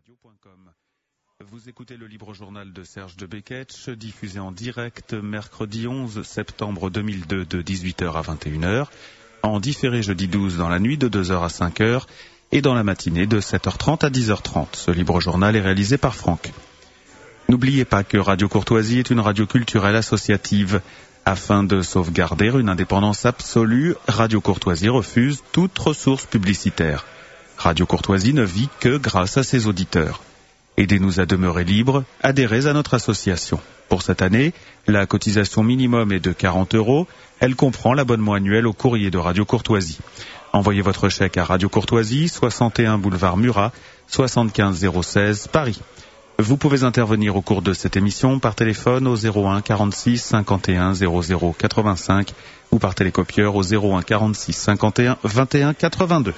Radio.com. Vous écoutez le libre journal de Serge de Beketch, diffusé en direct mercredi 11 septembre 2002 de 18h à 21h, en différé jeudi 12 dans la nuit de 2h à 5h et dans la matinée de 7h30 à 10h30. Ce libre journal est réalisé par Franck. N'oubliez pas que Radio Courtoisie est une radio culturelle associative. Afin de sauvegarder une indépendance absolue, Radio Courtoisie refuse toute ressource publicitaire. Radio Courtoisie ne vit que grâce à ses auditeurs. Aidez-nous à demeurer libres, adhérez à notre association. Pour cette année, la cotisation minimum est de 40 €. Elle comprend l'abonnement annuel au courrier de Radio Courtoisie. Envoyez votre chèque à Radio Courtoisie, 61 boulevard Murat, 75 016 Paris. Vous pouvez intervenir au cours de cette émission par téléphone au 01 46 51 00 85 ou par télécopieur au 01 46 51 21 82.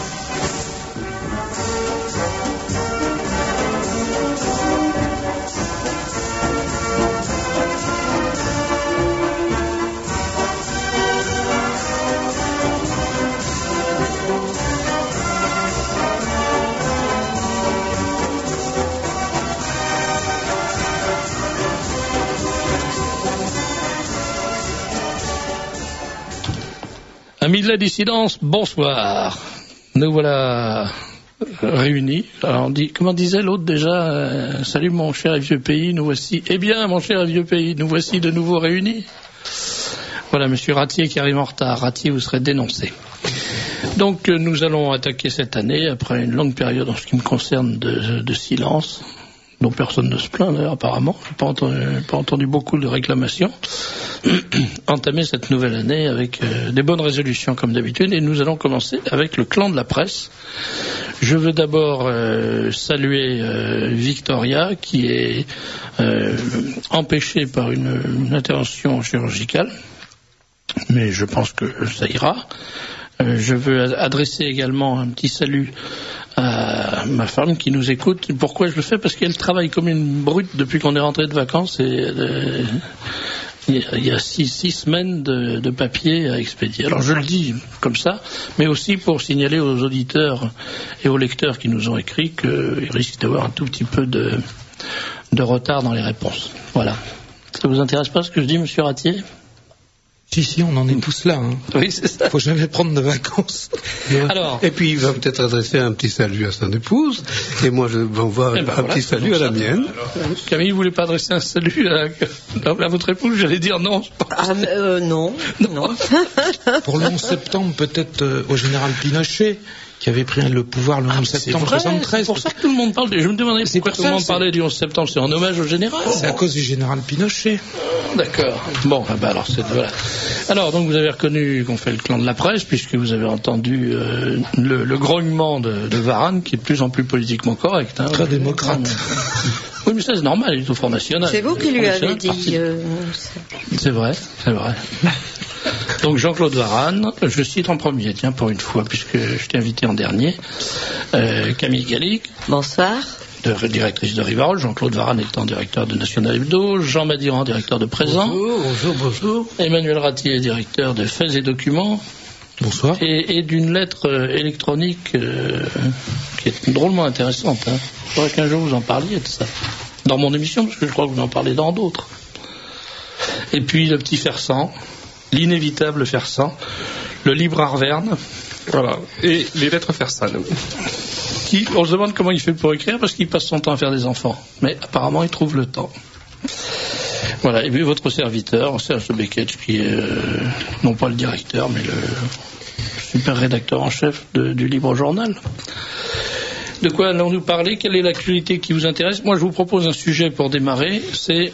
Amis de la dissidence, bonsoir. Nous voilà réunis. Alors, comment disait l'autre déjà, salut mon cher et vieux pays, nous voici. Eh bien, mon cher et vieux pays, nous voici de nouveau réunis. Voilà, monsieur Ratier qui arrive en retard. Ratier, vous serez dénoncé. Donc, nous allons attaquer cette année, après une longue période en ce qui me concerne de silence, dont personne ne se plaint d'ailleurs apparemment. Je n'ai pas entendu beaucoup de réclamations. Entamer cette nouvelle année avec des bonnes résolutions comme d'habitude, et nous allons commencer avec le clan de la presse. Je veux d'abord saluer Victoria qui est empêchée par une intervention chirurgicale, mais je pense que ça ira. Je veux adresser également un petit salut à ma femme qui nous écoute. Pourquoi je le fais? Parce qu'elle travaille comme une brute depuis qu'on est rentré de vacances, et il y a six semaines de papier à expédier. Alors je le dis comme ça, mais aussi pour signaler aux auditeurs et aux lecteurs qui nous ont écrit qu'il risque d'avoir un tout petit peu de retard dans les réponses. Voilà. Ça vous intéresse pas ce que je dis, monsieur Ratier? Si, on en est tous là. Hein. Oui, c'est ça. Faut jamais prendre de vacances. Alors. Et puis il va peut-être adresser un petit salut à son épouse, et moi je vais envoyer un petit salut à la mienne. Camille, vous voulez pas adresser un salut à votre épouse? J'allais dire non. Non. Pour le 11 septembre, peut-être au général Pinochet, qui avait pris le pouvoir le 11 septembre 73. C'est pour ça que tout le monde parle. Je me demandais pourquoi tout le monde parlait du 11 septembre. C'est en hommage au général. C'est à cause du général Pinochet. D'accord. Bon, alors voilà. Alors, donc vous avez reconnu qu'on fait le clan de la presse, puisque vous avez entendu le grognement de Varane, qui est de plus en plus politiquement correct. Hein, très démocrate. Oui, mais ça c'est normal, il est au Front National. C'est vous qui lui avez dit. C'est vrai. Donc Jean-Claude Varane, je cite en premier, tiens, pour une fois, puisque je t'ai invité en dernier, Camille Gallic. Bonsoir. Directrice de Rivarol, Jean-Claude Varane étant directeur de National Hebdo, Jean Madiran, directeur de Présent. Bonjour. Emmanuel Ratier, directeur de Faits et Documents. Bonsoir. Et d'une lettre électronique qui est drôlement intéressante. Hein. Je voudrais qu'un jour vous en parliez de ça. Dans mon émission, parce que je crois que vous en parlez dans d'autres. Et puis le petit Fersan, l'inévitable Fersan, le libre Arverne. Voilà. Et les lettres Fersan. On se demande comment il fait pour écrire, parce qu'il passe son temps à faire des enfants. Mais apparemment, il trouve le temps. Voilà. Et puis votre serviteur, Serge de Beketch, qui est non pas le directeur, mais le super rédacteur en chef du Libre Journal. De quoi allons-nous parler? Quelle est l'actualité qui vous intéresse? Moi, je vous propose un sujet pour démarrer. C'est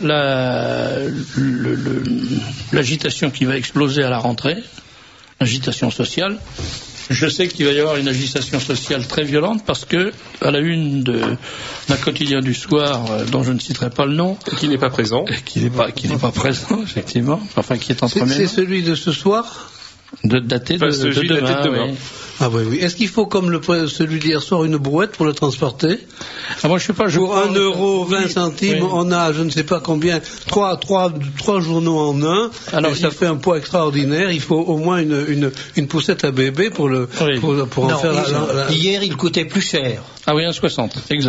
l'agitation qui va exploser à la rentrée, l'agitation sociale. Je sais qu'il va y avoir une agitation sociale très violente parce que, à la une d'un quotidien du soir, dont je ne citerai pas le nom, qui n'est pas présent, qui n'est pas présent, effectivement, enfin qui est en première. C'est celui de ce soir? Daté de demain. Oui. Ah oui. Est-ce qu'il faut, comme celui d'hier soir, une brouette pour le transporter? Moi, je sais pas. Pour 1,20 €, oui. On a, je ne sais pas combien, trois journaux en un. Alors, ça fait un poids extraordinaire. Il faut au moins une poussette à bébé pour en faire Hier, il coûtait plus cher. Ah oui, 1,60, exact.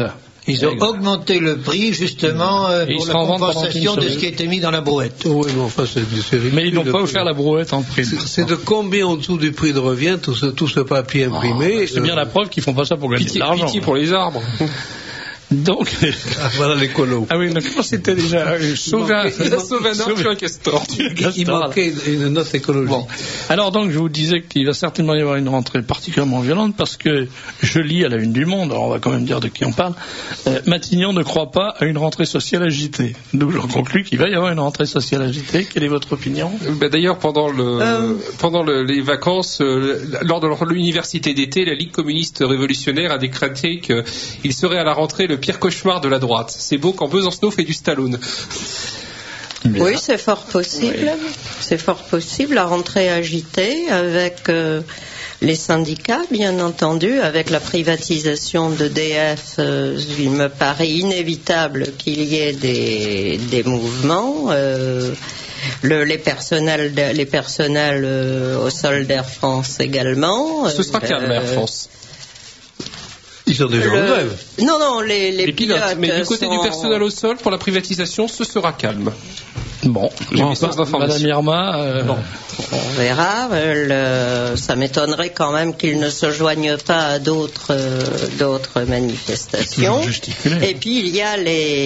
Ils ont augmenté le prix, justement, pour la compensation de ce qui a été mis dans la brouette. Oui, mais enfin, mais ils n'ont pas offert la brouette en prime. C'est de combien en dessous du prix de revient tout ce papier imprimé. C'est bien la preuve qu'ils font pas ça pour gagner de l'argent. Pitié pour les arbres. Donc, voilà l'écolo. Ah oui, comment c'était déjà sauver un arbre sur un castor. Il manquait une note écologique. Bon. Alors donc, je vous disais qu'il va certainement y avoir une rentrée particulièrement violente parce que je lis à la une du Monde, alors on va quand même dire de qui on parle, Matignon ne croit pas à une rentrée sociale agitée. Donc j'en conclus qu'il va y avoir une rentrée sociale agitée. Quelle est votre opinion ? D'ailleurs, pendant les vacances, lors de l'université d'été, la Ligue communiste révolutionnaire a décrété qu'il serait à la rentrée le pire cauchemar de la droite. C'est beau quand Besancenot fait du Stallone. Oui, c'est fort possible. Oui. C'est fort possible, la rentrée agitée avec les syndicats, bien entendu, avec la privatisation d'EDF. Il me paraît inévitable qu'il y ait des mouvements. Les personnels au sol d'Air France également. Ce sera calme, Air France. Ils sont déjà en grève. Non, les pilotes. Mais du côté du personnel au sol, pour la privatisation, ce sera calme. Bon, Madame Irma, on verra. Ça m'étonnerait quand même qu'ils ne se joignent pas à d'autres manifestations. Et puis il y a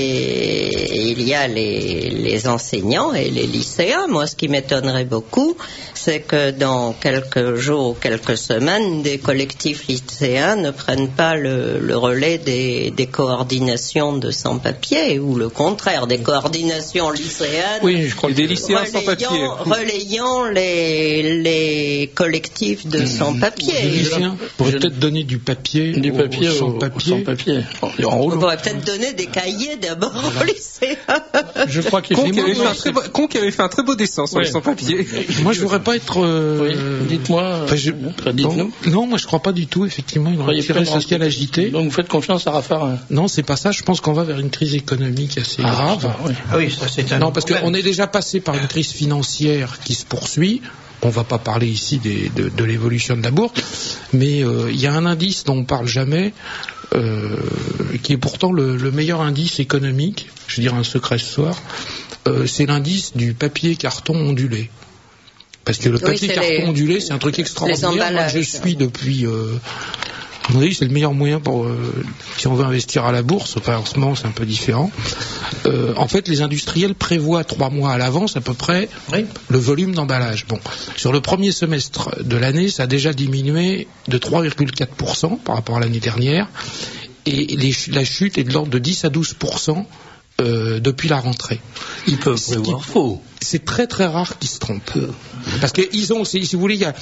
les enseignants et les lycéens. Moi, ce qui m'étonnerait beaucoup, c'est que dans quelques jours, quelques semaines, des collectifs lycéens ne prennent pas le relais des coordinations de sans-papiers, ou le contraire, des coordinations lycéennes. Oui, je crois que des lycéens sans-papiers. Relayant les collectifs de sans-papiers. Les lycéens pourraient peut-être donner du papier aux sans-papiers. On pourrait peut-être donner des cahiers d'abord aux lycéens. Je crois qu'il Con qui avait fait un très beau dessin sur les sans-papiers. Moi, je voudrais pas être. Dites-moi. Dites-nous. Non, moi, je crois pas du tout. Effectivement, une rentrée sociale agitée. Donc, vous faites confiance à Raffarin. Non, c'est pas ça. Je pense qu'on va vers une crise économique assez grave. Oui, ça c'est un. Non, parce qu'on est déjà passé par une crise financière qui se poursuit. On ne va pas parler ici de l'évolution de la bourse, mais il y a un indice dont on ne parle jamais, qui est pourtant le meilleur indice économique, je dirais un secret ce soir, c'est l'indice du papier carton ondulé. Parce que le papier carton ondulé, c'est un truc extraordinaire. Moi, je suis depuis... à mon avis, c'est le meilleur moyen pour si on veut investir à la bourse. Enfin, en ce moment, c'est un peu différent. En fait, les industriels prévoient 3 mois à l'avance à peu près le volume d'emballage. Bon, sur le premier semestre de l'année, ça a déjà diminué de 3,4% par rapport à l'année dernière, et la chute est de l'ordre de 10 à 12%. Depuis la rentrée. Ils peuvent prévoir faux. C'est très très rare qu'ils se trompent. Parce qu'ils ont, si vous voulez, il y a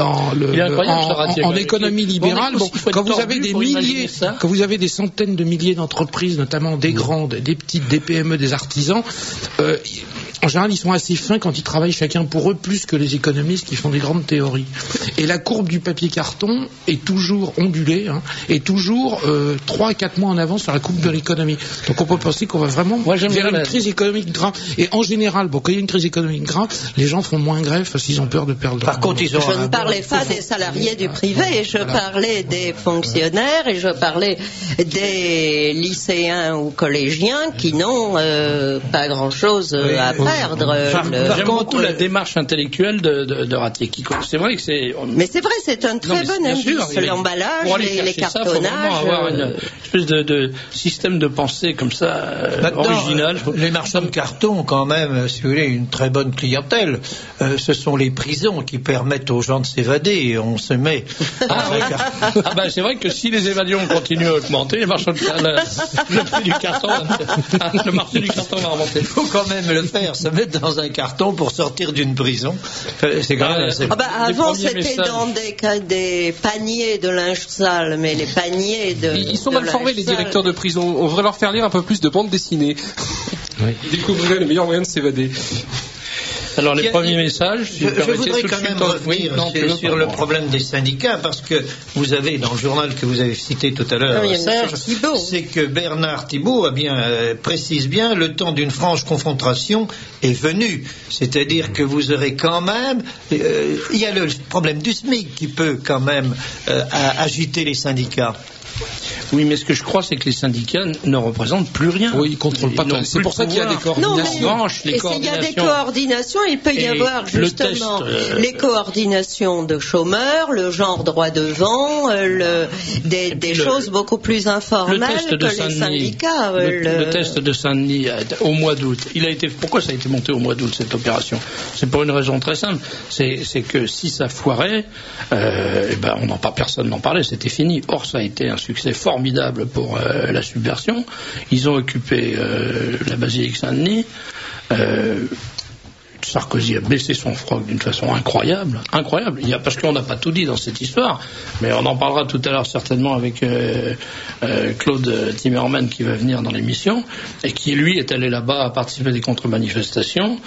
en économie libérale, quand vous avez des centaines de milliers d'entreprises, notamment des grandes, des petites, des PME, des artisans, en général, ils sont assez fins quand ils travaillent chacun pour eux, plus que les économistes qui font des grandes théories. Et la courbe du papier carton est toujours ondulée, et toujours 3 à 4 mois en avance sur la courbe de l'économie. Donc on peut penser qu'on va vraiment vers une crise économique grave. Et en général, quand il y a une crise économique grave, les gens font moins grève parce qu'ils ont peur de perdre leur boulot. Je ne parlais pas des salariés du privé, je parlais des fonctionnaires et je parlais des lycéens ou collégiens qui n'ont pas grand-chose à perdre. J'aime beaucoup la démarche intellectuelle de Ratier. C'est vrai que c'est... Mais c'est vrai, c'est un très bon indice. L'emballage, les cartonnages... Il faut avoir une espèce de système de pensée comme ça, original. Les marchands de carton, quand même, si vous voulez, une très bonne clientèle. Ce sont les prisons qui permettent aux gens de s'évader. On se met... c'est vrai que si les évasions continuent à augmenter, les marchands de le prix du carton, le marché du carton va remonter. Il faut quand même le faire. Se mettre dans un carton pour sortir d'une prison. C'est quand même assez... avant, c'était dans des paniers de linge sale, mais les paniers de... Ils sont mal formés, les directeurs de prison. On devrait leur faire lire un peu plus de bande dessinée. Ils découvriraient le meilleur moyen de s'évader. Alors les premiers messages... Je voudrais quand même revenir sur le problème des syndicats, parce que vous avez, dans le journal que vous avez cité tout à l'heure, Serge, c'est que Bernard Thibault précise bien, le temps d'une franche confrontation est venu. C'est-à-dire que vous aurez quand même... il y a le problème du SMIC qui peut quand même agiter les syndicats. Oui, mais ce que je crois, c'est que les syndicats ne représentent plus rien. Oui, ils ne contrôlent pas. C'est pour ça qu'il y a des coordinations. S'il y a des coordinations, il peut y avoir justement les coordinations de chômeurs, le genre droit devant, des choses beaucoup plus informelles que les syndicats. Le test de Saint-Denis au mois d'août, pourquoi ça a été monté au mois d'août, cette opération? C'est pour une raison très simple, c'est que si ça foirait, personne n'en parlait, c'était fini. Or, ça a été un succès formidable pour la subversion. Ils ont occupé la basilique Saint-Denis. Sarkozy a baissé son froc d'une façon incroyable. Parce qu'on n'a pas tout dit dans cette histoire, mais on en parlera tout à l'heure certainement avec Claude Timmerman qui va venir dans l'émission et qui lui est allé là-bas à participer à des contre-manifestations.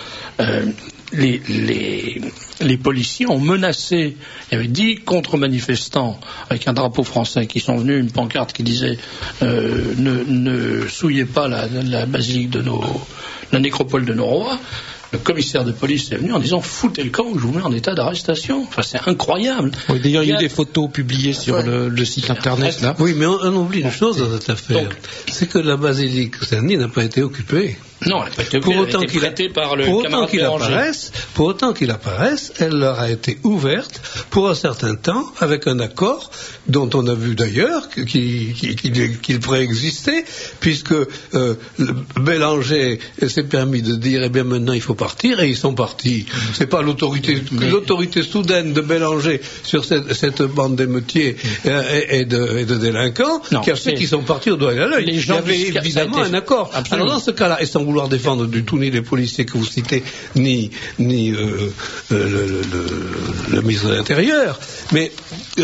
Les policiers ont menacé. Il y avait 10 contre-manifestants avec un drapeau français qui sont venus, une pancarte qui disait ne souillez pas la basilique la nécropole de nos rois. Le commissaire de police est venu en disant foutez le camp ou je vous mets en état d'arrestation. Enfin, c'est incroyable. Oui, d'ailleurs, il y a eu des photos publiées sur le site internet là. Oui, mais on oublie une chose dans cette affaire. C'est que la basilique Saint-Denis n'a pas été occupée. Non, elle n'a pas été occupée. Elle a été prêtée par le camarade Béranger. Pour autant qu'il apparaisse, elle leur a été ouverte pour un certain temps avec un accord dont on a vu d'ailleurs qu'il préexistait, puisque Bélanger s'est permis de dire eh bien maintenant il faut partir, et ils sont partis. C'est pas l'autorité soudaine de Bélanger sur cette bande d'émeutiers et de délinquants qui a fait qu'ils sont partis au doigt et à l'œil. Il y avait évidemment un accord. Absolument. Alors dans ce cas-là, et sans vouloir défendre du tout ni les policiers que vous citez, ni le ministre de l'Intérieur, mais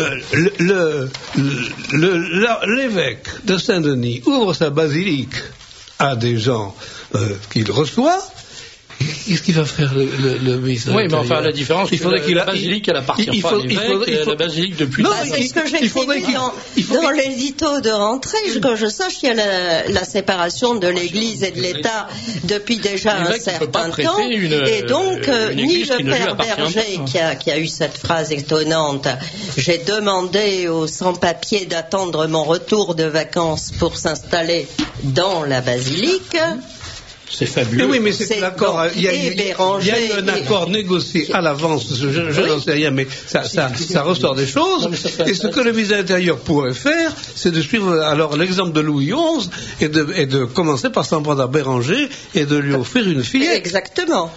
l'évêque de Saint-Denis ouvre sa basilique à des gens qu'il reçoit. Qu'est-ce qu'il va faire le ministre? Oui, mais enfin, la différence, il faudrait la basilique, elle appartient pas à l'évêque, la basilique depuis... Non, c'est ce que j'écrivais dans l'édito de rentrée, que je sache qu'il y a la séparation de l'Église et de l'État depuis déjà un certain temps, et donc, ni le père Berger, qui a eu cette phrase étonnante, j'ai demandé aux sans-papiers d'attendre mon retour de vacances pour s'installer dans la basilique. C'est fabuleux. Mais oui, mais c'est l'accord. Il y a eu un accord négocié à l'avance. Je n'en sais rien, mais ça ressort des choses. Et ce que le ministre de l'Intérieur pourrait faire, c'est de suivre alors l'exemple de Louis XI et de commencer par s'en prendre à Béranger et de lui offrir une fillette. Exactement.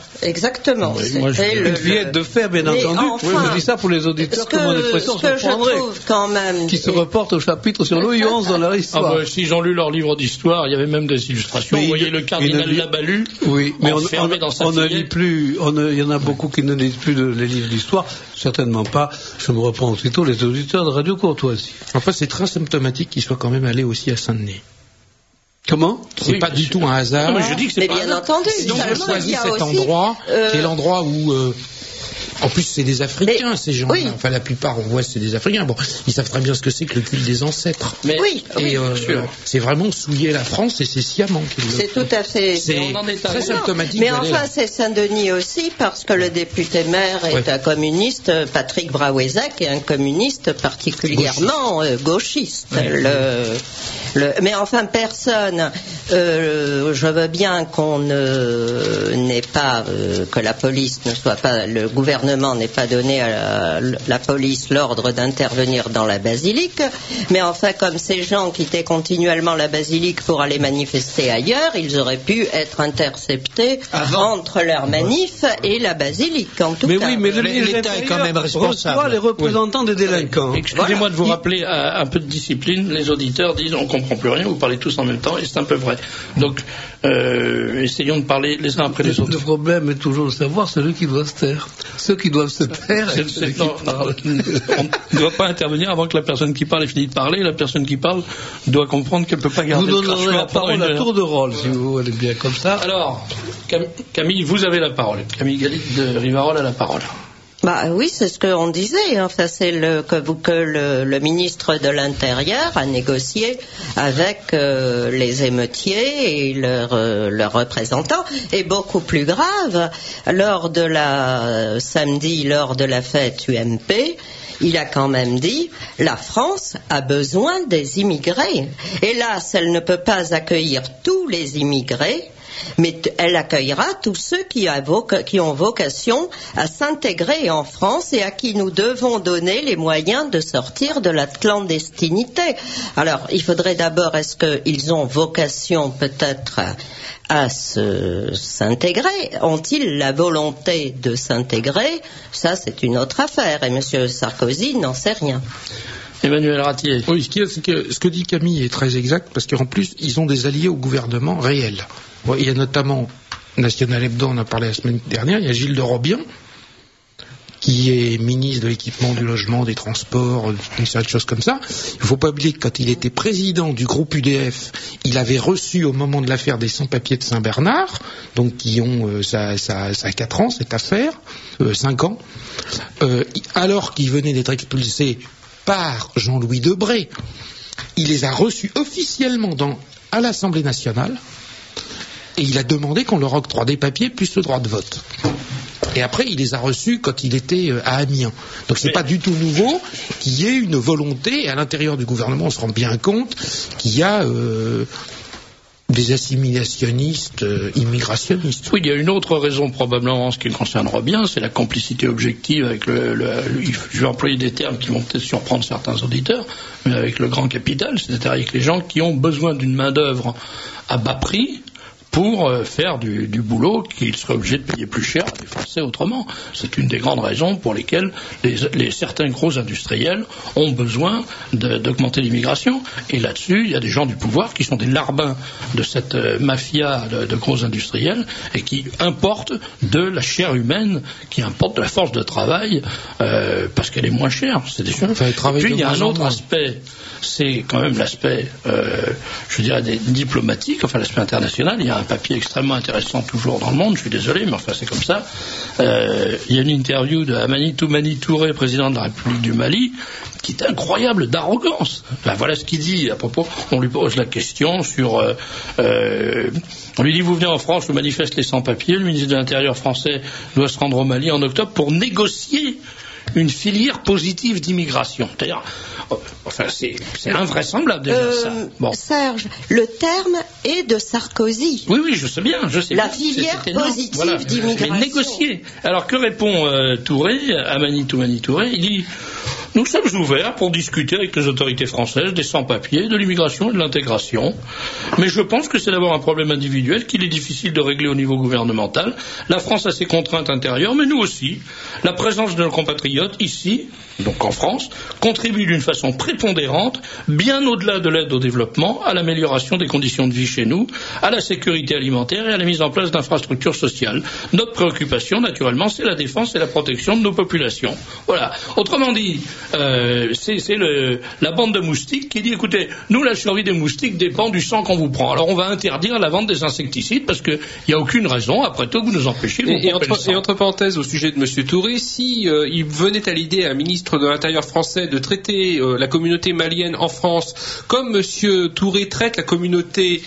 Une fillette de fer, bien entendu. Enfin, je dis ça pour les auditeurs que mon expression se prendrait. Qui se reportent au chapitre sur Louis XI dans leur histoire. S'ils ont lu leur livre d'histoire, il y avait même des illustrations. Vous voyez le cardinal Laballu. Oui, mais on ne lit plus. Il y en a beaucoup qui ne lisent plus les livres d'histoire. Certainement pas. Je me reprends aussitôt les auditeurs de Radio Courtoisie. Enfin, c'est très symptomatique qu'ils soient quand même allés aussi à Saint-Denis. Comment? C'est pas du tout un hasard. Non, mais je dis que c'est bien entendu. Ils ont choisi cet endroit, qui est l'endroit où. En plus, c'est des Africains, ces gens-là. Oui. Enfin, la plupart, on voit, c'est des Africains. Bon, ils savent très bien ce que c'est que le culte des ancêtres. Mais c'est vraiment souiller la France et c'est sciemment qu'ils le font. C'est tout à fait. C'est très symptomatique. Mais enfin, c'est Saint-Denis aussi, parce que le député maire est un communiste, Patrick Braouézac est un communiste particulièrement gauchiste. Mais enfin, personne. Je veux bien qu'on n'ait pas, que la police ne soit pas, le gouvernement n'ait pas donné à la police l'ordre d'intervenir dans la basilique, mais enfin, comme ces gens quittaient continuellement la basilique pour aller manifester ailleurs, ils auraient pu être interceptés entre leur manif et la basilique, en tout cas. Oui, mais l'État est quand même responsable. Les représentants des délinquants. Excusez-moi de vous rappeler un peu de discipline. Les auditeurs disent on comprend plus rien, vous parlez tous en même temps, et c'est un peu vrai. Donc, essayons de parler les uns après les autres. Le problème est toujours de savoir celui qui doit se taire. Ceux qui doivent se taire. On ne doit pas intervenir avant que la personne qui parle ait fini de parler. La personne qui parle doit comprendre qu'elle ne peut pas garder le crachoir. Vous donnerez la parole à tour de rôle, si vous voulez bien comme ça. Alors, Camille, vous avez la parole. Camille Galite de Rivarol a la parole. Oui, c'est ce qu'on disait. Enfin, c'est que le ministre de l'Intérieur a négocié avec les émeutiers et leurs représentants. Et beaucoup plus grave, samedi, lors de la fête UMP, il a quand même dit « La France a besoin des immigrés. Hélas, elle ne peut pas accueillir tous les immigrés, mais elle accueillera tous ceux qui ont vocation à s'intégrer en France et à qui nous devons donner les moyens de sortir de la clandestinité. » Alors, il faudrait d'abord, est-ce qu'ils ont vocation peut-être à s'intégrer? Ont-ils la volonté de s'intégrer? Ça, c'est une autre affaire. Et M. Sarkozy n'en sait rien. Emmanuel Ratier. Oui, ce que dit Camille est très exact, parce qu'en plus, ils ont des alliés au gouvernement réels. Bon, il y a notamment National Hebdo, on en a parlé la semaine dernière, il y a Gilles de Robian, qui est ministre de l'équipement, du logement, des transports, une série de choses comme ça. Il ne faut pas oublier que quand il était président du groupe UDF, il avait reçu au moment de l'affaire des sans-papiers de Saint-Bernard, donc qui ont ça a 4 ans cette affaire, 5 ans, alors qu'il venait d'être expulsé par Jean-Louis Debré, il les a reçus officiellement à l'Assemblée nationale et il a demandé qu'on leur octroie des papiers plus le droit de vote. Et après, il les a reçus quand il était à Amiens. Donc c'est pas du tout nouveau qu'il y ait une volonté, et à l'intérieur du gouvernement, on se rend bien compte qu'il y a des assimilationnistes, immigrationnistes. Oui, il y a une autre raison probablement en ce qui concerne Robien, c'est la complicité objective avec je vais employer des termes qui vont peut-être surprendre certains auditeurs, mais avec le grand capital, c'est-à-dire avec les gens qui ont besoin d'une main-d'œuvre à bas prix pour faire du boulot qu'ils seraient obligés de payer plus cher à des Français autrement. C'est une des grandes raisons pour lesquelles certains gros industriels ont besoin d'augmenter l'immigration. Et là-dessus, il y a des gens du pouvoir qui sont des larbins de cette mafia de gros industriels et qui importent de la chair humaine, qui importent de la force de travail parce qu'elle est moins chère. C'est des choses. Et puis il y a un autre aspect, c'est quand même l'aspect, je dirais, diplomatique, enfin l'aspect international. Il y a un papier extrêmement intéressant toujours dans Le Monde, je suis désolé, mais enfin c'est comme ça. Il y a une interview de Amani Toumani Touré, président de la République du Mali, qui est incroyable d'arrogance. Ben, voilà ce qu'il dit à propos. On lui pose la question sur... on lui dit, vous venez en France, vous manifestez les sans-papiers, le ministre de l'Intérieur français doit se rendre au Mali en octobre pour négocier une filière positive d'immigration. C'est-à-dire, enfin, c'est invraisemblable déjà ça. Bon. Serge, le terme est de Sarkozy. Oui, je sais bien. La filière positive d'immigration. Mais négocier. Alors que répond Touré, Amani Toumani Touré? Il dit, nous sommes ouverts pour discuter avec les autorités françaises des sans-papiers, de l'immigration et de l'intégration. Mais je pense que c'est d'abord un problème individuel qu'il est difficile de régler au niveau gouvernemental. La France a ses contraintes intérieures, mais nous aussi. La présence de nos compatriotes ici, donc en France, contribue d'une façon prépondérante, bien au-delà de l'aide au développement, à l'amélioration des conditions de vie chez nous, à la sécurité alimentaire et à la mise en place d'infrastructures sociales. Notre préoccupation, naturellement, c'est la défense et la protection de nos populations. Voilà. Autrement dit, c'est la bande de moustiques qui dit, écoutez, nous, la survie des moustiques dépend du sang qu'on vous prend. Alors on va interdire la vente des insecticides parce qu'il n'y a aucune raison, après tout, que vous nous empêchiez de vous pomper le sang. Et entre parenthèses, au sujet de M. Touré, si il venait à l'idée à un ministre de l'Intérieur français de traiter la communauté malienne en France comme M. Touré traite la communauté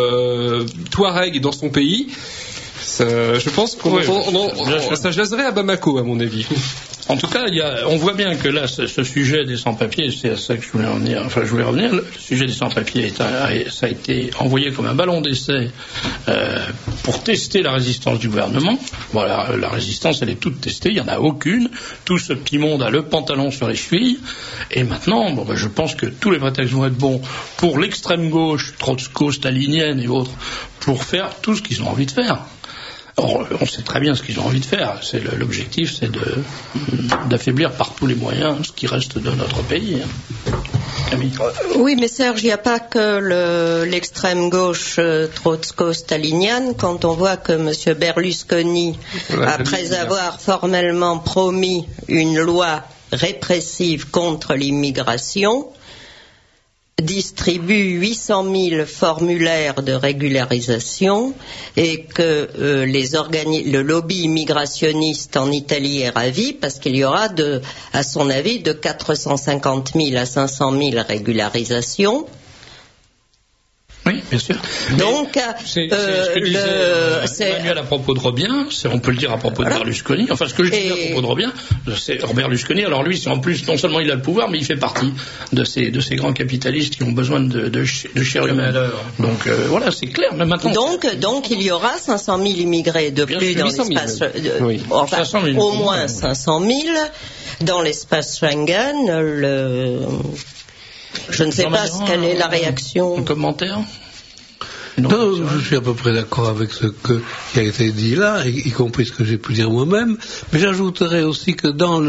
touareg dans son pays, je pense qu'on ça jaserait à Bamako, à mon avis. En tout cas, on voit bien que là, ce sujet des sans-papiers, c'est à ça que je voulais revenir. Le sujet des sans-papiers, ça a été envoyé comme un ballon d'essai pour tester la résistance du gouvernement. Voilà, la résistance, elle est toute testée, il n'y en a aucune. Tout ce petit monde a le pantalon sur les chevilles. Et maintenant, je pense que tous les prétextes vont être bons pour l'extrême gauche, trotsko-stalinienne et autres, pour faire tout ce qu'ils ont envie de faire. Or, on sait très bien ce qu'ils ont envie de faire. L'objectif, c'est d'affaiblir par tous les moyens ce qui reste de notre pays. Camille. Oui, mais Serge, il n'y a pas que l'extrême gauche trotsko-stalinienne. Quand on voit que M. Berlusconi, après avoir formellement promis une loi répressive contre l'immigration, distribue 800 000 formulaires de régularisation et que le lobby immigrationniste en Italie est ravi parce qu'il y aura, à son avis, de 450 000 à 500 000 régularisations. Oui, bien sûr. Donc, c'est ce que disait Emmanuel à propos de Robien, on peut le dire à propos de Berlusconi. Enfin, ce que je dis à propos de Robien, c'est Berlusconi. Alors lui, c'est en plus, non seulement il a le pouvoir, mais il fait partie de ces grands capitalistes qui ont besoin de chair humaine. Donc voilà, c'est clair. Mais maintenant, donc il y aura 500 000 immigrés de plus dans l'espace. Enfin, 500 000, au moins 500 000 dans l'espace Schengen. Je ne sais pas quelle est la réaction. Un commentaire ? Non, je suis à peu près d'accord avec ce qui a été dit là, y compris ce que j'ai pu dire moi-même, mais j'ajouterais aussi que dans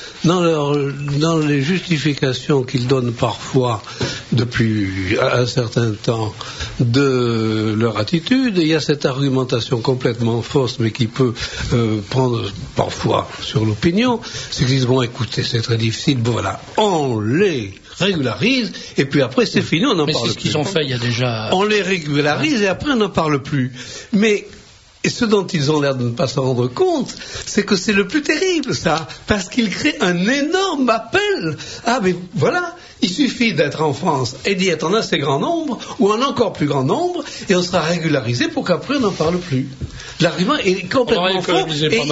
les justifications qu'ils donnent parfois depuis un certain temps de leur attitude, il y a cette argumentation complètement fausse, mais qui peut prendre parfois sur l'opinion, c'est qu'ils disent, bon écoutez, c'est très difficile, bon voilà, on les régularise, et puis après c'est fini, on n'en parle plus. C'est ce qu'ils ont fait il y a déjà... On les régularise et après on n'en parle plus. Mais ce dont ils ont l'air de ne pas se rendre compte, c'est que c'est le plus terrible, ça, parce qu'ils créent un énorme appel. Ah mais voilà, il suffit d'être en France et d'y être en assez grand nombre, ou en encore plus grand nombre, et on sera régularisé pour qu'après on n'en parle plus. L'argument est complètement faux.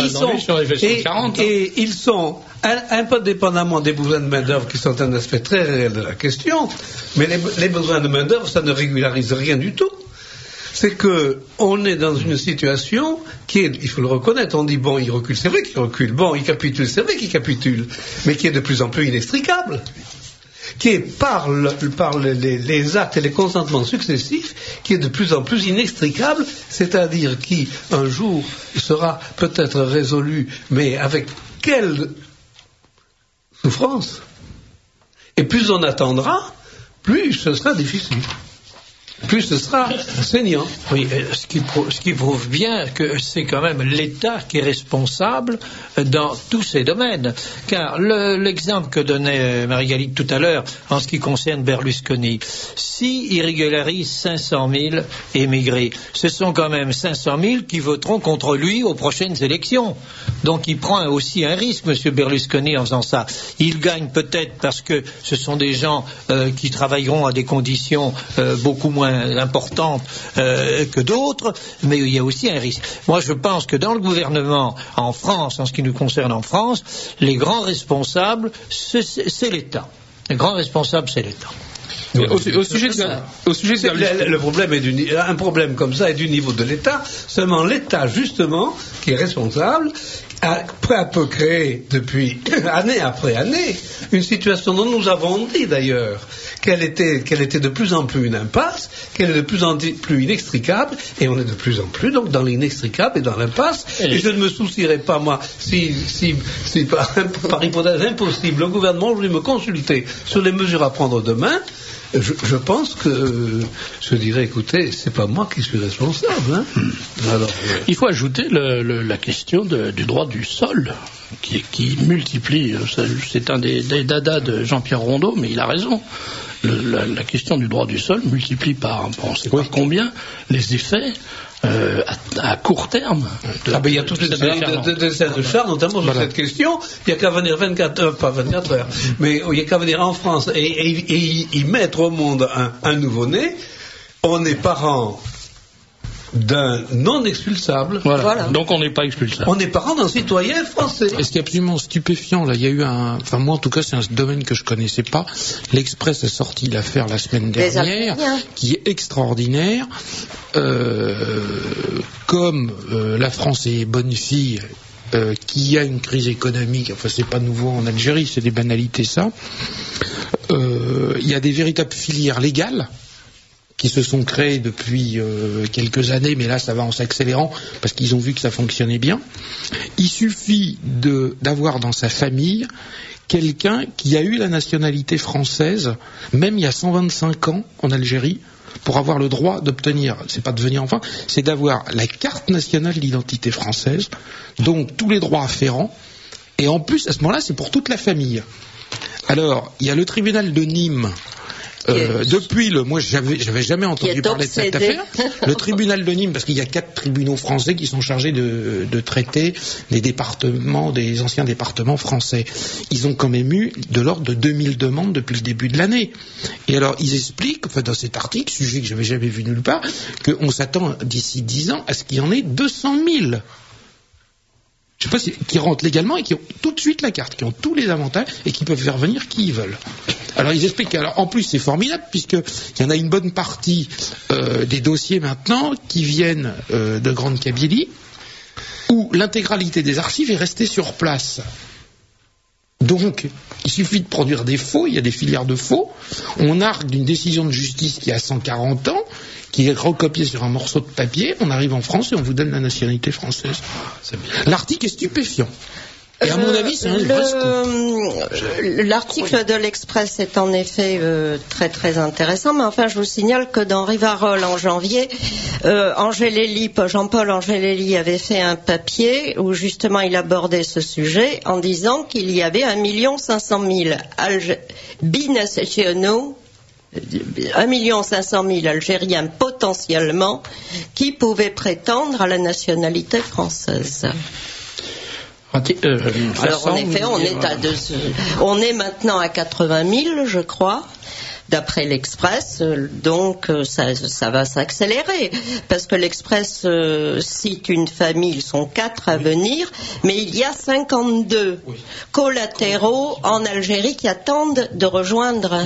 Et ils sont un peu dépendamment des besoins de main-d'œuvre qui sont un aspect très réel de la question, mais les besoins de main-d'œuvre, ça ne régularise rien du tout. C'est qu'on est dans une situation qui est, il faut le reconnaître, on dit bon, il recule, c'est vrai qu'il recule, bon, il capitule, c'est vrai qu'il capitule, mais qui est de plus en plus inextricable. Qui est par les actes et les consentements successifs, qui est de plus en plus inextricable, c'est-à-dire qui, un jour, sera peut-être résolu, mais avec quelle souffrance. Et plus on attendra, plus ce sera difficile. Plus ce sera saignant. Oui, ce qui prouve bien que c'est quand même l'État qui est responsable dans tous ces domaines. Car l'exemple que donnait Marie-Galite tout à l'heure en ce qui concerne Berlusconi, s'il régularise 500 000 émigrés, ce sont quand même 500 000 qui voteront contre lui aux prochaines élections. Donc il prend aussi un risque, M. Berlusconi, en faisant ça. Il gagne peut-être parce que ce sont des gens qui travailleront à des conditions beaucoup moins importantes que d'autres, mais il y a aussi un risque. Moi, je pense que dans le gouvernement en France, en ce qui nous concerne en France, les grands responsables, c'est l'État. Les grands responsables, c'est l'État. Au sujet de le problème est un problème comme ça est du niveau de l'État. Seulement l'État, justement, qui est responsable, a peu à peu créé depuis année après année une situation dont nous avons dit d'ailleurs qu'elle était de plus en plus une impasse, qu'elle est de plus en plus inextricable, et on est de plus en plus donc dans l'inextricable et dans l'impasse. Et je ne me soucierai pas, moi, si par hypothèse impossible, le gouvernement voulait me consulter sur les mesures à prendre demain, je pense que je dirais, écoutez, c'est pas moi qui suis responsable. Hein. Alors, il faut ajouter la question du droit du sol, qui multiplie, c'est un des dadas de Jean-Pierre Rondeau, mais il a raison. La question du droit du sol multiplie par on ne sait pas combien les effets à court terme. Il y a toutes les essais de char, notamment sur cette question. Il n'y a qu'à venir 24 heures, mais il n'y a qu'à venir en France et y mettre au monde un nouveau-né. On est parent d'un non expulsable. Voilà. Donc on n'est pas expulsable. On est parent d'un citoyen français. Et ce qui est absolument stupéfiant, là, il y a eu moi en tout cas c'est un domaine que je connaissais pas. L'Express a sorti l'affaire la semaine dernière, qui est extraordinaire. Comme la France est bonne fille, qui a une crise économique, enfin c'est pas nouveau en Algérie, c'est des banalités ça. Il y a des véritables filières légales qui se sont créés depuis quelques années, mais là ça va en s'accélérant parce qu'ils ont vu que ça fonctionnait bien. Il suffit d'avoir dans sa famille quelqu'un qui a eu la nationalité française, même il y a 125 ans en Algérie, pour avoir le droit d'obtenir, c'est pas devenir enfant, c'est d'avoir la carte nationale d'identité française, donc tous les droits afférents, et en plus à ce moment-là c'est pour toute la famille. Alors il y a le tribunal de Nîmes Moi, j'avais jamais entendu parler de cette affaire. Le tribunal de Nîmes, parce qu'il y a 4 tribunaux français qui sont chargés de traiter des anciens départements français. Ils ont quand même eu de l'ordre de 2000 demandes depuis le début de l'année. Et alors, ils expliquent, dans cet article, sujet que j'avais jamais vu nulle part, qu'on s'attend d'ici 10 ans à ce qu'il y en ait 200 000. Je sais pas qui rentrent légalement et qui ont tout de suite la carte, qui ont tous les avantages et qui peuvent faire venir qui ils veulent. Alors ils expliquent en plus c'est formidable puisqu'il y en a une bonne partie des dossiers maintenant qui viennent de Grande Kabylie où l'intégralité des archives est restée sur place. Donc, il suffit de produire des faux, il y a des filières de faux, on argue d'une décision de justice qui a 140 ans, qui est recopiée sur un morceau de papier, on arrive en France et on vous donne la nationalité française. L'article est stupéfiant. Et à mon avis, c'est un vrai scoop. L'article de l'Express est en effet très très intéressant, mais enfin je vous signale que dans Rivarol en janvier, Jean-Paul Angélelli avait fait un papier où justement il abordait ce sujet en disant qu'il y avait 1 500 000 binationaux, 1 500 000 Algériens potentiellement qui pouvaient prétendre à la nationalité française. Alors en effet, on est maintenant à 80 000, je crois, d'après l'Express, donc ça va s'accélérer, parce que l'Express cite une famille, ils sont 4 à venir, mais il y a 52 collatéraux en Algérie qui attendent de rejoindre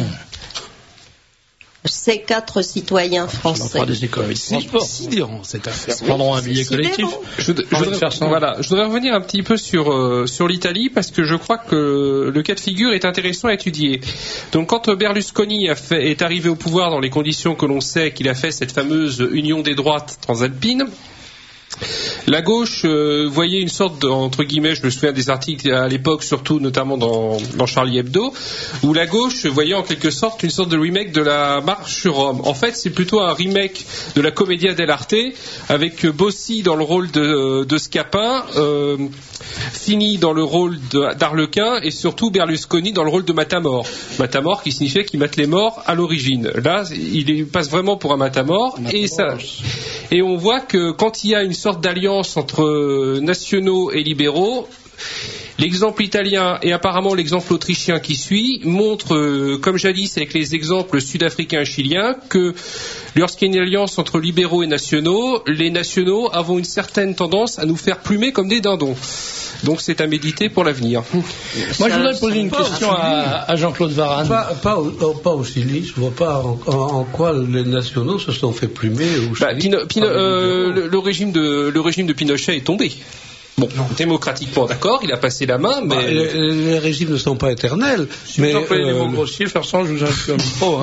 ces 4 citoyens français. C'est sidérant cette affaire. Prendront un billet collectif. Je voudrais revenir un petit peu sur l'Italie parce que je crois que le cas de figure est intéressant à étudier. Donc quand Berlusconi est arrivé au pouvoir dans les conditions que l'on sait qu'il a fait cette fameuse union des droites transalpines, la gauche voyait une sorte entre guillemets, je me souviens des articles à l'époque, surtout notamment dans Charlie Hebdo, où la gauche voyait en quelque sorte une sorte de remake de la Marche sur Rome. En fait, c'est plutôt un remake de la Commedia dell'arte avec Bossi dans le rôle de Scapin, Fini dans le rôle d'Arlequin et surtout Berlusconi dans le rôle de Matamor. Matamor qui signifiait qu'il mate les morts à l'origine. Là, il passe vraiment pour un Matamor et on voit que quand il y a une sorte d'alliance entre nationaux et libéraux, l'exemple italien et apparemment l'exemple autrichien qui suit montre, comme jadis avec les exemples sud-africains et chiliens, que lorsqu'il y a une alliance entre libéraux et nationaux, les nationaux avons une certaine tendance à nous faire plumer comme des dindons. Donc c'est à méditer pour l'avenir. Moi je voudrais poser une question à Jean-Claude Varane. Pas au Chili, je ne vois pas en quoi les nationaux se sont fait plumer au Chili. Le régime de Pinochet est tombé. Bon, démocratiquement, d'accord, il a passé la main, mais... les régimes ne sont pas éternels. Si vous employez des mots grossiers, faire ça, je vous invite un micro.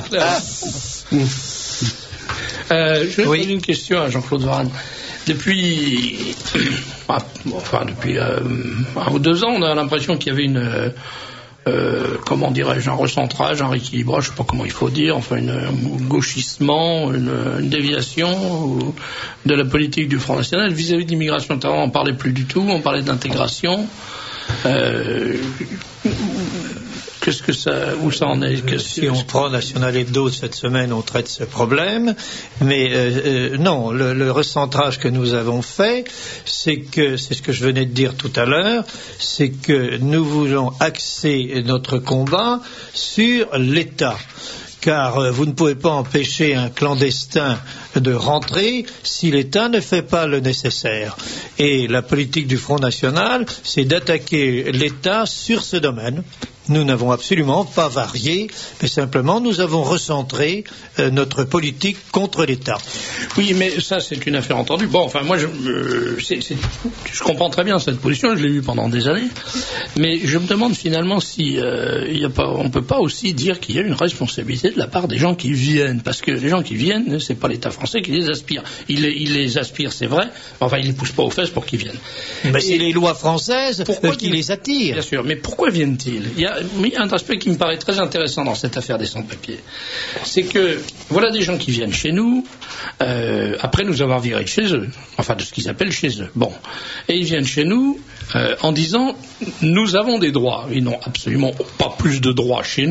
Je vais poser une question à Jean-Claude Varane. Depuis 1 ou 2 ans, on a l'impression qu'il y avait un recentrage, un rééquilibrage, je ne sais pas comment il faut dire, enfin un gauchissement, une déviation de la politique du Front National vis-à-vis de l'immigration. Notamment, on ne parlait plus du tout, on parlait d'intégration. Où ça en est? Si on prend National Hebdo cette semaine, on traite ce problème, mais non, le recentrage que nous avons fait, c'est ce que je venais de dire tout à l'heure, c'est que nous voulons axer notre combat sur l'État. Car vous ne pouvez pas empêcher un clandestin de rentrer si l'État ne fait pas le nécessaire. Et la politique du Front National, c'est d'attaquer l'État sur ce domaine. Nous n'avons absolument pas varié, mais simplement nous avons recentré notre politique contre l'État. Oui, mais ça c'est une affaire entendue. Bon, enfin moi je comprends très bien cette position, je l'ai eue pendant des années, mais je me demande finalement si on peut pas aussi dire qu'il y a une responsabilité de la part des gens qui viennent, parce que les gens qui viennent, c'est pas l'État français qui les aspire. Il les aspire, c'est vrai, enfin il les pousse pas aux fesses pour qu'ils viennent. Mais c'est les lois françaises qui les attirent. Bien sûr, mais pourquoi viennent-ils? Il y a un aspect qui me paraît très intéressant dans cette affaire des sans-papiers, c'est que voilà des gens qui viennent chez nous après nous avoir virés de chez eux, enfin de ce qu'ils appellent chez eux. Bon, et ils viennent chez nous en disant nous avons des droits. Ils n'ont absolument pas plus de droits chez nous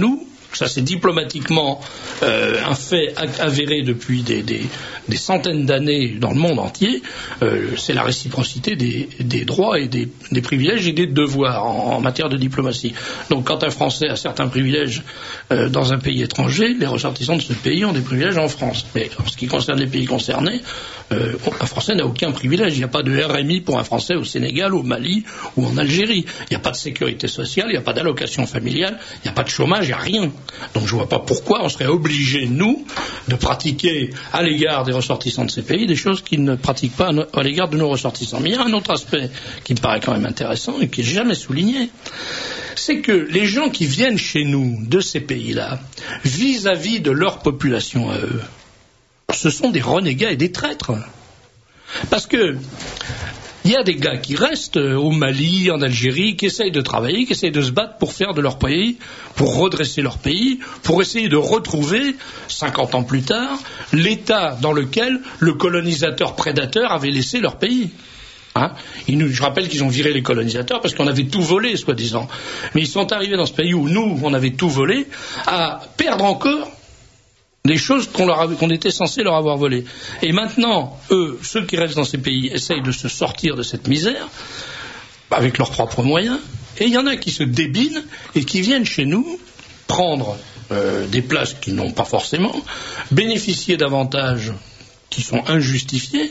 ça c'est diplomatiquement un fait avéré depuis des centaines d'années dans le monde entier, c'est la réciprocité des droits et des privilèges et des devoirs en matière de diplomatie. Donc quand un Français a certains privilèges dans un pays étranger, les ressortissants de ce pays ont des privilèges en France. Mais en ce qui concerne les pays concernés, un Français n'a aucun privilège. Il n'y a pas de RMI pour un Français au Sénégal, au Mali ou en Algérie. Il n'y a pas de sécurité sociale, il n'y a pas d'allocation familiale, il n'y a pas de chômage, il n'y a rien. Donc je ne vois pas pourquoi on serait obligé, nous, de pratiquer à l'égard des ressortissants de ces pays des choses qu'ils ne pratiquent pas à l'égard de nos ressortissants. Mais il y a un autre aspect qui me paraît quand même intéressant et qui n'est jamais souligné. C'est que les gens qui viennent chez nous de ces pays-là, vis-à-vis de leur population à eux, ce sont des renégats et des traîtres. Parce que il y a des gars qui restent au Mali, en Algérie, qui essayent de travailler, qui essayent de se battre pour faire de leur pays, pour redresser leur pays, pour essayer de retrouver, 50 ans plus tard, l'état dans lequel le colonisateur prédateur avait laissé leur pays. Hein, je rappelle qu'ils ont viré les colonisateurs parce qu'on avait tout volé, soi-disant. Mais ils sont arrivés dans ce pays où nous, on avait tout volé, à perdre encore des choses qu'on était censé leur avoir volées. Et maintenant, eux, ceux qui restent dans ces pays, essayent de se sortir de cette misère avec leurs propres moyens. Et il y en a qui se débinent et qui viennent chez nous prendre des places qu'ils n'ont pas forcément, bénéficier d'avantages qui sont injustifiés,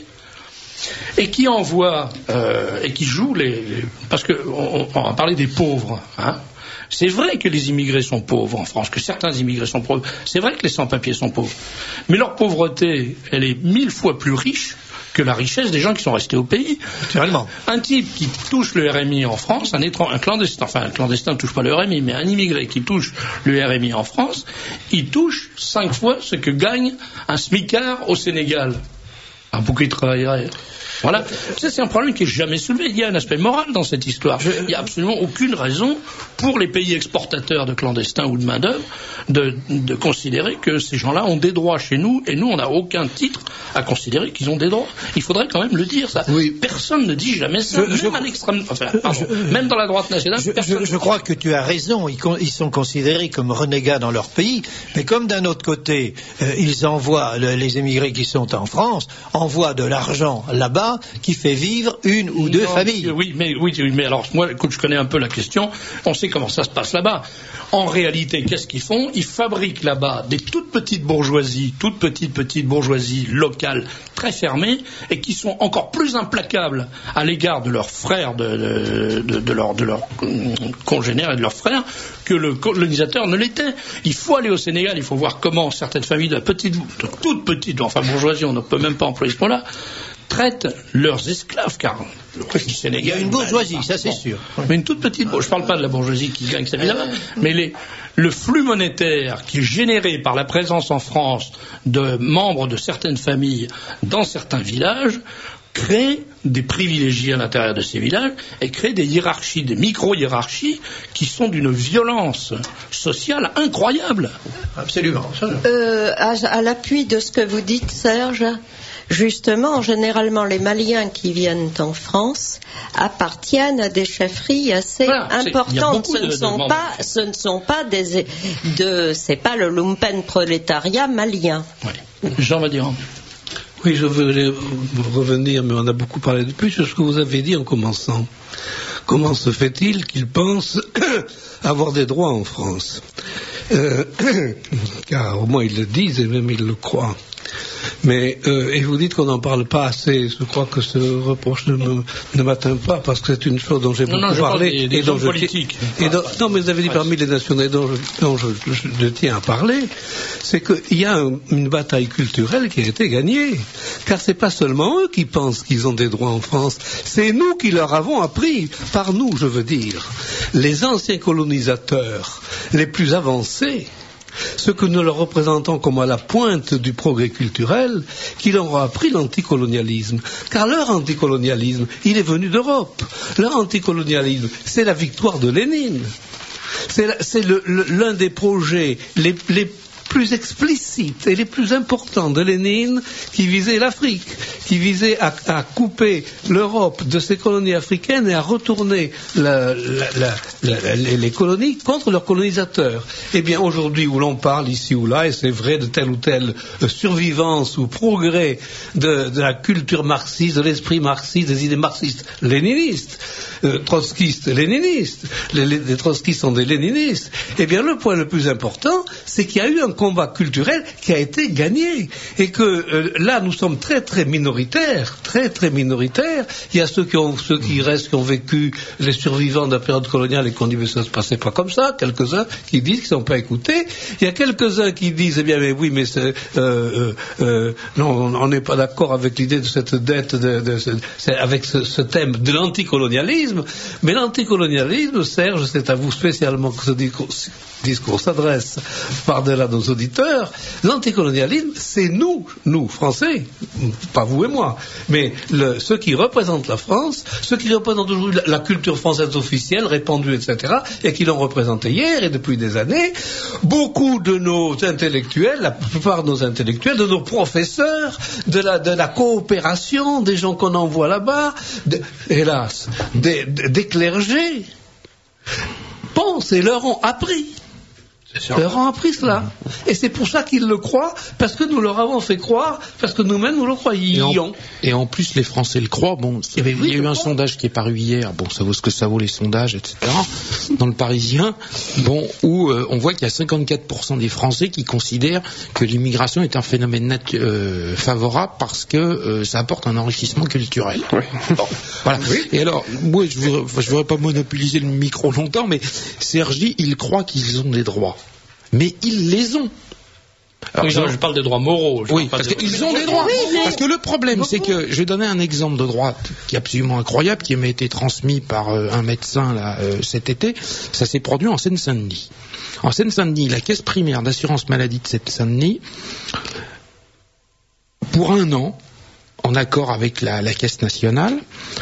et qui envoient et qui jouent parce qu'on va parler des pauvres, hein. C'est vrai que les immigrés sont pauvres en France, que certains immigrés sont pauvres. C'est vrai que les sans-papiers sont pauvres. Mais leur pauvreté, elle est 1000 fois plus riche que la richesse des gens qui sont restés au pays. Naturellement. Un type qui touche le RMI en France, un clandestin, enfin un clandestin ne touche pas le RMI, mais un immigré qui touche le RMI en France, il touche 5 fois ce que gagne un smicard au Sénégal. Un bouquet de travailleurs. Voilà. Ça, c'est un problème qui n'est jamais soulevé. Il y a un aspect moral dans cette histoire. Il n'y a absolument aucune raison pour les pays exportateurs de clandestins ou de main-d'œuvre de considérer que ces gens-là ont des droits chez nous et nous, on n'a aucun titre à considérer qu'ils ont des droits. Il faudrait quand même le dire, ça. Oui. Personne ne dit jamais ça. Même à l'extrême. Enfin, pardon. Même dans la droite nationale. Je crois que tu as raison. Ils sont considérés comme renégats dans leur pays. Mais comme d'un autre côté, ils envoient, les émigrés qui sont en France, envoient de l'argent là-bas, qui fait vivre une ou deux familles. Oui, mais alors, moi, écoute, je connais un peu la question, on sait comment ça se passe là-bas. En réalité, qu'est-ce qu'ils font? Ils fabriquent là-bas des toutes petites bourgeoisies locales, très fermées, et qui sont encore plus implacables à l'égard de leurs frères, de leurs congénères et de leurs frères, que le colonisateur ne l'était. Il faut aller au Sénégal, il faut voir comment certaines familles de toutes petites, enfin bourgeoisie, on ne peut même pas employer ce mot-là, traitent leurs esclaves, car du Sénégal, il y a une bourgeoisie, ça c'est sûr. Mais une toute petite bourgeoisie. Je ne parle pas de la bourgeoisie qui gagne sa vie là-bas, mais le flux monétaire qui est généré par la présence en France de membres de certaines familles dans certains villages crée des privilégiés à l'intérieur de ces villages et crée des hiérarchies, des micro-hiérarchies qui sont d'une violence sociale incroyable. Absolument. À l'appui de ce que vous dites, Serge, justement, généralement, les Maliens qui viennent en France appartiennent à des chefferies assez importantes. Ce ne sont pas c'est pas le lumpen prolétariat malien. Oui. Jean Vadiran. Oui, je voulais revenir, mais on a beaucoup parlé depuis, sur ce que vous avez dit en commençant. Comment se fait-il qu'ils pensent avoir des droits en France? Car au moins ils le disent et même ils le croient. Mais et vous dites qu'on n'en parle pas assez. Je crois que ce reproche ne m'atteint pas parce que c'est une chose dont j'ai beaucoup parlé et dont je politique. Non, mais vous avez dit parmi les nationaux dont je tiens à parler, c'est qu'il y a une bataille culturelle qui a été gagnée. Car c'est pas seulement eux qui pensent qu'ils ont des droits en France, c'est nous qui leur avons appris, par nous, je veux dire, les anciens colonisateurs les plus avancés. Ce que nous leur représentons comme à la pointe du progrès culturel, qui leur ont appris l'anticolonialisme. Car leur anticolonialisme, il est venu d'Europe. Leur anticolonialisme, c'est la victoire de Lénine. C'est l'un des projets les plus explicites et les plus importants de Lénine qui visait l'Afrique, qui visait à couper l'Europe de ses colonies africaines et à retourner les colonies contre leurs colonisateurs. Eh bien, aujourd'hui, où l'on parle ici ou là, et c'est vrai de telle ou telle survivance ou progrès de la culture marxiste, de l'esprit marxiste, des idées marxistes, léninistes, trotskistes, léninistes, les trotskistes sont des léninistes, eh bien, le point le plus important, c'est qu'il y a eu un combat culturel qui a été gagné, et que là, nous sommes très, très minoritaires, très, très minoritaires. Il y a ceux qui restent, qui ont vécu les survivants de la période coloniale et qui ont dit, mais ça ne se passait pas comme ça, quelques-uns qui disent qu'ils ne sont pas écoutés. Il y a quelques-uns qui disent, eh bien, mais oui, mais non, on n'est pas d'accord avec l'idée de cette dette, avec ce thème de l'anticolonialisme. Mais l'anticolonialisme, Serge, c'est à vous spécialement que ce discours s'adresse par-delà nos auditeurs. L'anticolonialisme, c'est nous, Français, pas vous et moi, mais ceux qui représentent la France, ceux qui représentent aujourd'hui la culture française officielle, répandue, etc., et qui l'ont représentée hier et depuis des années. Beaucoup de nos intellectuels, la plupart de nos intellectuels, de nos professeurs, de la coopération, des gens qu'on envoie là-bas, hélas, des clergés, pensent et leur ont appris. Leur ont appris cela. Et c'est pour ça qu'ils le croient, parce que nous leur avons fait croire, parce que nous-mêmes nous le croyions. Et en plus, les Français le croient. Bon, il y a eu un sondage qui est paru hier. Bon, ça vaut ce que ça vaut, les sondages, etc. Dans le Parisien, bon, où on voit qu'il y a 54% des Français qui considèrent que l'immigration est un phénomène favorable parce que ça apporte un enrichissement culturel. Oui. Bon, voilà. Oui. Et alors, moi, je voudrais pas monopoliser le micro longtemps, mais Sergi, il croit qu'ils ont des droits. Mais ils les ont. Alors, oui, je parle des droits moraux. Oui, parce qu'ils ont des droits. Oui, mais... Parce que le problème, c'est que, je vais donner un exemple de droit qui est absolument incroyable, qui m'a été transmis par un médecin là, cet été. Ça s'est produit en Seine-Saint-Denis. En Seine-Saint-Denis, la caisse primaire d'assurance maladie de Seine-Saint-Denis, pour 1 an, en accord avec la caisse nationale,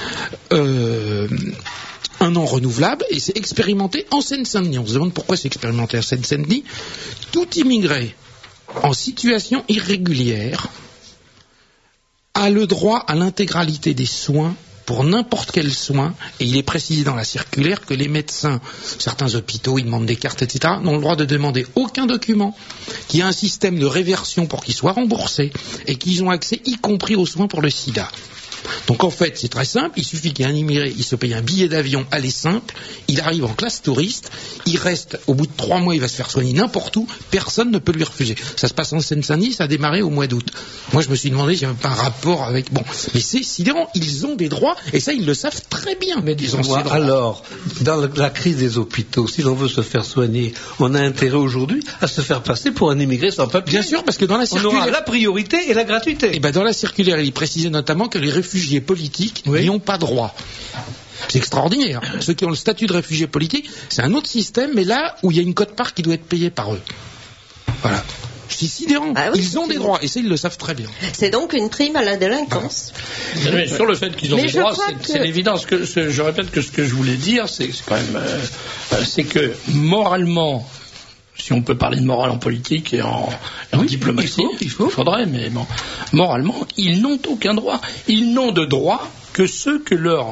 1 an renouvelable, et c'est expérimenté en Seine-Saint-Denis. On se demande pourquoi c'est expérimenté en Seine-Saint-Denis. Tout immigré en situation irrégulière a le droit à l'intégralité des soins, pour n'importe quel soin, et il est précisé dans la circulaire que les médecins, certains hôpitaux, ils demandent des cartes, etc., n'ont le droit de demander aucun document, qu'il y a un système de réversion pour qu'ils soient remboursés, et qu'ils ont accès y compris aux soins pour le sida. Donc en fait, c'est très simple, il suffit qu'il y ait un immigré, il se paye un billet d'avion aller simple, il arrive en classe touriste, il reste, au bout de 3 mois, il va se faire soigner n'importe où, personne ne peut lui refuser. Ça se passe en Seine-Saint-Denis, ça a démarré au mois d'août. Moi, je me suis demandé, j'ai même pas un rapport avec... Bon, mais c'est sidérant, ils ont des droits, et ça, ils le savent très bien. Mais disons-moi, alors, dans la crise des hôpitaux, si l'on veut se faire soigner, on a intérêt aujourd'hui à se faire passer pour un immigré sans papier. Bien sûr, parce que dans la circulaire... On aura la priorité et la gratuité. Et ben dans la circulaire, il précisait notamment que les réfugiés politiques n'y ont pas droit. C'est extraordinaire. Ceux qui ont le statut de réfugiés politiques, c'est un autre système, mais là où il y a une quote-part qui doit être payée par eux. Voilà. C'est sidérant. Ah oui, ils ont des droits, et ça, ils le savent très bien. C'est donc une prime à la délinquance. Mais sur le fait qu'ils ont des droits, c'est l'évidence. Je répète que ce que je voulais dire, c'est quand même... c'est que, moralement... Si on peut parler de morale en politique et en diplomatie, il faudrait, mais bon, moralement, ils n'ont aucun droit. Ils n'ont de droit que ceux que leur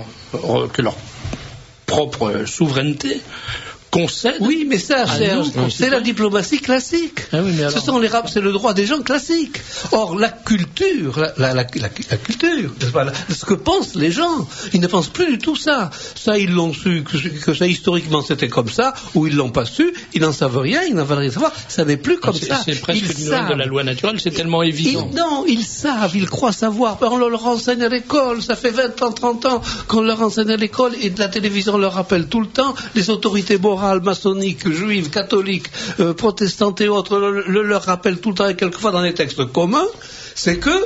propre souveraineté concède. Oui, mais ça, Serge, c'est la diplomatie classique. Ah oui, c'est le droit des gens classiques. Or, la culture, la culture, ce que pensent les gens, ils ne pensent plus du tout ça. Ça, ils l'ont su, que ça historiquement c'était comme ça, ou ils l'ont pas su, ils n'en savent rien, ils n'en veulent rien savoir. Ça n'est plus comme ça. C'est presque du domaine de la loi naturelle, c'est tellement évident. Non, ils savent, ils croient savoir. On leur enseigne à l'école, ça fait 20 ans, 30 ans qu'on leur enseigne à l'école, et la télévision leur rappelle tout le temps, les autorités morales maçonniques, juives, catholiques, protestantes et autres leur rappellent tout le temps et quelquefois dans les textes communs, c'est que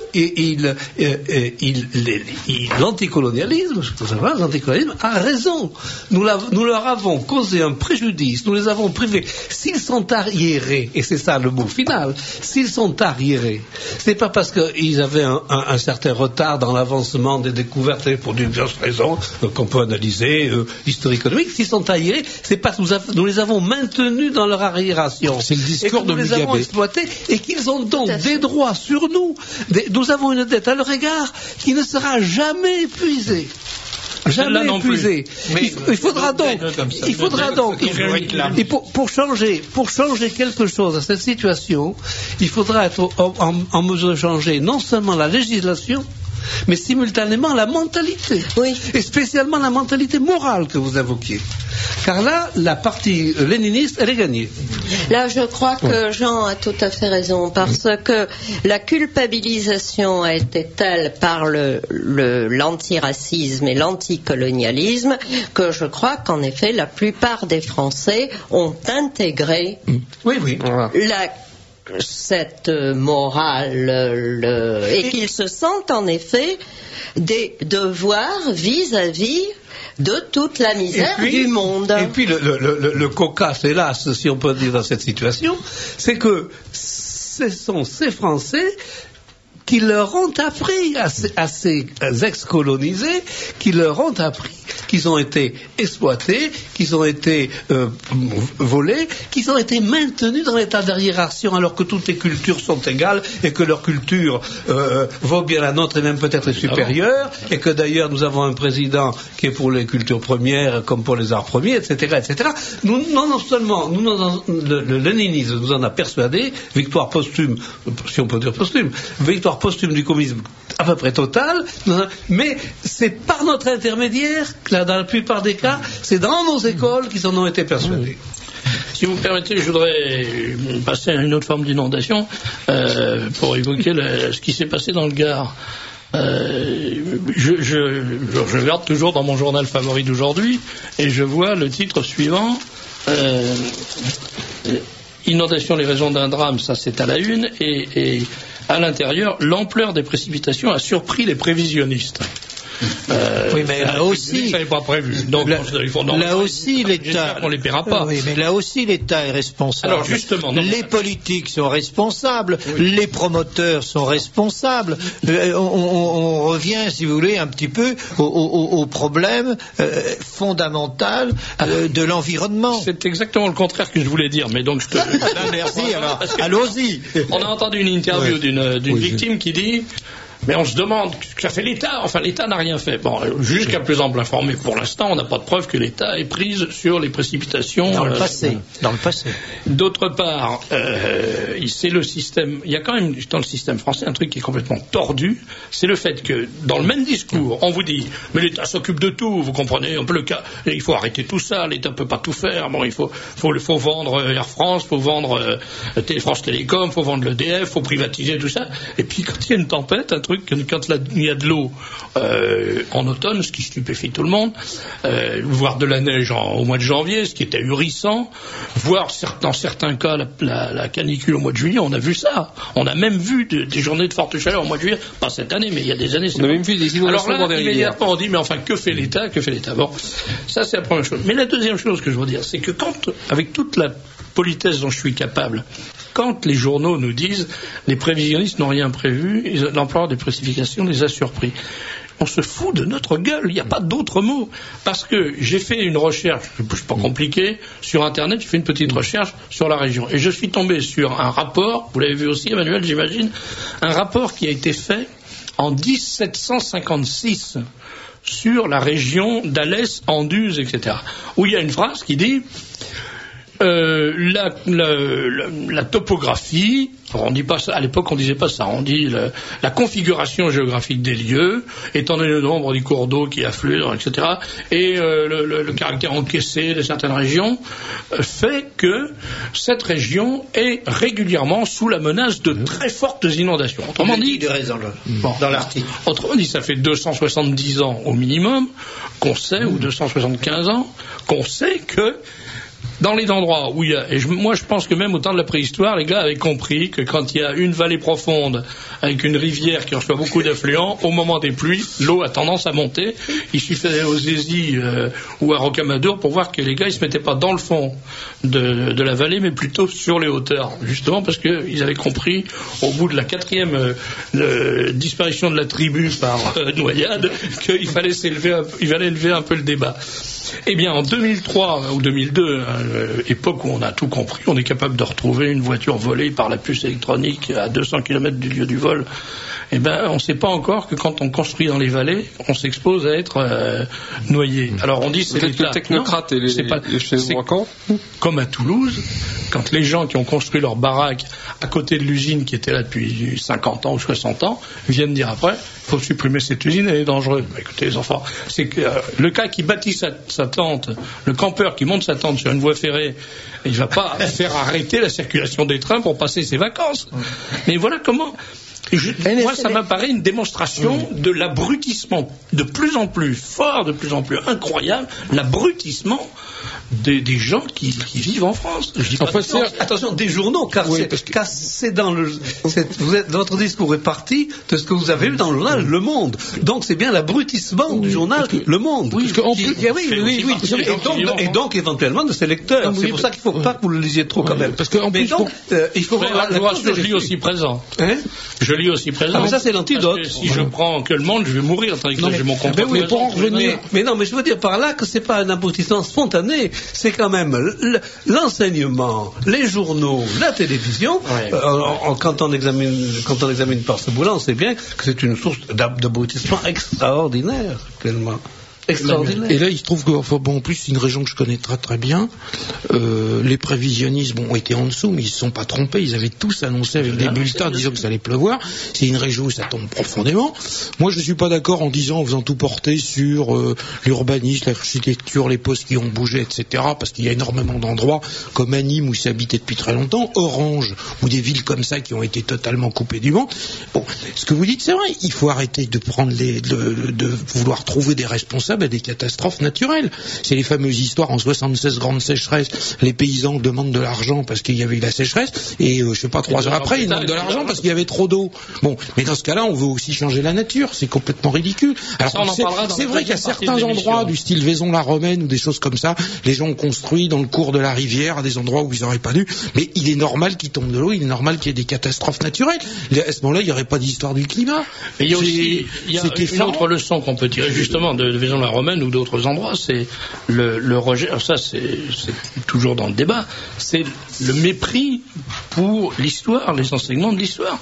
l'anticolonialisme a raison. Nous leur avons causé un préjudice, nous les avons privés. S'ils sont arriérés, et c'est ça le mot final, s'ils sont arriérés, c'est pas parce qu'ils avaient un certain retard dans l'avancement des découvertes, pour diverses raisons qu'on peut analyser, historiques, économiques. S'ils sont arriérés, c'est pas tout nous les avons maintenus dans leur arriération. C'est le discours de Mugabe. Nous les avons exploités et qu'ils ont donc des droits sur nous. Nous avons une dette à leur égard qui ne sera jamais épuisée. Jamais épuisé. Il faudra donc, pour changer quelque chose à cette situation, il faudra être en mesure de changer non seulement la législation, mais simultanément la mentalité. Oui. Et spécialement la mentalité morale que vous invoquiez. Car là, la partie léniniste, elle est gagnée. Là, je crois que Jean a tout à fait raison, parce que la culpabilisation a été telle par l'antiracisme et l'anticolonialisme que je crois qu'en effet, la plupart des Français ont intégré cette morale et qu'ils se sentent en effet des devoirs vis-à-vis de toute la misère du monde. Et puis le cocasse, hélas, si on peut dire dans cette situation, c'est que ce sont ces Français qui leur ont appris à ces ex-colonisés, qui leur ont appris qu'ils ont été exploités, qu'ils ont été volés, qu'ils ont été maintenus dans l'état d'arriération alors que toutes les cultures sont égales et que leur culture vaut bien la nôtre et même peut-être supérieure, et que d'ailleurs nous avons un président qui est pour les cultures premières comme pour les arts premiers, etc., etc. Non seulement le léninisme nous en a persuadés, victoire posthume, si on peut dire posthume, victoire posthume du communisme à peu près totale, mais c'est par notre intermédiaire, là, dans la plupart des cas, c'est dans nos écoles qu'ils en ont été persuadés. Si vous me permettez, je voudrais passer à une autre forme d'inondation pour évoquer ce qui s'est passé dans le Gard. Je regarde toujours dans mon journal favori d'aujourd'hui et je vois le titre suivant. Inondation, les raisons d'un drame, ça c'est à la une, et à l'intérieur, l'ampleur des précipitations a surpris les prévisionnistes. Oui, mais là aussi, ça n'est pas prévu. Donc, là aussi, l'État, on les paiera pas. Oui, mais là aussi, l'État est responsable. Alors, justement, les politiques sont responsables, les promoteurs sont responsables. On revient, si vous voulez, un petit peu au problème fondamental de l'environnement. C'est exactement le contraire que je voulais dire, mais donc je te. Merci. Alors, allons-y. On a entendu une interview d'une victime qui dit. Mais on se demande ce que ça fait l'État. Enfin, l'État n'a rien fait. Bon, jusqu'à plus ample informé, pour l'instant, on n'a pas de preuve que l'État ait prise sur les précipitations. Dans le passé. D'autre part, c'est le système. Il y a quand même dans le système français un truc qui est complètement tordu. C'est le fait que dans le même discours, on vous dit, mais l'État s'occupe de tout. Vous comprenez un peu le cas. Il faut arrêter tout ça. L'État peut pas tout faire. Bon, il faut vendre Air France, faut vendre France Télécom, faut vendre l'EDF, faut privatiser tout ça. Et puis quand il y a une tempête, un truc, quand il y a de l'eau en automne, ce qui stupéfie tout le monde, voire de la neige au mois de janvier, ce qui était ahurissant, voire dans certains cas la canicule au mois de juillet, on a vu ça. On a même vu des journées de forte chaleur au mois de juillet, pas cette année, mais il y a des années. On a même vu des inondations dans des rivières. Immédiatement on dit, mais enfin, que fait l'État? Bon, ça c'est la première chose. Mais la deuxième chose que je veux dire, c'est que avec toute la politesse dont je suis capable, quand les journaux nous disent les prévisionnistes n'ont rien prévu, l'ampleur des précipitations les a surpris. On se fout de notre gueule, il n'y a pas d'autre mot. Parce que j'ai fait une recherche, c'est pas compliqué, sur Internet, j'ai fait une petite recherche sur la région. Et je suis tombé sur un rapport, vous l'avez vu aussi Emmanuel, j'imagine, un rapport qui a été fait en 1756 sur la région d'Alès, Anduze, etc. Où il y a une phrase qui dit... la topographie, on dit pas ça, à l'époque on disait pas ça, on dit la configuration géographique des lieux, étant donné le nombre des cours d'eau qui affluent, etc., et le caractère encaissé de certaines régions, fait que cette région est régulièrement sous la menace de très fortes inondations. Autrement dit, dans l'article. Autrement dit, ça fait 270 ans au minimum qu'on sait, ou 275 ans, qu'on sait que dans les endroits où il y a, moi je pense que même au temps de la préhistoire, les gars avaient compris que quand il y a une vallée profonde avec une rivière qui reçoit beaucoup d'affluents, au moment des pluies, l'eau a tendance à monter. Il suffisait d'aller aux Zézis ou à Rocamadour pour voir que les gars ils se mettaient pas dans le fond de la vallée, mais plutôt sur les hauteurs, justement parce qu'ils avaient compris au bout de la 4e disparition de la tribu par noyade qu'il fallait élever un peu le débat. Eh bien, en 2003 ou 2002, époque où on a tout compris, on est capable de retrouver une voiture volée par la puce électronique à 200 km du lieu du vol. Eh ben, on ne sait pas encore que quand on construit dans les vallées, on s'expose à être noyé. Alors on dit c'est peut-être l'État. Les technocrates et les chefs brocants. Comme à Toulouse, quand les gens qui ont construit leur baraque à côté de l'usine qui était là depuis 50 ans ou 60 ans viennent dire après, il faut supprimer cette usine, elle est dangereuse. Bah, écoutez les enfants, c'est que le cas qui bâtit sa tente, le campeur qui monte sa tente sur une voie ferrée, il ne va pas faire arrêter la circulation des trains pour passer ses vacances. Mais voilà comment... moi, ça m'apparaît une démonstration de l'abrutissement de plus en plus fort, de plus en plus incroyable, l'abrutissement des gens qui vivent en France. Je dis attention, des journaux, car c'est dans votre discours est parti de ce que vous avez lu dans le journal Le Monde. Donc c'est bien l'abrutissement du journal Le Monde. Oui, et donc éventuellement de ses lecteurs. C'est pour ça qu'il ne faut pas que vous le lisiez trop quand même. Parce qu'en plus, il faut je lis aussi présent. Je lis aussi présent. Ah, mais ça c'est l'antidote. Si je prends que Le Monde, je vais mourir. J'ai mon compte. Pour en revenir. Mais non, mais je veux dire par là que c'est pas un abrutissement spontané. C'est quand même l'enseignement, les journaux, la télévision. Quand on examine par ce bout-là, on sait bien que c'est une source d'abrutissement extraordinaire, tellement. Extraordinaire. Et là, il se trouve que, en plus, c'est une région que je connais très très bien. Les prévisionnistes ont été en dessous, mais ils se sont pas trompés. Ils avaient tous annoncé avec des bulletins disant que ça allait pleuvoir. C'est une région où ça tombe profondément. Moi, je suis pas d'accord en faisant tout porter sur l'urbanisme, l'architecture, les postes qui ont bougé, etc. Parce qu'il y a énormément d'endroits comme à Nîmes où c'est habité depuis très longtemps, Orange ou des villes comme ça qui ont été totalement coupées du monde. Bon, ce que vous dites, c'est vrai. Il faut arrêter de prendre de vouloir trouver des responsables à des catastrophes naturelles. C'est les fameuses histoires en 76 grandes sécheresses. Les paysans demandent de l'argent parce qu'il y avait eu la sécheresse et je sais pas 3 heures après ils demandent de l'argent parce qu'il y avait trop d'eau. Bon, mais dans ce cas-là, on veut aussi changer la nature. C'est complètement ridicule. Alors c'est vrai qu'il y a certains endroits du style Vaison-la-Romaine ou des choses comme ça, les gens ont construit dans le cours de la rivière à des endroits où ils n'auraient pas dû. Mais il est normal qu'il tombe de l'eau. Il est normal qu'il y ait des catastrophes naturelles. À ce moment-là, il n'y aurait pas d'histoire du climat. Mais il y a aussi une autre leçon qu'on peut tirer justement de Vaison-la-Romaine ou d'autres endroits, c'est le rejet. Alors ça, c'est toujours dans le débat. C'est le mépris pour l'histoire, les enseignements de l'histoire.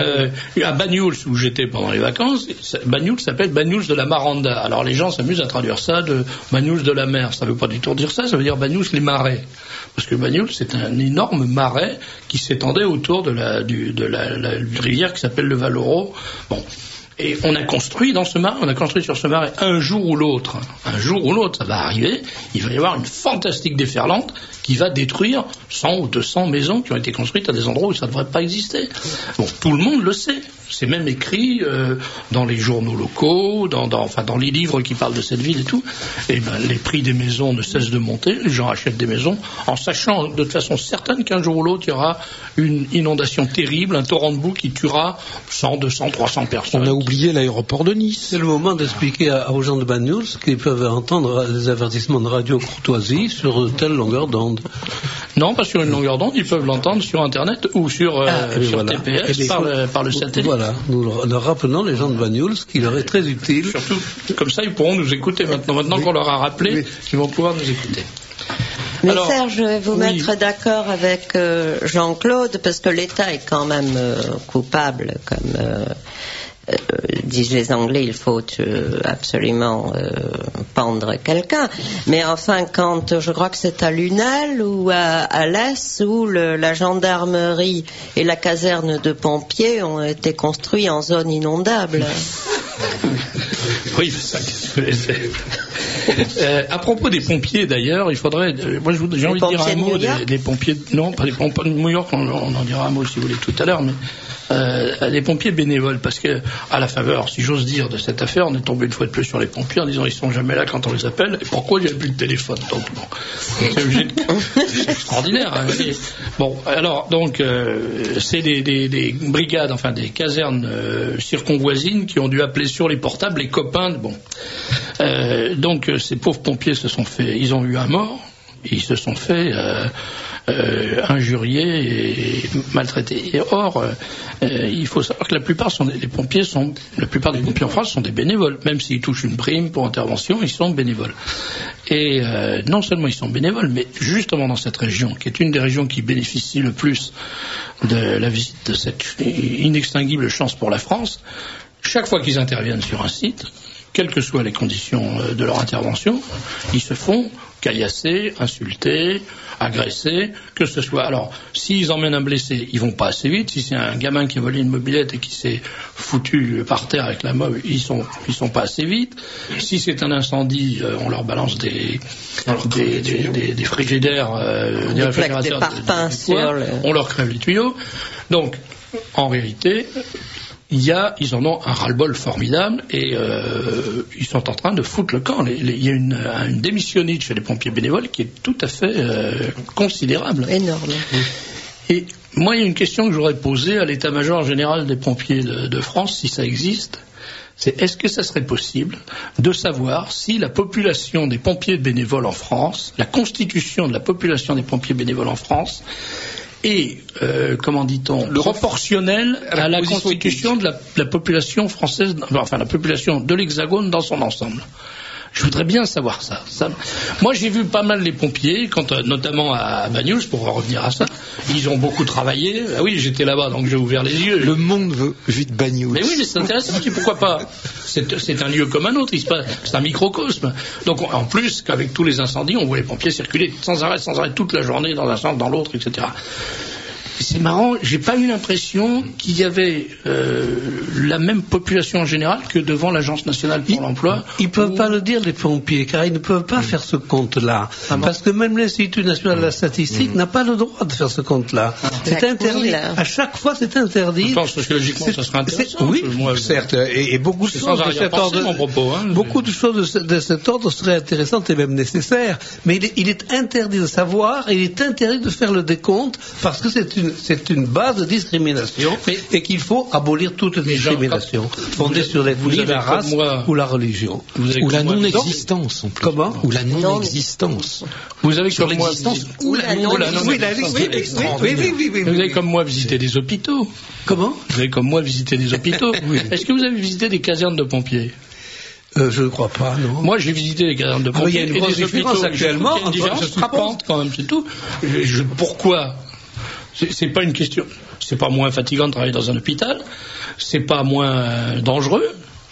À Banyuls, où j'étais pendant les vacances, Banyuls s'appelle Banyuls de la Maranda. Alors les gens s'amusent à traduire ça de Banyuls de la mer. Ça ne veut pas du tout dire ça. Ça veut dire Banyuls les marais. Parce que Banyuls, c'est un énorme marais qui s'étendait autour de la rivière qui s'appelle le Valoro. Bon. Et on a construit sur ce marais un jour ou l'autre, ça va arriver, il va y avoir une fantastique déferlante qui va détruire 100 ou 200 maisons qui ont été construites à des endroits où ça ne devrait pas exister. Bon, tout le monde le sait. C'est même écrit dans les journaux locaux, dans les livres qui parlent de cette ville et tout. Et ben, les prix des maisons ne cessent de monter. Les gens achètent des maisons en sachant de toute façon certaine qu'un jour ou l'autre, il y aura une inondation terrible, un torrent de boue qui tuera 100, 200, 300 personnes. On a oublié l'aéroport de Nice. C'est le moment d'expliquer aux gens de Banyuls qu'ils peuvent entendre les avertissements de Radio Courtoisie sur telle longueur d'onde. Non, pas sur une longueur d'onde, ils peuvent l'entendre sur Internet ou sur TPS par le satellite. Voilà, nous leur rappelons, les gens de Banyuls, qu'il leur est très utile. Surtout, comme ça, ils pourront nous écouter maintenant qu'on leur a rappelé, ils vont pouvoir nous écouter. Mais alors, Serge, je vais vous mettre d'accord avec Jean-Claude, parce que l'État est quand même coupable, comme disent les Anglais, il faut absolument pendre quelqu'un. Mais enfin, quand je crois que c'est à Lunel ou à Lès, où la gendarmerie et la caserne de pompiers ont été construits en zone inondable. Oui, ça, à propos des pompiers, d'ailleurs, il faudrait. Moi, j'ai envie de dire un mot des pompiers. Non, pas des pompiers de New York. On en dira un mot si vous voulez tout à l'heure, mais des pompiers bénévoles, parce que à la faveur, si j'ose dire, de cette affaire, on est tombé une fois de plus sur les pompiers en disant ils sont jamais là quand on les appelle, et pourquoi il n'y a plus de téléphone? Donc bon, c'est extraordinaire. Hein. Bon, alors donc c'est des brigades, enfin des casernes circonvoisines qui ont dû appeler sur les portables les copains. Bon, donc ces pauvres pompiers ils ont eu un mort, ils se sont fait injuriés et maltraités. Et or, il faut savoir que la plupart des pompiers en France sont des bénévoles, même s'ils touchent une prime pour intervention, ils sont bénévoles. Et non seulement ils sont bénévoles, mais justement dans cette région, qui est une des régions qui bénéficie le plus de la visite de cette inextinguible chance pour la France, chaque fois qu'ils interviennent sur un site, quelles que soient les conditions de leur intervention, ils se font caillasser, insulter, agresser, que ce soit. Alors, s'ils emmènent un blessé, ils vont pas assez vite. Si c'est un gamin qui a volé une mobilette et qui s'est foutu par terre avec la mob, ils sont pas assez vite. Si c'est un incendie, on leur balance des frigidaires, des réfrigérateurs, on leur crève les tuyaux. Donc, en réalité, ils en ont un ras-le-bol formidable et ils sont en train de foutre le camp. Il y a une démissionnite chez les pompiers bénévoles qui est tout à fait considérable. Énorme. Et moi, il y a une question que j'aurais posée à l'état-major général des pompiers de France, si ça existe. C'est est-ce que ça serait possible de savoir si la population des pompiers bénévoles en France, la constitution de la population des pompiers bénévoles en France, et, comment dit-on, proportionnel à la constitution de la population française, enfin la population de l'Hexagone dans son ensemble. Je voudrais bien savoir ça. Moi, j'ai vu pas mal les pompiers, notamment à Banyuls, pour revenir à ça. Ils ont beaucoup travaillé. Ah oui, j'étais là-bas, donc j'ai ouvert les yeux. Le monde veut vite Banyuls. Mais oui, mais c'est intéressant. Pourquoi pas? C'est un lieu comme un autre. C'est un microcosme. Donc, en plus, qu'avec tous les incendies, on voit les pompiers circuler sans arrêt, toute la journée, dans un sens, dans l'autre, etc. C'est marrant, j'ai pas eu l'impression qu'il y avait la même population en général que devant l'Agence nationale pour l'emploi. Ils peuvent pas le dire, les pompiers, car ils ne peuvent pas faire ce compte-là. Parce que même l'Institut national de la statistique n'a pas le droit de faire ce compte-là. C'est interdit. À chaque fois, c'est interdit. Je pense que logiquement, ça serait intéressant. Oui, certes. Et beaucoup de choses de cet ordre, beaucoup de choses de cet ordre seraient intéressantes et même nécessaires. Mais il est interdit de savoir et il est interdit de faire le décompte parce que c'est une base de discrimination et qu'il faut abolir toute discrimination fondée sur l'ethnie, la race ou la religion. Ou la non-existence. Comment? Ou la non-existence. Vous avez comme moi ou la non-existence. Vous avez comme moi visité des hôpitaux. Comment? Vous avez comme moi visité des hôpitaux. Est-ce que vous avez visité des casernes de pompiers? Je ne crois pas, non. Moi, j'ai visité des casernes de pompiers. Il y a une grosse différence actuellement. Il y a une différence frappante, quand même, c'est tout. Pourquoi? C'est pas une question. C'est pas moins fatigant de travailler dans un hôpital. C'est pas moins dangereux.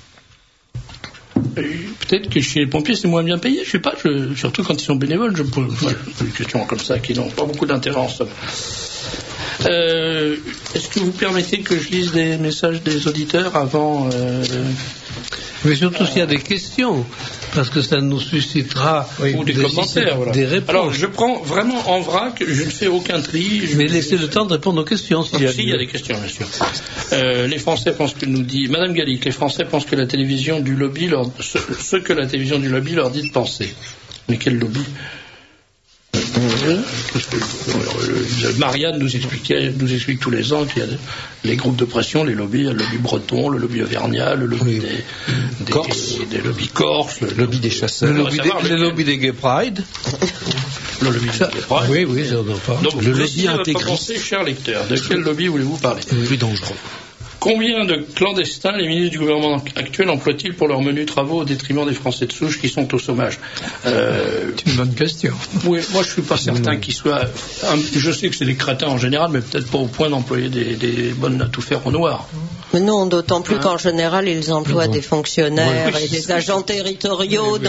Peut-être que chez les pompiers c'est moins bien payé. Je sais pas. Surtout quand ils sont bénévoles. Je me pose des questions comme ça qui n'ont pas beaucoup d'intérêt en somme. Est-ce que vous permettez que je lise des messages des auditeurs avant Mais surtout s'il y a des questions, parce que ça nous suscitera ou des commentaires, voilà. Des réponses. Alors je prends vraiment en vrac, je ne fais aucun tri. Mais laissez le temps de répondre aux questions. Il y a des questions, bien sûr. Les Français pensent que nous dit Madame Gallic, les Français pensent que la télévision du lobby ce que la télévision du lobby leur dit de penser. Mais quel lobby? Marianne nous explique tous les ans qu'il y a les groupes de pression, les lobbies, le lobby breton, le lobby auvergnat, le lobby des lobbies corses, le lobby des chasseurs, le lobby des Gay Pride. Le lobby des Gay Pride. Oui, j'en ai pas. Donc, le lobby intégriste. Chers lecteurs, de quel lobby voulez-vous parler? Plus dangereux. Combien de clandestins les ministres du gouvernement actuel emploient-ils pour leurs menus travaux au détriment des Français de souche qui sont au chômage? C'est une bonne question. Oui, moi je suis pas certain qu'ils soient. Je sais que c'est des crétins en général, mais peut-être pas au point d'employer des bonnes à tout faire au noir. Mais non, d'autant plus qu'en général ils emploient des fonctionnaires et des agents territoriaux.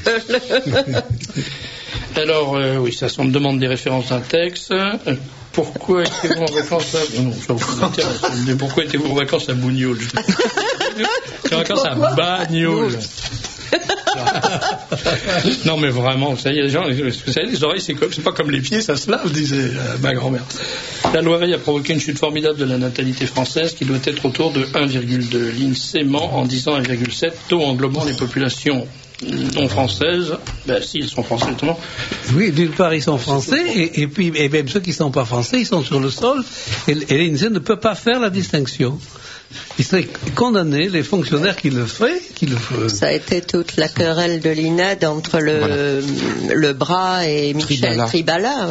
Alors oui, ça me demande des références d'un texte. Pourquoi étiez-vous en vacances à... Non, ça vous intéresse. Pourquoi étiez-vous en vacances à Bougnoul? Je suis en vacances à Bagnoul. Non, mais vraiment, vous savez, les oreilles, c'est pas comme les pieds, ça se lave, disait ma grand-mère. La loi Veil a provoqué une chute formidable de la natalité française qui doit être autour de 1,2. L'INSEE ment en disant 1,7, taux englobant les populations non françaises. Ben si, ils sont français, justement. Oui, d'une part, ils sont français, et puis et même ceux qui ne sont pas français, ils sont sur le sol, et l'INSEE ne peut pas faire la distinction. Il serait condamné, les fonctionnaires qui le feraient. Ça a été toute la querelle de l'INED entre le Bras et Michel Tribala.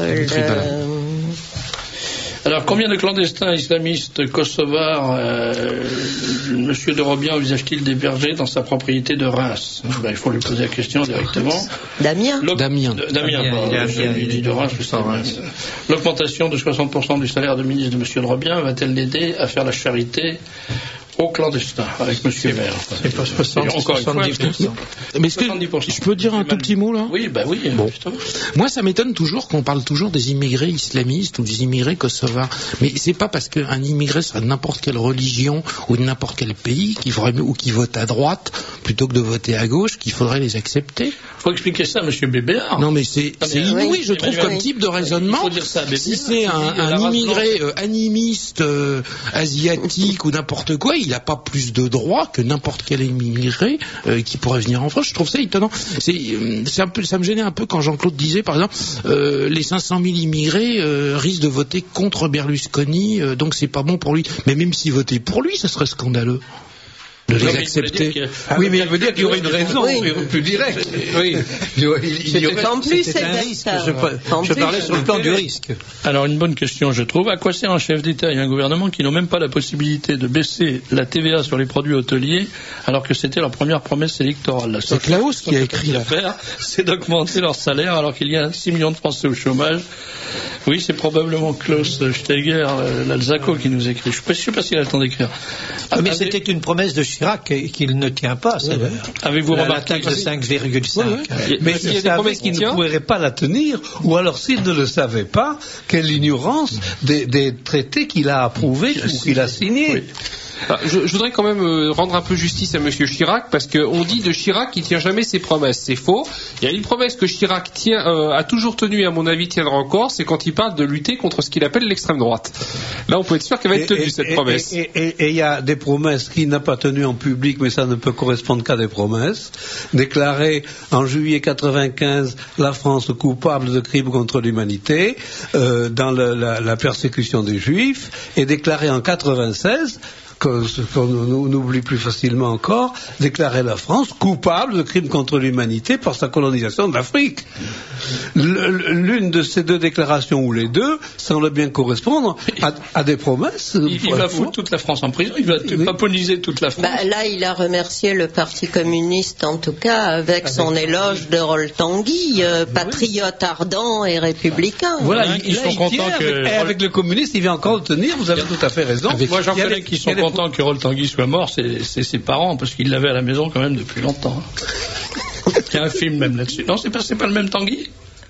Alors, combien de clandestins islamistes kosovars M. de Robian envisage-t-il d'héberger dans sa propriété de Reims? Il faut lui poser la question directement. Damien, il dit de Reims, je sais. L'augmentation de 60% du salaire de ministre de M. de Robian va-t-elle l'aider à faire la charité aux clandestins avec M. Maire? C'est pas 60, encore 70%. Mais est-ce que je peux dire un tout petit mot là? Oui, oui. Bon. Moi, ça m'étonne toujours qu'on parle toujours des immigrés islamistes ou des immigrés kosovars. Mais c'est pas parce qu'un immigré serait de n'importe quelle religion ou de n'importe quel pays qui vote à droite plutôt que de voter à gauche qu'il faudrait les accepter. Faut expliquer ça à M. Bébéard. Non, mais c'est inouï, je trouve, comme type de raisonnement. Si c'est un immigré animiste, asiatique ou n'importe quoi, il n'a pas plus de droits que n'importe quel immigré qui pourrait venir en France. Je trouve ça étonnant. Ça me gênait un peu quand Jean-Claude disait, par exemple, les 500 000 immigrés risquent de voter contre Berlusconi, donc c'est pas bon pour lui. Mais même s'ils votaient pour lui, ça serait scandaleux de les accepter. Oui, mais il veut dire qu'il y aurait une raison plus directe. Oui. En plus, c'est un risque. Je parlais sur le plan du risque. Alors, une bonne question, je trouve. À quoi sert un chef d'État et un gouvernement qui n'ont même pas la possibilité de baisser la TVA sur les produits hôteliers, alors que c'était leur première promesse électorale? C'est Klaus qui a écrit l'affaire, c'est d'augmenter leur salaire alors qu'il y a 6 millions de Français au chômage. Oui, c'est probablement Klaus Steiger, l'Alsaco, qui nous écrit. Je ne sais pas s'il a le temps d'écrire. Mais c'était une promesse de Chirac qu'il ne tient pas, c'est vrai. Avez-vous remarqué la taxe de 5,5 Mais il y a des promesses qu'il ne pourrait pas la tenir, ou alors s'il ne le savait pas, quelle ignorance des traités qu'il a approuvés ou qu'il a signés. Oui. Je voudrais quand même rendre un peu justice à M. Chirac, parce qu'on dit de Chirac qu'il tient jamais ses promesses. C'est faux. Il y a une promesse que Chirac a toujours tenue, et à mon avis tiendra encore, c'est quand il parle de lutter contre ce qu'il appelle l'extrême droite. Là, on peut être sûr qu'elle va être tenue, cette promesse. Et il y a des promesses qu'il n'a pas tenues en public, mais ça ne peut correspondre qu'à des promesses. Déclarer en juillet 95 la France coupable de crimes contre l'humanité dans la persécution des Juifs, et déclarer en 96 qu'on oublie plus facilement encore, déclarer la France coupable de crimes contre l'humanité par sa colonisation de l'Afrique. L'une de ces deux déclarations, ou les deux, semble bien correspondre à des promesses. Il va foutre toute la France en prison, il va paponiser toute la France. Là, il a remercié le Parti communiste, en tout cas, avec son éloge de Rol-Tanguy, patriote ardent et républicain. Voilà, ils sont contents que... Avec le communiste, il vient encore le tenir, vous avez tout à fait raison. Moi, j'en connais qui sont contents que Rol-Tanguy soit mort, c'est ses parents, parce qu'il l'avait à la maison quand même depuis longtemps. Il y a un film même là-dessus. Non, c'est pas le même Tanguy.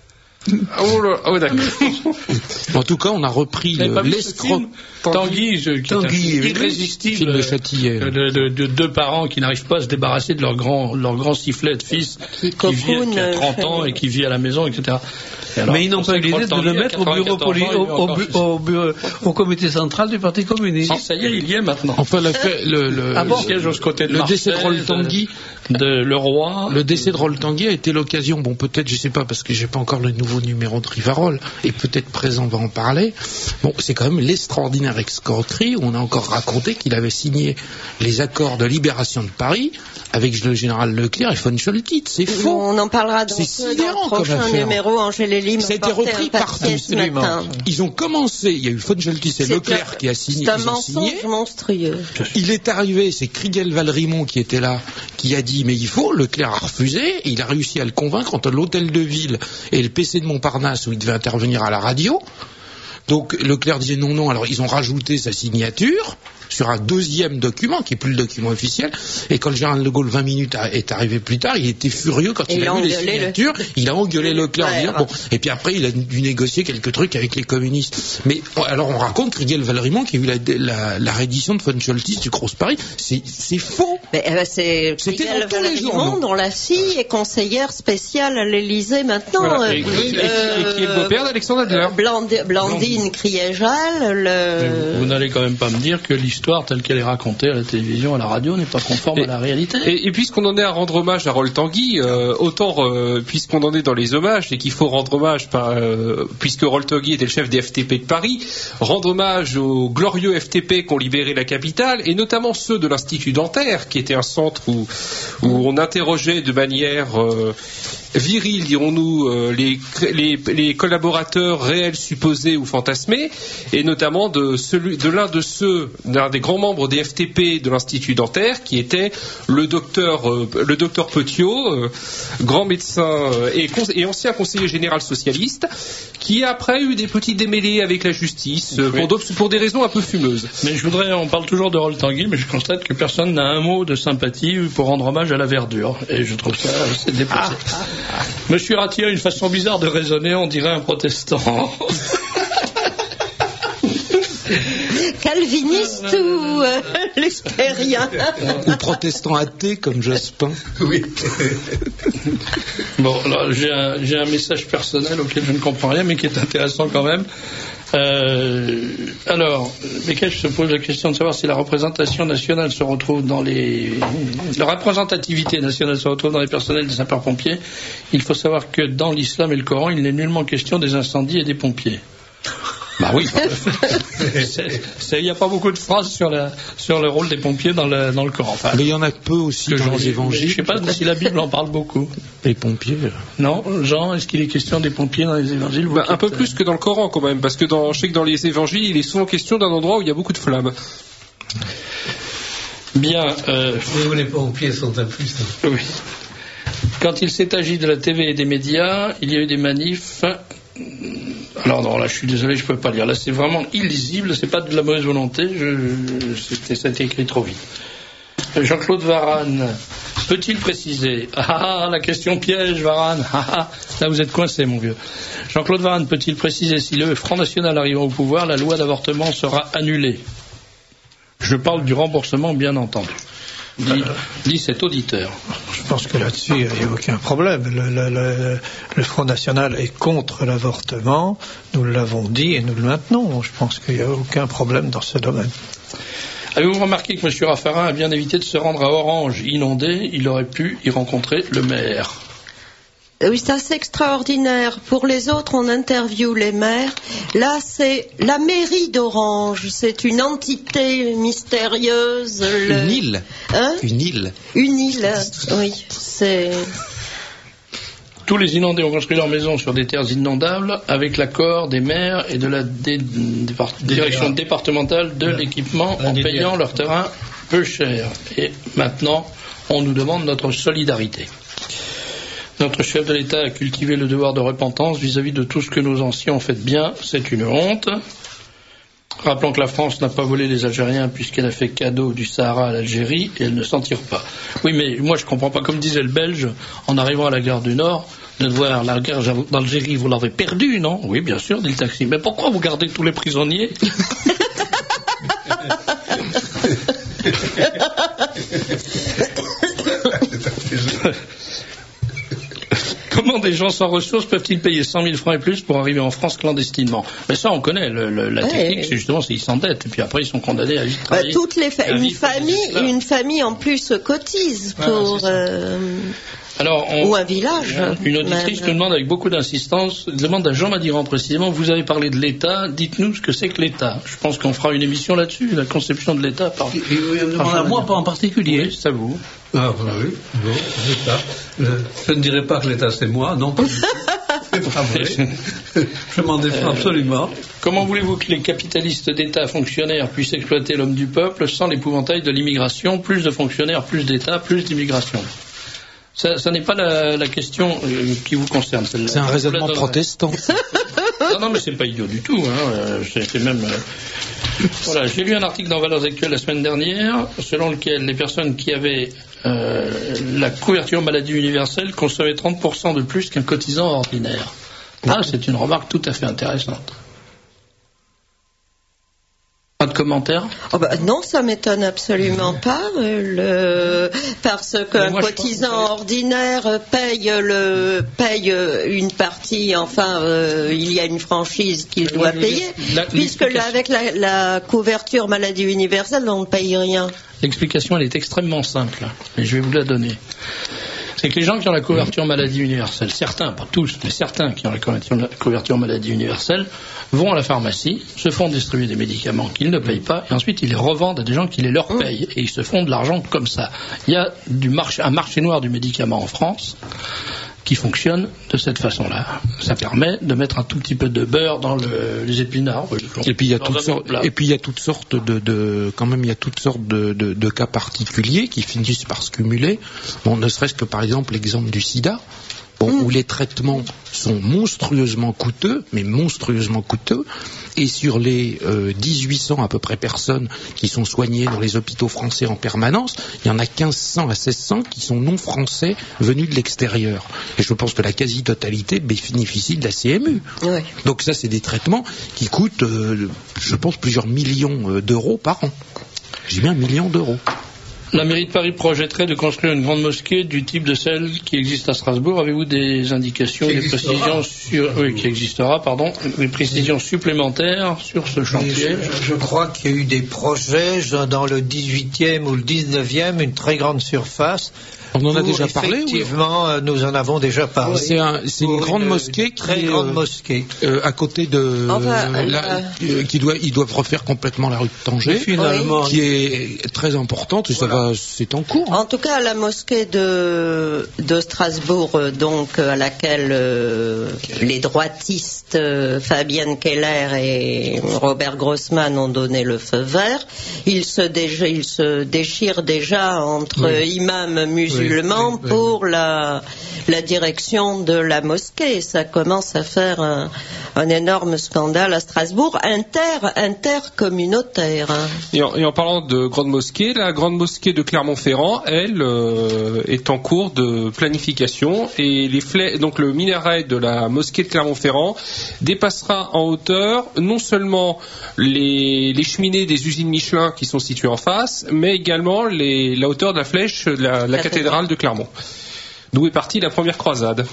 Oh, d'accord. En tout cas, on a repris l'escroc. Tanguy, irrésistible, de deux parents qui n'arrivent pas à se débarrasser de leur grand sifflet de fils qui a 30 ans et qui vit à la maison, etc. Alors, mais ils n'ont pas l'idée de le mettre au comité central du Parti communiste. Ça y est, il y est maintenant. Enfin, le siège au côté de décès de Rol-Tanguy, le roi. Le décès de Rol-Tanguy a été l'occasion, bon, peut-être, je sais pas, parce que j'ai pas encore le nouveau numéro de Rivarol, et peut-être Présent va en parler. Bon, c'est quand même l'extraordinaire escroquerie où on a encore raconté qu'il avait signé les accords de libération de Paris avec le général Leclerc et von Scholtitz. C'est faux. On en parlera dans le prochain numéro. Angèle Elie ça a été repris partout. Ils ont commencé, il y a eu von Scholtitz et Leclerc qui a signé. C'est un mensonge monstrueux. Il est arrivé, c'est Kriegel-Valrimont qui était là, qui a dit mais il faut, Leclerc a refusé, et il a réussi à le convaincre entre l'hôtel de ville et le PC de Montparnasse où il devait intervenir à la radio, Donc Leclerc disait non. Alors ils ont rajouté sa signature sur un deuxième document qui est plus le document officiel. Et quand le général de Gaulle 20 minutes est arrivé plus tard, il était furieux quand il a vu les signatures. Il a engueulé Leclerc. Et puis après il a dû négocier quelques trucs avec les communistes. Mais alors on raconte Rigel Valrimont qui a vu la réédition de von Scholtis du Grosse Paris. C'est faux. C'est Rigel Valrimont dont la fille est conseillère spéciale à l'Élysée maintenant. Voilà. Et qui est le beau-père d'Alexandre Adler. Blandine Kriégel. Vous n'allez quand même pas me dire que l'histoire telle qu'elle est racontée à la télévision, à la radio, n'est pas conforme à la réalité. Et puisqu'on en est à rendre hommage à Rolf Tanguy, autant puisqu'on en est dans les hommages et qu'il faut rendre hommage, puisque Rolf Tanguy était le chef des FTP de Paris, rendre hommage aux glorieux FTP qui ont libéré la capitale, et notamment ceux de l'Institut dentaire, qui était un centre où on interrogeait de manière virile, dirons-nous, les collaborateurs réels, supposés ou fantasmés, et notamment de l'un des grands membres des FTP de l'Institut dentaire, qui était le docteur Petiot, grand médecin et ancien conseiller général socialiste, qui a après eu des petits démêlés avec la justice, pour des raisons un peu fumeuses. Mais on parle toujours de Rolf Tanguy, mais je constate que personne n'a un mot de sympathie pour rendre hommage à la verdure, et je trouve ça assez déplacé. Monsieur Ratti a une façon bizarre de raisonner, on dirait un protestant. Calviniste ou luthérien. Ou protestant athée comme Jospin. Oui. Bon, alors, j'ai un message personnel auquel je ne comprends rien, mais qui est intéressant quand même. Alors, Bekech se pose la question de savoir si la représentation nationale se retrouve la représentativité nationale se retrouve dans les personnels des sapeurs-pompiers. Il faut savoir que dans l'islam et le Coran, il n'est nullement question des incendies et des pompiers. Bah oui. Il n'y a pas beaucoup de phrases sur le rôle des pompiers dans le Coran. Enfin, mais il y en a peu aussi dans les évangiles. Je ne sais pas si la Bible en parle beaucoup. Les pompiers. Non, Jean, est-ce qu'il est question des pompiers dans les évangiles? Un peu plus que dans le Coran quand même, parce que je sais que dans les évangiles, il est souvent question d'un endroit où il y a beaucoup de flammes. Bien. Où les pompiers sont impuissants. Oui. Quand il s'est agi de la TV et des médias, il y a eu des manifs. Alors non, là je suis désolé, je peux pas lire. Là c'est vraiment illisible, c'est pas de la mauvaise volonté, ça a été écrit trop vite. Jean-Claude Varane, peut-il préciser? La question piège, Varane. Là vous êtes coincé, mon vieux. Jean-Claude Varane, peut-il préciser si le Front National arrivant au pouvoir, la loi d'avortement sera annulée? Je parle du remboursement, bien entendu. Dit cet auditeur. Je pense que là-dessus, il n'y a aucun problème. Le Front National est contre l'avortement. Nous l'avons dit et nous le maintenons. Je pense qu'il n'y a aucun problème dans ce domaine. Avez-vous remarqué que M. Raffarin a bien évité de se rendre à Orange inondé? Il aurait pu y rencontrer le maire. Oui, c'est assez extraordinaire. Pour les autres, on interviewe les maires. Là, c'est la mairie d'Orange. C'est une entité mystérieuse. Une île. Hein? Une île. Une île, oui. C'est... Tous les inondés ont construit leur maison sur des terres inondables avec l'accord des maires et de la direction départementale de l'équipement en payant leur terrain peu cher. Et maintenant, on nous demande notre solidarité. Notre chef de l'État a cultivé le devoir de repentance vis-à-vis de tout ce que nos anciens ont fait de bien. C'est une honte. Rappelons que la France n'a pas volé les Algériens puisqu'elle a fait cadeau du Sahara à l'Algérie et elle ne s'en tire pas. Oui, mais moi je comprends pas, comme disait le Belge, en arrivant à la gare du Nord, de voir la guerre d'Algérie, vous l'avez perdue, non? Oui, bien sûr, dit le taxi. Mais pourquoi vous gardez tous les prisonniers? Comment des gens sans ressources peuvent-ils payer 100 000 francs et plus pour arriver en France clandestinement? Mais ça, on connaît. La technique, c'est justement, ils s'endettent. Et puis après, ils sont condamnés à vivre travailler. Une famille en plus cotise pour... ou un village. Une auditrice nous demande avec beaucoup d'insistance, demande à Jean Madiran précisément, vous avez parlé de l'État, dites-nous ce que c'est que l'État. Je pense qu'on fera une émission là-dessus, la conception de l'État. Il me demande à moi, pas en particulier. Oui, c'est à vous. Ah oui, bon, l'État. Je ne dirais pas que l'État c'est moi, non. C'est pas vrai. Je m'en défends absolument. Comment voulez-vous que les capitalistes d'État fonctionnaires puissent exploiter l'homme du peuple sans l'épouvantail de l'immigration? Plus de fonctionnaires, plus d'État, plus d'immigration. Ça n'est pas la question qui vous concerne. C'est un raisonnement protestant. Non, mais c'est pas idiot du tout. C'est même. Voilà, j'ai lu un article dans Valeurs Actuelles la semaine dernière, selon lequel les personnes qui avaient la couverture maladie universelle consommaient 30% de plus qu'un cotisant ordinaire. Ah, c'est une remarque tout à fait intéressante. Pas de commentaires ? Non, ça m'étonne absolument pas. Parce qu'un cotisant ordinaire paye une partie. Enfin, il y a une franchise qu'il doit payer, puisque avec la couverture maladie universelle, on ne paye rien. L'explication, elle est extrêmement simple, et je vais vous la donner. C'est que les gens qui ont la couverture maladie universelle, certains, pas tous, mais certains qui ont la couverture maladie universelle, vont à la pharmacie, se font distribuer des médicaments qu'ils ne payent pas, et ensuite ils les revendent à des gens qui les leur payent, et ils se font de l'argent comme ça. Il y a un marché noir du médicament en France qui fonctionne de cette façon-là. Ça permet de mettre un tout petit peu de beurre dans les épinards. Et puis il y a toutes sortes de cas particuliers qui finissent par se cumuler. Bon, ne serait-ce que par exemple l'exemple du sida. Où les traitements sont monstrueusement coûteux, et sur les 1800 à peu près personnes qui sont soignées dans les hôpitaux français en permanence, il y en a 1500 à 1600 qui sont non français venus de l'extérieur. Et je pense que la quasi-totalité bénéficie de la CMU. Oui. Donc ça, c'est des traitements qui coûtent, je pense, plusieurs millions d'euros par an. J'ai bien 1 million d'euros. La mairie de Paris projetterait de construire une grande mosquée du type de celle qui existe à Strasbourg. Avez-vous des indications, des précisions des précisions supplémentaires sur ce chantier ? Je crois qu'il y a eu des projets dans le 18e ou le 19e, une très grande surface. On en a déjà parlé. Effectivement, nous en avons déjà parlé. C'est une grande mosquée à côté de ils doivent refaire complètement la rue de Tanger, finalement, qui est très importante. Et c'est en cours. En tout cas, la mosquée de Strasbourg, donc à laquelle les droitistes Fabienne Keller et Robert Grossman ont donné le feu vert, ils se déchirent déjà entre imams musulmans pour la direction de la mosquée. Ça commence à faire un énorme scandale à Strasbourg, intercommunautaire. Et en parlant de grande mosquée, la grande mosquée de Clermont-Ferrand, elle, est en cours de planification, et donc le minaret de la mosquée de Clermont-Ferrand dépassera en hauteur non seulement les cheminées des usines Michelin qui sont situées en face, mais également la hauteur de la flèche de la cathédrale de Clermont, d'où est partie la première croisade.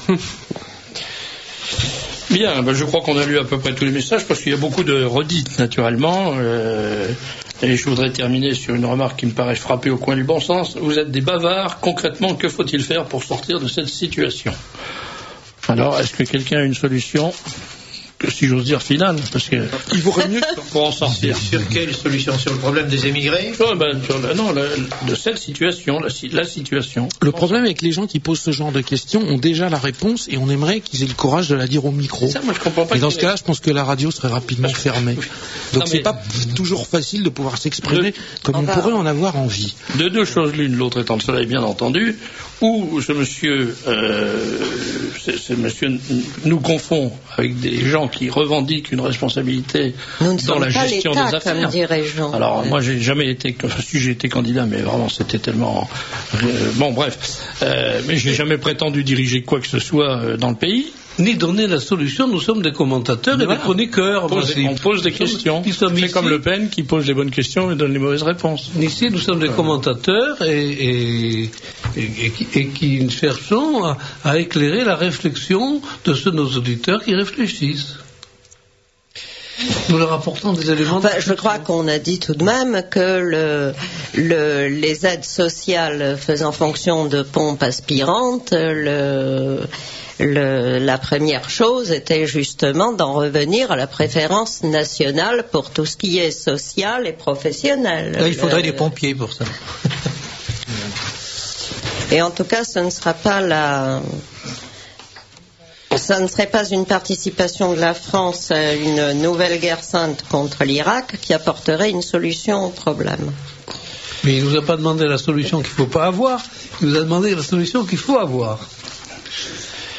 Bien, je crois qu'on a lu à peu près tous les messages, parce qu'il y a beaucoup de redites, naturellement. Et je voudrais terminer sur une remarque qui me paraît frapper au coin du bon sens. Vous êtes des bavards. Concrètement, que faut-il faire pour sortir de cette situation ? Alors, est-ce que quelqu'un a une solution ? Si j'ose dire finale, parce que il vaudrait mieux pour en sortir. Sur quelle solution ? Sur le problème des émigrés ? De cette situation, la situation. Le problème avec les gens qui posent ce genre de questions ont déjà la réponse, et on aimerait qu'ils aient le courage de la dire au micro. Ça, moi, je comprends pas. Et dans ce cas-là, je pense que la radio serait rapidement fermée. Donc c'est pas toujours facile de pouvoir s'exprimer comme on pourrait en avoir envie. De deux choses l'une, l'autre étant le soleil, bien entendu. Ou ce monsieur nous confond avec des gens qui revendiquent une responsabilité dans la gestion des affaires. Alors moi j'ai été candidat, mais vraiment c'était tellement mais j'ai jamais prétendu diriger quoi que ce soit dans le pays. Ni donner la solution, nous sommes des commentateurs et des chroniqueurs. On pose des questions. C'est comme Le Pen qui pose les bonnes questions et donne les mauvaises réponses. Ici, nous sommes des commentateurs et qui cherchons à éclairer la réflexion de ceux de nos auditeurs qui réfléchissent. Nous leur apportons des éléments. Je crois qu'on a dit tout de même que les aides sociales faisant fonction de pompes aspirantes, la première chose était justement d'en revenir à la préférence nationale pour tout ce qui est social et professionnel. Là, il faudrait des pompiers pour ça. Et en tout cas, ce ne serait pas une participation de la France à une nouvelle guerre sainte contre l'Irak qui apporterait une solution au problème. Mais il ne nous a pas demandé la solution qu'il ne faut pas avoir, il nous a demandé la solution qu'il faut avoir.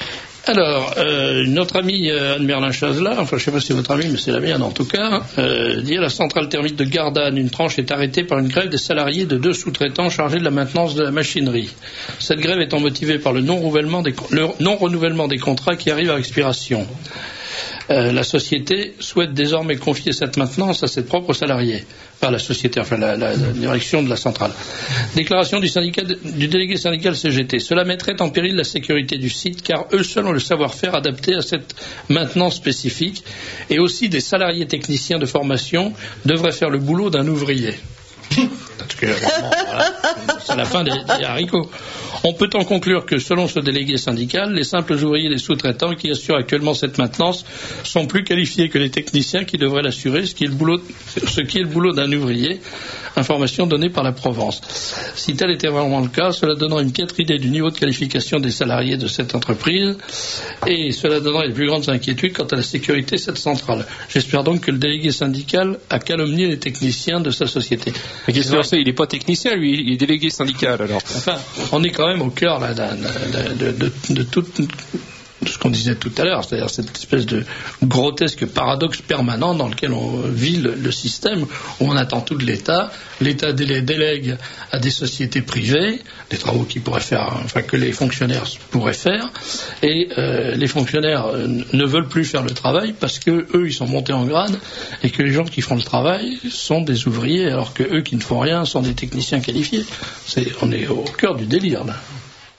Alors, notre ami Anne Merlin-Chazela, enfin je ne sais pas si c'est votre ami, mais c'est la mienne en tout cas, dit à la centrale thermique de Gardanne, une tranche est arrêtée par une grève des salariés de 2 sous-traitants chargés de la maintenance de la machinerie. Cette grève étant motivée par le non-renouvellement des contrats qui arrivent à expiration. La société souhaite désormais confier cette maintenance à ses propres salariés, par la société, enfin la direction de la centrale. Déclaration du délégué syndical CGT. Cela mettrait en péril la sécurité du site, car eux seuls ont le savoir-faire adapté à cette maintenance spécifique, et aussi des salariés techniciens de formation devraient faire le boulot d'un ouvrier. Voilà. C'est la fin des haricots. On peut en conclure que, selon ce délégué syndical, les simples ouvriers des sous-traitants qui assurent actuellement cette maintenance sont plus qualifiés que les techniciens qui devraient l'assurer, ce qui est le boulot d'un ouvrier. Information donnée par la Provence. Si tel était vraiment le cas, cela donnerait une piètre idée du niveau de qualification des salariés de cette entreprise et cela donnerait les plus grandes inquiétudes quant à la sécurité de cette centrale. J'espère donc que le délégué syndical a calomnié les techniciens de sa société. Mais qu'est-ce que c'est ? Il n'est pas technicien, lui, il est délégué syndical alors. Enfin, on est quand même au cœur là, de tout ce qu'on disait tout à l'heure, c'est-à-dire cette espèce de grotesque paradoxe permanent dans lequel on vit le système, où on attend tout de l'État, l'État délègue à des sociétés privées des travaux qu'ils pourraient faire, enfin que les fonctionnaires pourraient faire, et les fonctionnaires ne veulent plus faire le travail parce que eux ils sont montés en grade et que les gens qui font le travail sont des ouvriers alors que eux qui ne font rien sont des techniciens qualifiés. On est au cœur du délire là. Non ?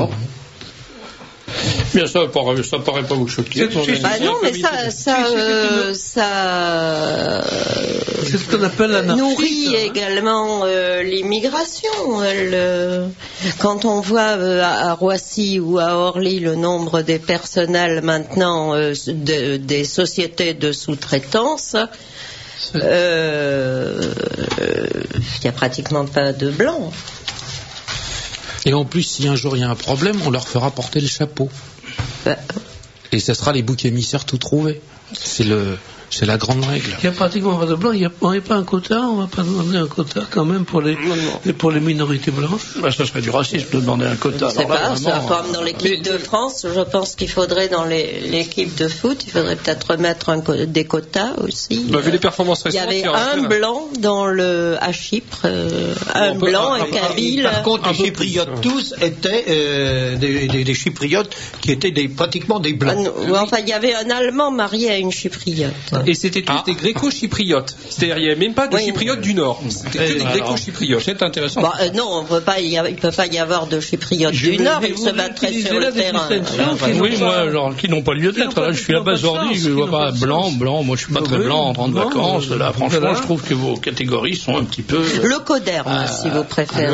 Bien, ça paraît pas vous choquer. Ah non, mais ça c'est ce qu'on appelle l'anarchie, nourrit également l'immigration. Quand on voit à Roissy ou à Orly le nombre des personnels maintenant des sociétés de sous-traitance, il n'y a pratiquement pas de blancs. Et en plus, si un jour il y a un problème, on leur fera porter le chapeau. Et ce sera les boucs émissaires tout trouvés. C'est la grande règle. Il n'y a pratiquement pas de blancs. Il n'y a pas un quota. On ne va pas demander un quota quand même pour les minorités blanches. Ça serait du racisme de demander un quota. C'est pas ça. Comme dans l'équipe de France, je pense qu'il faudrait dans l'équipe de foot, il faudrait peut-être remettre des quotas aussi. Vu les performances récentes, il y avait un blanc à Chypre, un blanc, un kabyle. Par contre, les Chypriotes tous étaient des Chypriotes qui étaient pratiquement des blancs. Enfin, il y avait un Allemand marié à une Chypriote. Et c'était tous des gréco-chypriotes. C'est-à-dire, il n'y avait même pas de chypriotes du Nord. C'était que des gréco-chypriotes. C'est intéressant. Non, il ne peut pas y avoir de chypriotes du Nord. Ils se battraient sur le terrain. Oui, moi, qui n'ont pas lieu d'être. Là, je suis abasourdi. Je ne vois pas blanc. Moi, je ne suis pas très blanc en temps de vacances. Là, franchement, je trouve que vos catégories sont un petit peu. Le coderme, si vous préférez.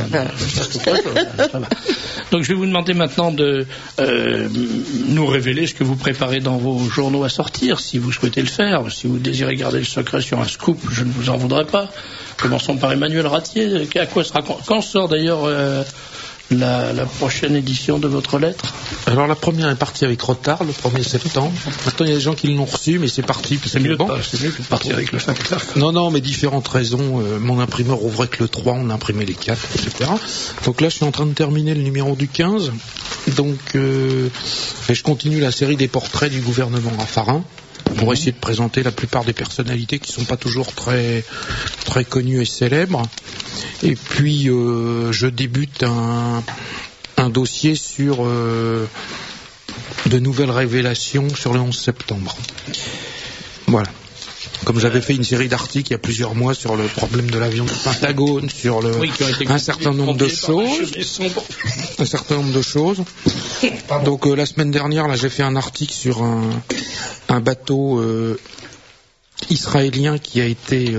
Donc, je vais vous demander maintenant de nous révéler ce que vous préparez dans vos journaux à sortir, si vous souhaitez le faire. Si vous désirez garder le secret sur un scoop, je ne vous en voudrais pas. Commençons par Emmanuel Ratier. Quand sort d'ailleurs la prochaine édition de votre lettre? Alors la première est partie avec retard, le 1er septembre. Maintenant il y a des gens qui l'ont reçu, mais c'est parti. C'est mieux que de partir avec le 5. Non, mais différentes raisons. Mon imprimeur ouvrait que le 3, on imprimait les 4, etc. Donc là je suis en train de terminer le numéro du 15. Donc je continue la série des portraits du gouvernement Raffarin, pour essayer de présenter la plupart des personnalités qui ne sont pas toujours très, très connues et célèbres. Et puis, je débute un dossier sur de nouvelles révélations sur le 11 septembre. Voilà. Comme j'avais fait une série d'articles il y a plusieurs mois sur le problème de l'avion du Pentagone, sur un certain nombre de choses. Donc la semaine dernière, là, j'ai fait un article sur un bateau israélien qui a été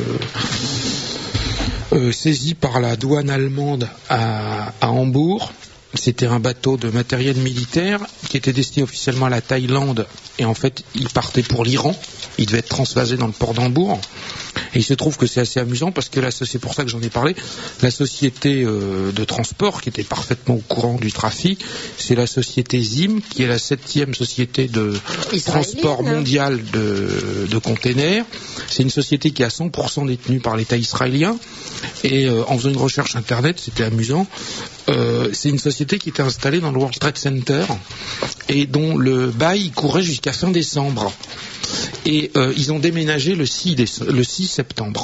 saisi par la douane allemande à Hambourg. C'était un bateau de matériel militaire qui était destiné officiellement à la Thaïlande et en fait il partait pour l'Iran. Il devait être transvasé dans le port d'Hambourg. Et il se trouve que c'est assez amusant parce que c'est pour ça que j'en ai parlé. La société de transport qui était parfaitement au courant du trafic, c'est la société Zim, qui est la 7e société de transport mondial de containers. C'est une société qui est à 100% détenue par l'État israélien. Et en faisant une recherche internet, c'était amusant. C'est une société qui était installée dans le World Trade Center et dont le bail courait jusqu'à fin décembre. Et ils ont déménagé le 6 septembre.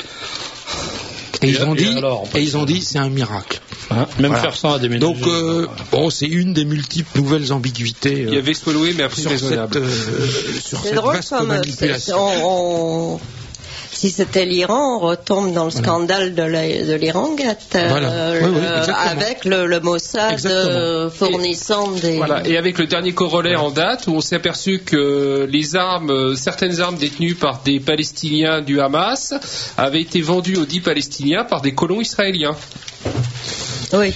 Et ils ont dit c'est un miracle. Hein, même Fersan a déménagé. Donc c'est une des multiples nouvelles ambiguïtés. Il y avait Swallowé, mais après raisonnable. Sur cette vaste manipulation. Si c'était l'Iran, on retombe dans le scandale de l'Iran-Gate, avec le Mossad fournissant des... Voilà, et avec le dernier corollaire en date, où on s'est aperçu que certaines armes détenues par des Palestiniens du Hamas avaient été vendues aux 10 Palestiniens par des colons israéliens. Oui.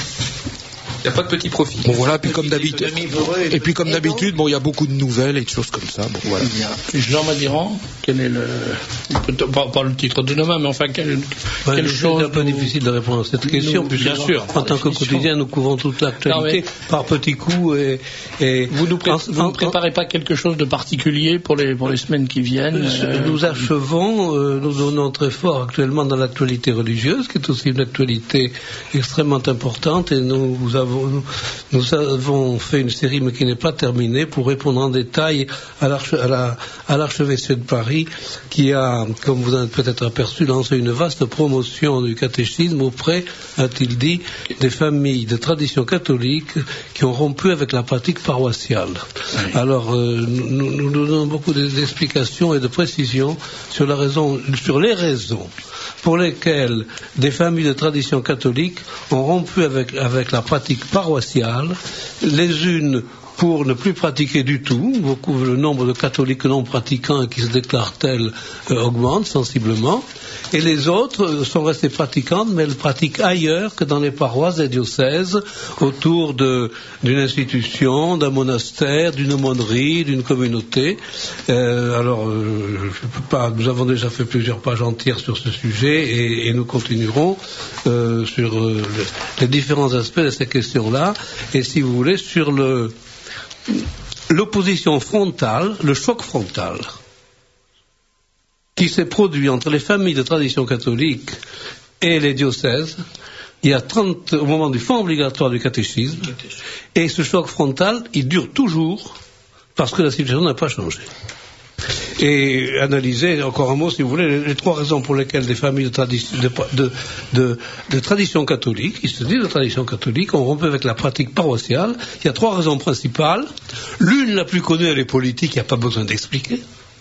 Il n'y a pas de petit profit. Bon voilà, puis comme d'habitude. Et puis comme d'habitude, il y a beaucoup de nouvelles et de choses comme ça. Bon voilà. Jean Madiran, quel est pas le titre de demain, mais enfin quelle chose. C'est un peu difficile de répondre à cette question. Bien sûr. En tant que quotidien, nous couvrons toute l'actualité par petits coups et vous ne préparez pas quelque chose de particulier pour les semaines qui viennent. Nous achevons, nous donnons très fort actuellement dans l'actualité religieuse, qui est aussi une actualité extrêmement importante, et nous avons fait une série, mais qui n'est pas terminée, pour répondre en détail à l'archevêché de Paris, qui a, comme vous en avez peut-être aperçu, lancé une vaste promotion du catéchisme auprès, a-t-il dit, des familles de tradition catholique qui ont rompu avec la pratique paroissiale. Oui. Alors, nous donnons beaucoup d'explications et de précisions sur les raisons pour lesquelles des familles de tradition catholique ont rompu avec la pratique paroissiale, les unes pour ne plus pratiquer du tout. Le nombre de catholiques non pratiquants et qui se déclarent tels augmente sensiblement, et les autres sont restés pratiquantes, mais elles pratiquent ailleurs que dans les paroisses des diocèses, autour d'une institution, d'un monastère, d'une aumônerie, d'une communauté. Nous avons déjà fait plusieurs pages entières sur ce sujet, et nous continuerons sur les différents aspects de ces questions-là, et si vous voulez, sur l'opposition frontale, le choc frontal qui s'est produit entre les familles de tradition catholique et les diocèses au moment du fonds obligatoire du catéchisme, et ce choc frontal, il dure toujours parce que la situation n'a pas changé. Et analyser, encore un mot si vous voulez, les 3 raisons pour lesquelles des familles de tradition catholique, qui se disent de tradition catholique, ont rompu avec la pratique paroissiale. Il y a 3 raisons principales. L'une, la plus connue, elle est politique, il n'y a pas besoin d'expliquer.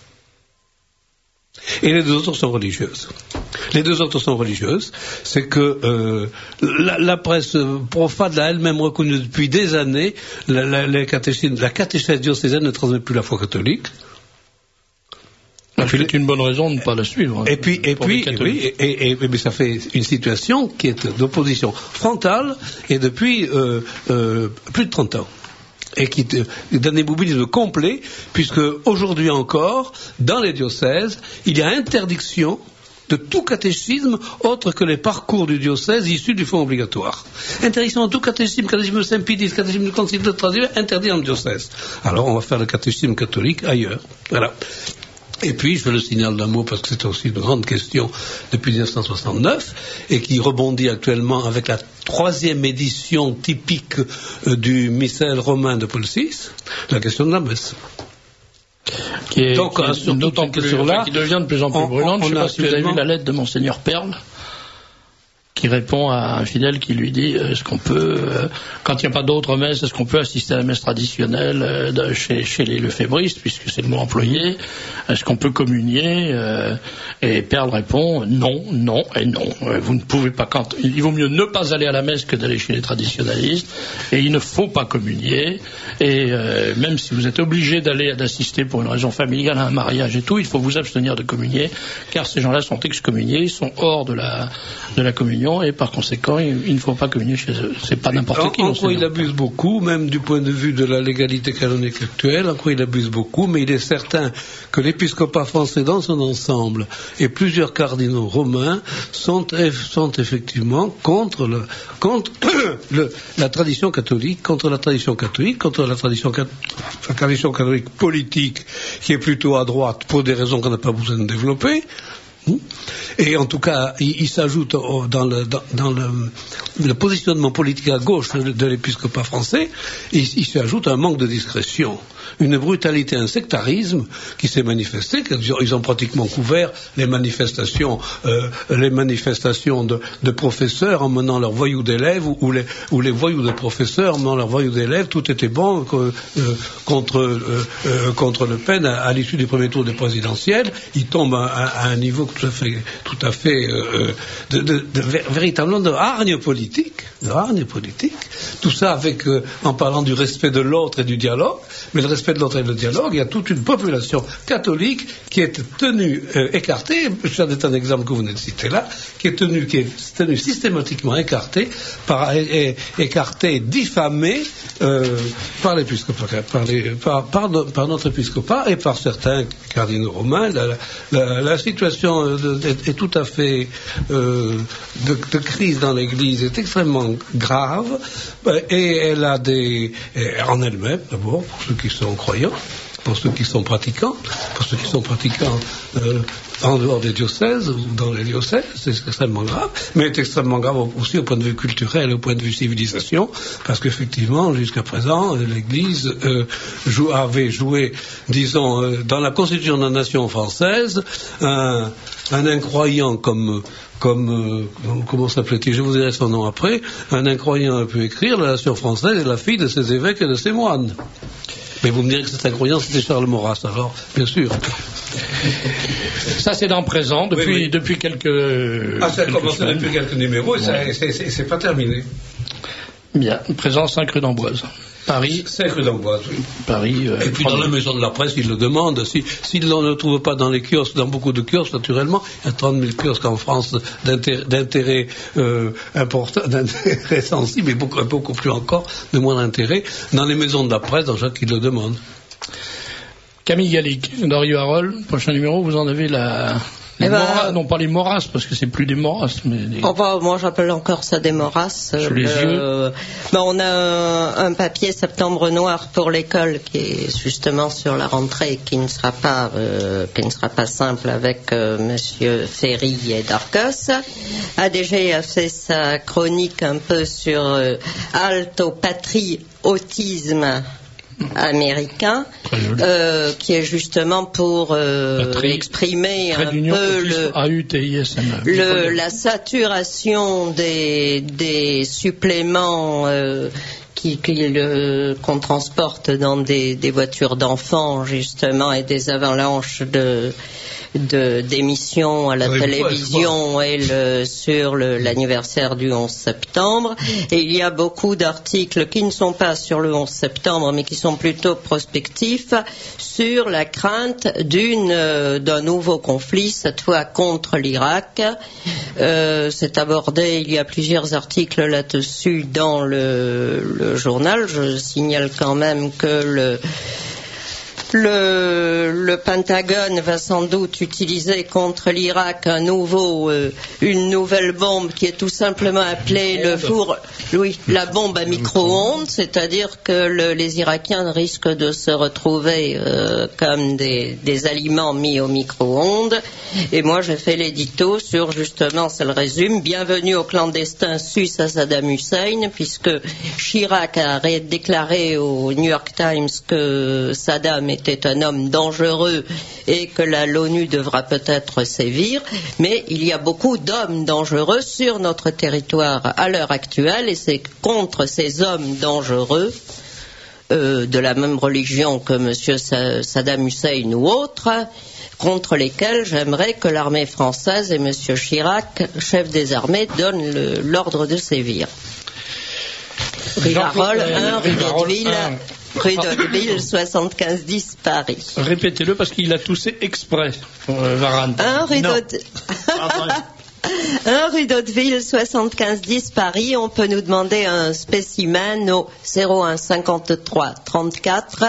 Et les 2 autres sont religieuses. Les 2 autres sont religieuses, c'est que la presse profane a elle-même reconnu depuis des années la catéchèse diocésaine ne transmet plus la foi catholique. C'est une bonne raison de ne pas la suivre. Et puis, mais ça fait une situation qui est d'opposition frontale et depuis plus de 30 ans. Et qui d'un immobilisme complet, puisque aujourd'hui encore, dans les diocèses, il y a interdiction de tout catéchisme autre que les parcours du diocèse issus du fonds obligatoire. Interdiction de tout catéchisme Saint-Pédis, catéchisme du Concile de Trésor, interdit en diocèse. Alors on va faire le catéchisme catholique ailleurs. Voilà. Et puis, je le signale d'un mot parce que c'est aussi une grande question depuis 1969 et qui rebondit actuellement avec la 3e édition typique du missel romain de Paul VI, la question de la messe. Qui devient de plus en plus brûlante. Je ne sais pas si vous avez vu la lettre de Monseigneur Perle, qui répond à un fidèle qui lui dit est-ce qu'on peut, quand il n'y a pas d'autre messe, est-ce qu'on peut assister à la messe traditionnelle chez les lefébristes, puisque c'est le mot employé, est-ce qu'on peut communier et Perle répond non, non et non. Vous ne pouvez pas, il vaut mieux ne pas aller à la messe que d'aller chez les traditionnalistes, et il ne faut pas communier, et même si vous êtes obligé d'assister pour une raison familiale à un mariage et tout, il faut vous abstenir de communier, car ces gens-là sont excommuniés, ils sont hors de la communion, et par conséquent, il ne faut pas communier chez eux. C'est pas n'importe qui. En quoi il abuse beaucoup, même du point de vue de la légalité canonique actuelle, en quoi il abuse beaucoup, mais il est certain que l'épiscopat français dans son ensemble et plusieurs cardinaux romains sont effectivement contre la tradition catholique, contre la tradition catholique politique, qui est plutôt à droite pour des raisons qu'on n'a pas besoin de développer. Et en tout cas, il s'ajoute dans le positionnement politique à gauche de l'épiscopat français, il s'ajoute un manque de discrétion, une brutalité, un sectarisme qui s'est manifesté. Ils ont pratiquement couvert les manifestations de professeurs en menant leurs voyous d'élèves ou les voyous de professeurs en menant leurs voyous d'élèves. Tout était bon contre Le Pen à l'issue du premier tour des présidentielles. Il tombe à un niveau tout à fait véritablement de hargne politique. Tout ça en parlant du respect de l'autre et du dialogue. Mais le respect de l'autre et le dialogue, il y a toute une population catholique qui est tenue écartée. C'est un exemple que vous venez de citer là, qui est tenue systématiquement écartée, diffamée par l'épiscopat, par notre épiscopat et par certains cardinaux romains. La situation est tout à fait de crise dans l'Église est extrêmement grave, et elle a en elle-même d'abord, pour ceux qui sont croyants, pour ceux qui sont pratiquants en dehors des diocèses ou dans les diocèses, c'est extrêmement grave, mais c'est extrêmement grave aussi au point de vue culturel et au point de vue civilisation, parce qu'effectivement, jusqu'à présent, l'Église avait joué, disons, dans la constitution de la nation française, un incroyant comme comment s'appelait-il, je vous dirai son nom après, un incroyant a pu écrire, la nation française est la fille de ses évêques et de ses moines. Mais vous me direz que cet incroyant, c'était Charles Maurras, alors, bien sûr. Ça, c'est dans le présent, depuis quelques... ça a commencé depuis quelques numéros, et c'est pas terminé. Bien, présent 5 rue d'Amboise. Paris. 5 rue d'Amboise, oui. Paris. Et puis dans la maison de la presse, ils le demandent. S'ils ne le trouvent pas dans les kiosques, dans beaucoup de kiosques, naturellement, il y a 30 000 kiosques en France d'intérêt important, d'intérêt sensible, mais beaucoup plus encore, de moins d'intérêt. Dans les maisons de la presse, dans chaque, ils le demandent. Camille Gallic, Dario Harold, prochain numéro, vous en avez non pas les Maurras, parce que c'est plus des Maurras, mais moi j'appelle encore ça des Maurras. Sous les yeux. On a un papier Septembre Noir pour l'école qui est justement sur la rentrée, qui ne sera pas simple avec Monsieur Ferry et Darcos. ADG a fait sa chronique un peu sur alto-patriotisme américain, qui est justement pour exprimer un peu la saturation des suppléments qu'on transporte dans des voitures d'enfants, justement, et des avalanches d'émissions à la télévision sur l'anniversaire du 11 septembre. Et il y a beaucoup d'articles qui ne sont pas sur le 11 septembre, mais qui sont plutôt prospectifs sur la crainte d'un nouveau conflit, cette fois contre l'Irak. C'est abordé, il y a plusieurs articles là-dessus dans le journal. Je signale quand même que le Pentagone va sans doute utiliser contre l'Irak une nouvelle bombe qui est tout simplement appelée la bombe à micro-ondes, c'est-à-dire que les Irakiens risquent de se retrouver comme des aliments mis au micro-ondes. Et moi, j'ai fait l'édito sur, justement, c'est le résumé, bienvenue au clandestin sus à Saddam Hussein, puisque Chirac a déclaré au New York Times que Saddam était un homme dangereux et que l'ONU devra peut-être sévir, mais il y a beaucoup d'hommes dangereux sur notre territoire à l'heure actuelle, et c'est contre ces hommes dangereux de la même religion que M. Saddam Hussein ou autres, contre lesquels j'aimerais que l'armée française et M. Chirac, chef des armées, donnent l'ordre de sévir. Rivarol 1, rue d'Hauteville, rue d'Hauteville, 75-10, Paris. Répétez-le parce qu'il a toussé exprès, Varane. 1 rue d'Hauteville, 75-10, Paris. On peut nous demander un spécimen au 01 53 34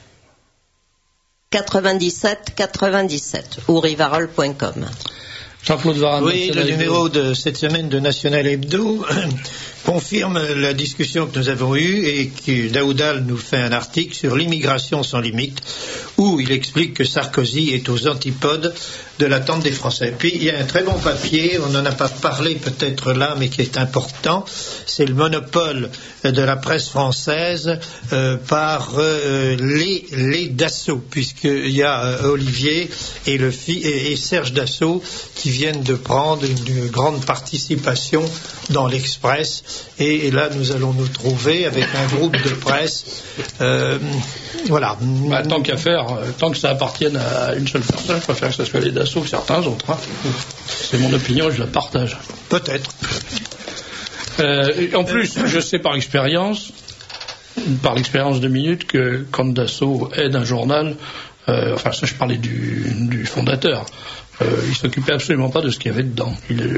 97 97 ou rivarol.com. Jean-Claude Varane. Oui, le numéro de cette semaine de National Hebdo confirme la discussion que nous avons eue et que Daoudal nous fait un article sur l'immigration sans limite où il explique que Sarkozy est aux antipodes de l'attente des Français. Puis il y a un très bon papier, on n'en a pas parlé peut-être là, mais qui est important, c'est le monopole de la presse française par les Dassault, puisqu'il y a Olivier et Serge Dassault qui viennent de prendre une grande participation dans l'Express, et là nous allons nous trouver avec un groupe de presse. Voilà. Tant qu'à faire, tant que ça appartienne à une seule personne, je préfère que ce soit les Dassault que certains autres. Hein. C'est mon opinion, je la partage. Peut-être. En plus, je sais par l'expérience de Minute, que quand Dassault aide un journal, ça je parlais du fondateur, il s'occupait absolument pas de ce qu'il y avait dedans.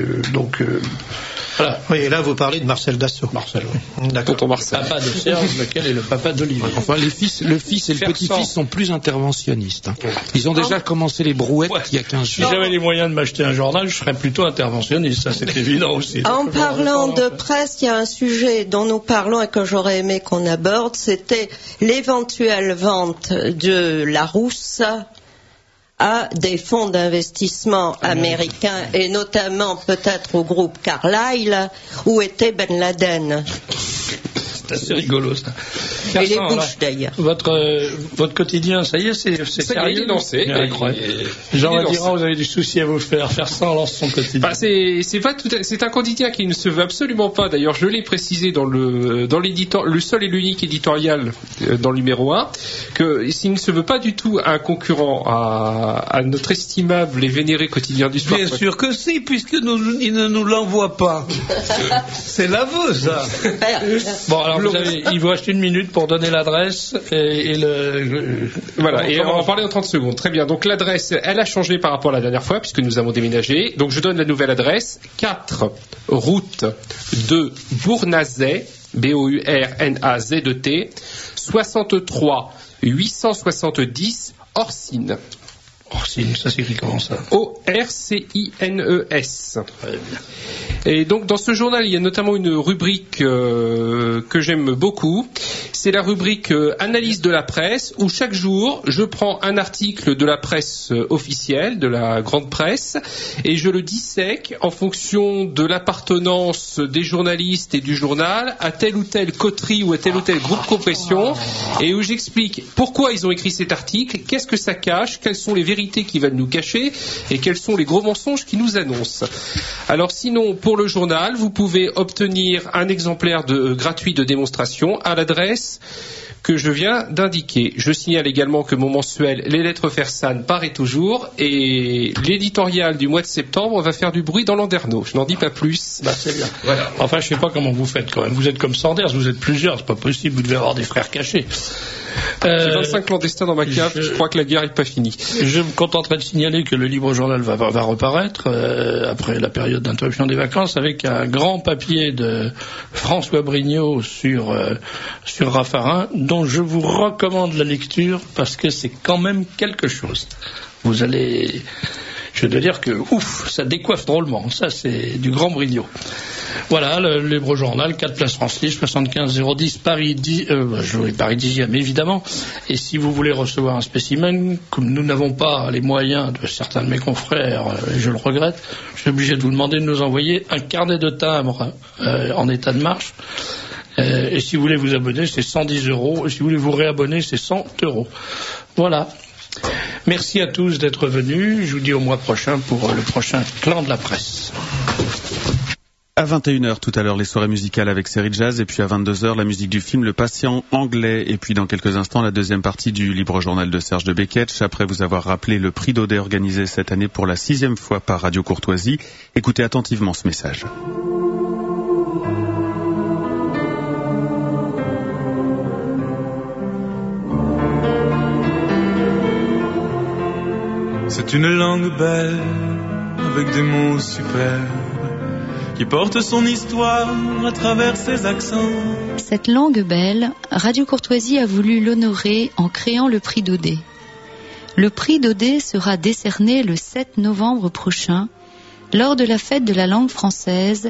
Voilà. Oui, et là vous parlez de Marcel Dassault. Marcel, oui. D'accord. Tonton Marcel. Papa de Serge, lequel est le papa d'Olivier. Enfin, le fils et le petit-fils sont plus interventionnistes. Hein. Ils ont déjà commencé les brouettes il y a 15 jours. Si j'avais les moyens de m'acheter un journal, je serais plutôt interventionniste, ça c'est évident aussi. En parlant de presse, il y a un sujet dont nous parlons et que j'aurais aimé qu'on aborde, c'était l'éventuelle vente de Larousse à des fonds d'investissement américains et notamment peut-être au groupe Carlyle où était Ben Laden. C'est assez rigolo ça. Et les Bush d'ailleurs. Votre quotidien, ça y est, c'est sérieux. Il est lancé. Jean Dirand, vous avez du souci à vous faire ça, on lance son quotidien. C'est un quotidien qui ne se veut absolument pas. D'ailleurs, je l'ai précisé dans l'éditeur, le seul et l'unique éditorial dans le numéro 1, que s'il ne se veut pas du tout un concurrent à notre estimable et vénéré quotidien du soir. Bien sûr que si, puisque il ne nous l'envoie pas. C'est l'aveu, ça. Bon, alors il vous reste une minute pour donner l'adresse et voilà, et on va en parler en 30 secondes. Très bien, donc l'adresse, elle a changé par rapport à la dernière fois, puisque nous avons déménagé. Donc je donne la nouvelle adresse, 4 route de Bournazet, B-O-U-R-N-A-Z-E-T, 63 870 Orsine. Orsine, ça s'écrit comment ça? O-R-C-I-N-E-S. Et donc dans ce journal, il y a notamment une rubrique que j'aime beaucoup. C'est la rubrique analyse de la presse, où chaque jour, je prends un article de la presse officielle, de la grande presse, et je le dissèque en fonction de l'appartenance des journalistes et du journal à telle ou telle coterie ou à tel ou tel groupe compression, et où j'explique pourquoi ils ont écrit cet article, qu'est-ce que ça cache, quelles sont les vérités qui va nous cacher et quels sont les gros mensonges qui nous annoncent. Alors sinon, pour le journal, vous pouvez obtenir un exemplaire gratuit de démonstration à l'adresse que je viens d'indiquer. Je signale également que mon mensuel Les Lettres Fersanes paraît toujours et l'éditorial du mois de septembre va faire du bruit dans Landerneau. Je n'en dis pas plus. C'est bien. Voilà. Enfin, je ne sais pas comment vous faites quand même. Vous êtes comme Sanders, vous êtes plusieurs, c'est pas possible, vous devez avoir des frères cachés. J'ai 25 clandestins dans ma cave, je crois que la guerre n'est pas finie. Je me contenterai de signaler que le Libre Journal va reparaître après la période d'interruption des vacances avec un grand papier de François Brignot sur Raffarin, dont je vous recommande la lecture parce que c'est quand même quelque chose. Je dois dire que ça décoiffe drôlement. Ça, c'est du grand Brignot. Voilà, le Libre Journal, 4 Place France-Livre, 75 010 Paris 10e évidemment. Et si vous voulez recevoir un spécimen, comme nous n'avons pas les moyens de certains de mes confrères, et je le regrette, je suis obligé de vous demander de nous envoyer un carnet de timbres en état de marche. Et si vous voulez vous abonner, c'est 110 €. Et si vous voulez vous réabonner, c'est 100 €. Voilà. Merci à tous d'être venus. Je vous dis au mois prochain pour le prochain Clan de la Presse. À 21h tout à l'heure, les soirées musicales avec série jazz, et puis à 22h, la musique du film Le Patient anglais, et puis dans quelques instants, la deuxième partie du Libre Journal de Serge de Beketch, après vous avoir rappelé le prix Daudet organisé cette année pour la 6e fois par Radio Courtoisie. Écoutez attentivement ce message. C'est une langue belle, avec des mots superbes, qui porte son histoire à travers ses accents. Cette langue belle, Radio Courtoisie a voulu l'honorer en créant le prix Daudet. Le prix Daudet sera décerné le 7 novembre prochain, lors de la fête de la langue française,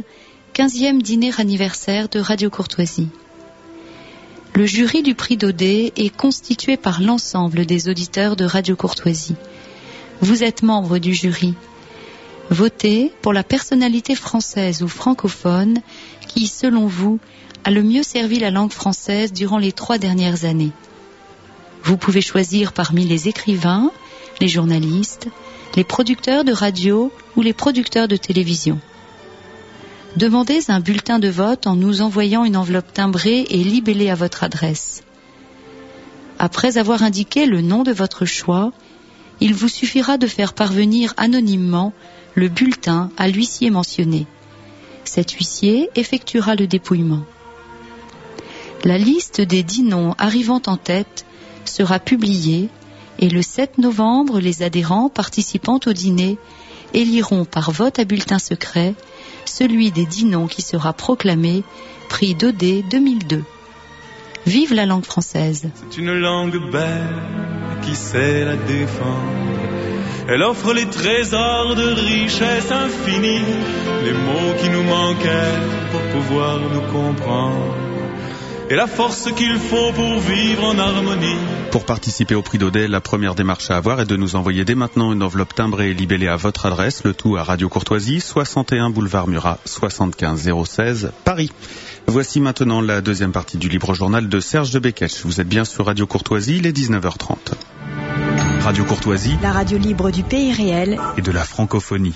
15e dîner anniversaire de Radio Courtoisie. Le jury du prix Daudet est constitué par l'ensemble des auditeurs de Radio Courtoisie. Vous êtes membre du jury. Votez pour la personnalité française ou francophone qui, selon vous, a le mieux servi la langue française durant les 3 dernières années. Vous pouvez choisir parmi les écrivains, les journalistes, les producteurs de radio ou les producteurs de télévision. Demandez un bulletin de vote en nous envoyant une enveloppe timbrée et libellée à votre adresse. Après avoir indiqué le nom de votre choix, il vous suffira de faire parvenir anonymement le bulletin à l'huissier mentionné. Cet huissier effectuera le dépouillement. La liste des 10 noms arrivant en tête sera publiée et le 7 novembre, les adhérents participant au dîner éliront par vote à bulletin secret celui des 10 noms qui sera proclamé prix Daudet 2002. Vive la langue française. C'est une langue belle qui sait la défendre. Elle offre les trésors de richesse infinie, les mots qui nous manquaient pour pouvoir nous comprendre, et la force qu'il faut pour vivre en harmonie. Pour participer au prix Daudet, la première démarche à avoir est de nous envoyer dès maintenant une enveloppe timbrée et libellée à votre adresse, le tout à Radio Courtoisie, 61 boulevard Murat, 75 016, Paris. Voici maintenant la deuxième partie du libre journal de Serge de Beketch. Vous êtes bien sur Radio Courtoisie, il est 19h30. Radio Courtoisie, la radio libre du pays réel et de la francophonie.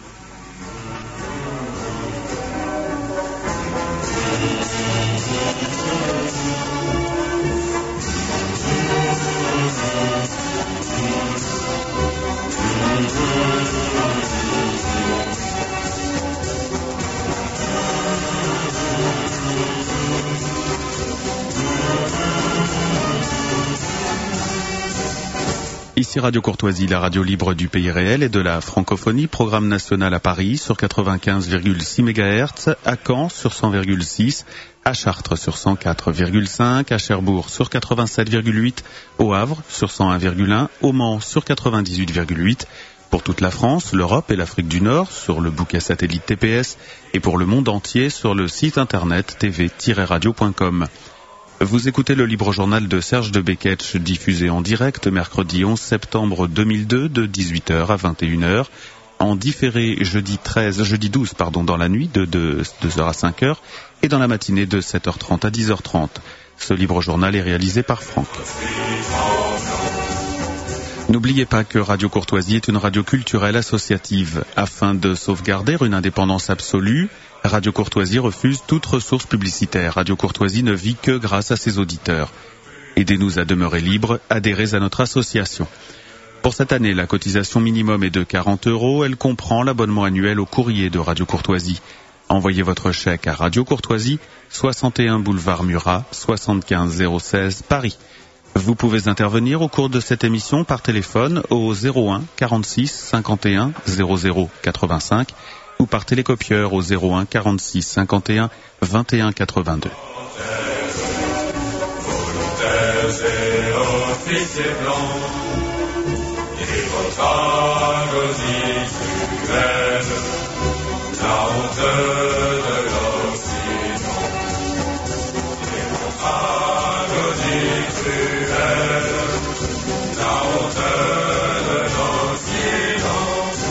Ici Radio Courtoisie, la radio libre du pays réel et de la francophonie, programme national à Paris sur 95,6 MHz, à Caen sur 100,6, à Chartres sur 104,5, à Cherbourg sur 87,8, au Havre sur 101,1, au Mans sur 98,8, pour toute la France, l'Europe et l'Afrique du Nord sur le bouquet satellite TPS et pour le monde entier sur le site internet tv-radio.com. Vous écoutez le libre journal de Serge de Beketch, diffusé en direct mercredi 11 septembre 2002 de 18h à 21h, en différé jeudi 12 dans la nuit de 2h à 5h et dans la matinée de 7h30 à 10h30. Ce libre journal est réalisé par Franck. N'oubliez pas que Radio Courtoisie est une radio culturelle associative. Afin de sauvegarder une indépendance absolue, Radio Courtoisie refuse toute ressource publicitaire. Radio Courtoisie ne vit que grâce à ses auditeurs. Aidez-nous à demeurer libres, adhérez à notre association. Pour cette année, la cotisation minimum est de 40 €. Elle comprend l'abonnement annuel au courrier de Radio Courtoisie. Envoyez votre chèque à Radio Courtoisie, 61 boulevard Murat, 75 016, Paris. Vous pouvez intervenir au cours de cette émission par téléphone au 01 46 51 00 85 ou par télécopieur au 01 46 51 21 82. Volontaires et officiers blancs, et votre agonie cruelle, la honte de l'Occident, et votre agonie cruelle, la honte de l'Occident.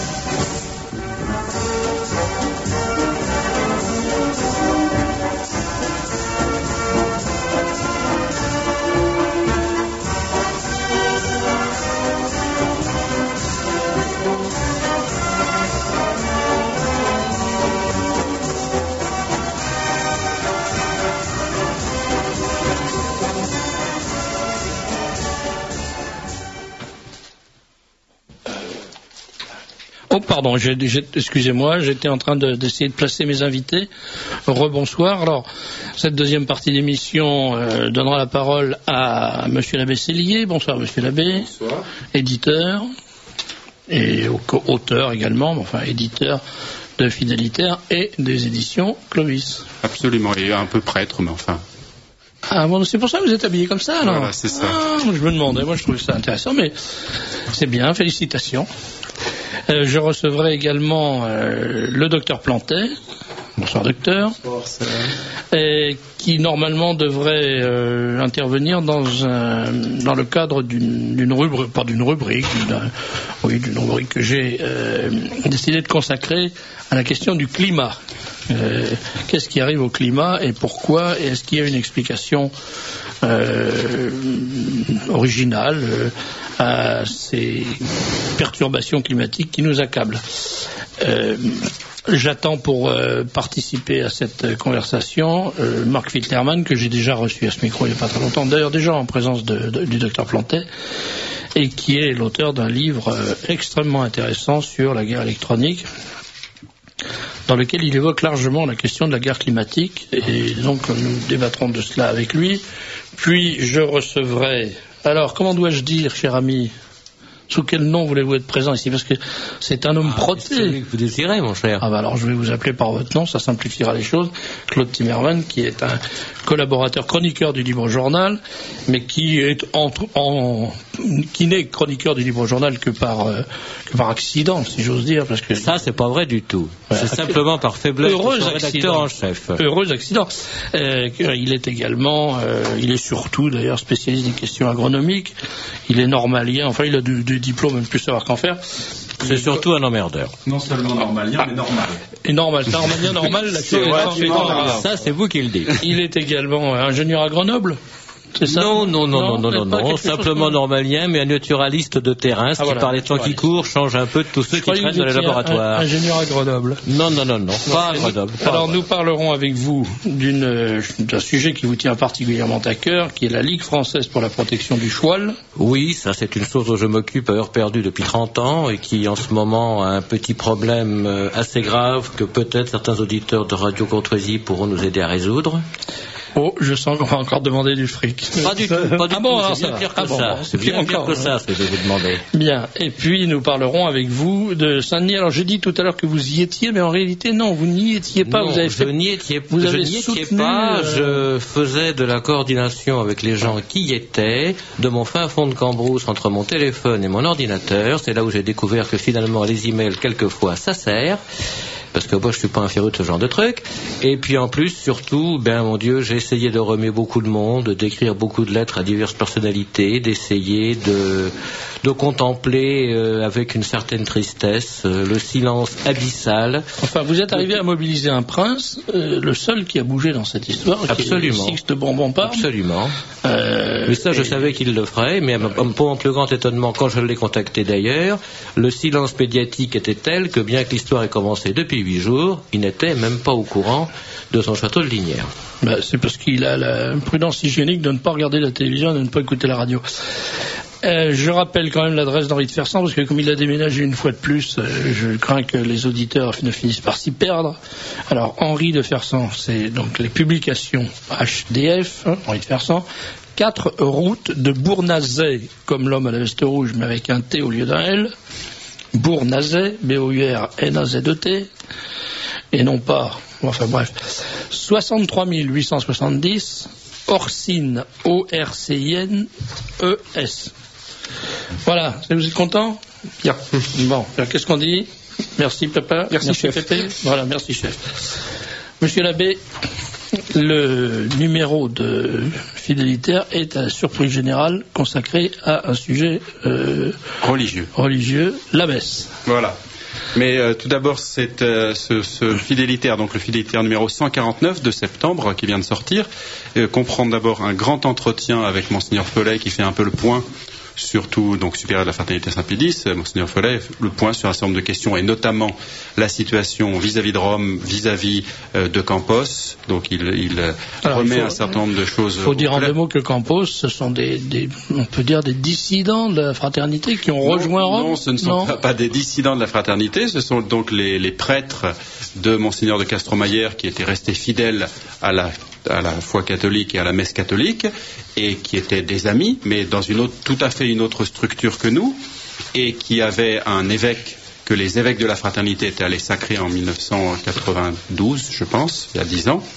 Oh pardon, excusez-moi, j'étais en train d'essayer de placer mes invités. Rebonsoir. Alors, cette deuxième partie d'émission donnera la parole à Monsieur l'abbé Cellier. Bonsoir Monsieur l'abbé. Bonsoir. Éditeur et auteur également, enfin éditeur de Fidélitaire et des éditions Clovis. Absolument, et un peu prêtre, mais enfin... Ah bon, c'est pour ça que vous êtes habillé comme ça alors. Voilà, c'est ça. Ah, je me demandais, moi je trouvais ça intéressant, mais c'est bien, félicitations. Je recevrai également le docteur Plantet. Bonsoir docteur. Et qui normalement devrait intervenir dans le cadre d'une rubrique, pas d'une rubrique, d'une rubrique que j'ai décidé de consacrer à la question du climat. Qu'est-ce qui arrive au climat et pourquoi? Et est-ce qu'il y a une explication originale à ces perturbations climatiques qui nous accablent? J'attends pour participer à cette conversation Marc Filterman, que j'ai déjà reçu à ce micro il n'y a pas très longtemps, d'ailleurs déjà en présence du docteur Plantet, et qui est l'auteur d'un livre extrêmement intéressant sur la guerre électronique, dans lequel il évoque largement la question de la guerre climatique, et donc nous débattrons de cela avec lui. Puis je recevrai... Alors, comment dois-je dire, cher ami? Sous quel nom voulez-vous être présent ici? Parce que c'est un homme proté. C'est celui que vous désirez, mon cher. Ah bah alors je vais vous appeler par votre nom, ça simplifiera les choses. Claude Timmerman, qui est un collaborateur chroniqueur du Libre Journal, mais qui est qui n'est chroniqueur du Libre Journal que par accident, si j'ose dire, parce que ça c'est pas vrai du tout. Ouais, c'est simplement par faiblesse de son rédacteur en chef. Heureux accident. Il est également, il est surtout d'ailleurs spécialiste des questions agronomiques. Il est normalien, enfin il a du diplôme, même plus savoir qu'en faire. C'est surtout un emmerdeur. Non seulement normalien, mais normal. Et normal, c'est normalien normal. Ça, c'est vous qui le dites. Il est également ingénieur à Grenoble. C'est ça? Non, simplement normalien, mais un naturaliste de terrain, ce qui par les temps qui courent change un peu de tous ceux qui traînent dans les laboratoires. Ingénieur à Grenoble. Non, pas à Grenoble. Alors nous parlerons avec vous d'un sujet qui vous tient particulièrement à cœur, qui est la Ligue française pour la protection du Choual. Oui, ça c'est une chose dont je m'occupe à heure perdue depuis 30 ans et qui en ce moment a un petit problème assez grave que peut-être certains auditeurs de Radio Courtoisie pourront nous aider à résoudre. Oh, je sens qu'on va encore demander du fric. Pas du tout. C'est bien pire que ça. C'est bien pire que ça, ce que je vais vous demander. Bien. Et puis, nous parlerons avec vous de Saint-Denis. Alors, j'ai dit tout à l'heure que vous y étiez, mais en réalité, non, vous n'y étiez pas. Non, je n'y étais pas. Je faisais de la coordination avec les gens qui y étaient, de mon fin fond de Cambrousse entre mon téléphone et mon ordinateur. C'est là où j'ai découvert que finalement, les emails, quelquefois, ça sert. Parce que moi je suis pas un féru de ce genre de truc. Et puis en plus, surtout, mon Dieu, j'ai essayé de remuer beaucoup de monde, d'écrire beaucoup de lettres à diverses personnalités, d'essayer de contempler avec une certaine tristesse le silence abyssal. Enfin, vous êtes arrivé à mobiliser un prince, le seul qui a bougé dans cette histoire. Absolument. Qui est Sixte Bonbonparme. Absolument. Mais ça, je savais qu'il le ferait, mais pour mon plus grand étonnement, quand je l'ai contacté d'ailleurs, le silence médiatique était tel que bien que l'histoire ait commencé depuis 8 jours, il n'était même pas au courant de son château de Linières. C'est parce qu'il a la prudence hygiénique de ne pas regarder la télévision et de ne pas écouter la radio. Je rappelle quand même l'adresse d'Henri de Fersan, parce que comme il a déménagé une fois de plus, je crains que les auditeurs ne finissent par s'y perdre. Alors, Henri de Fersan, c'est donc les publications HDF, Henri de Fersan, 4 routes de Bournazet, comme l'homme à la veste rouge, mais avec un T au lieu d'un L. Bournazet, B-O-U-R-N-A-Z-E-T, et non pas, enfin bref, 63 870, Orcine, O-R-C-I-N-E-S. Voilà, vous êtes content? Bien. Bon, qu'est-ce qu'on dit? Merci, papa. Merci chef. Pépé. Voilà, merci, chef. Monsieur l'abbé, le numéro de Fidélitaire est à la surprise générale consacré à un sujet religieux, la messe. Voilà. Mais tout d'abord, c'est ce Fidélitaire, donc le Fidélitaire numéro 149 de septembre qui vient de sortir, comprend d'abord un grand entretien avec Monseigneur Follet qui fait un peu le point, surtout donc supérieur de la Fraternité Saint-Pédis, Monseigneur Follet, le point sur un certain nombre de questions et notamment la situation vis-à-vis de Rome, vis-à-vis de Campos. Donc il remet un certain nombre de choses. Il faut dire en deux mots que Campos, ce sont on peut dire des dissidents de la Fraternité qui ont rejoint Rome. Non, ce ne sont pas des dissidents de la Fraternité, ce sont donc les prêtres de Monseigneur de Castromaillère qui étaient restés fidèles à la foi catholique et à la messe catholique, et qui étaient des amis, mais dans tout à fait une autre structure que nous, et qui avaient un évêque que les évêques de la Fraternité étaient allés sacrer en 1992, je pense, il y a 10 ans,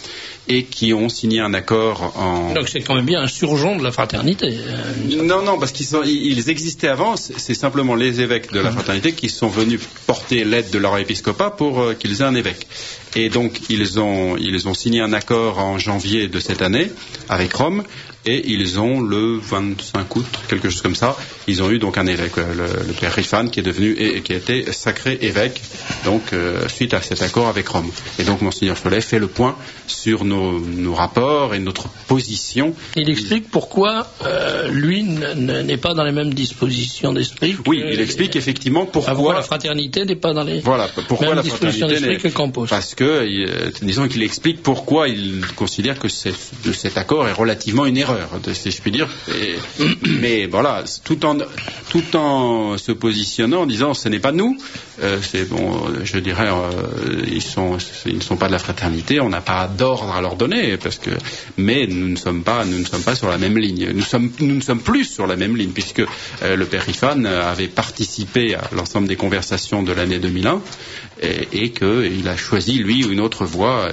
et qui ont signé un accord en... Donc c'est quand même bien un surgeon de la fraternité. Non, parce qu'ils existaient avant, c'est simplement les évêques de la fraternité qui sont venus porter l'aide de leur épiscopat pour qu'ils aient un évêque. Et donc ils ont signé un accord en janvier de cette année avec Rome, et ils ont le 25 août, quelque chose comme ça, ils ont eu donc un évêque, le père Rifan, qui a été sacré évêque, donc suite à cet accord avec Rome. Et donc Monseigneur Follet fait le point sur nos rapports et notre position. Il explique pourquoi lui n'est pas dans les mêmes dispositions d'esprit. Oui, il explique effectivement pourquoi la fraternité n'est pas dans les mêmes dispositions d'esprit que Campos. Parce que, disons qu'il explique pourquoi il considère que cet accord est relativement une erreur, si je puis dire. Mais voilà, tout en se positionnant en disant ce n'est pas nous, je dirais ils ne sont pas de la fraternité, on n'a pas d'ordre à leur donner, mais nous ne sommes pas sur la même ligne. Nous ne sommes plus sur la même ligne, puisque le père Rifan avait participé à l'ensemble des conversations de l'année 2001 et qu'il a choisi lui une autre voie,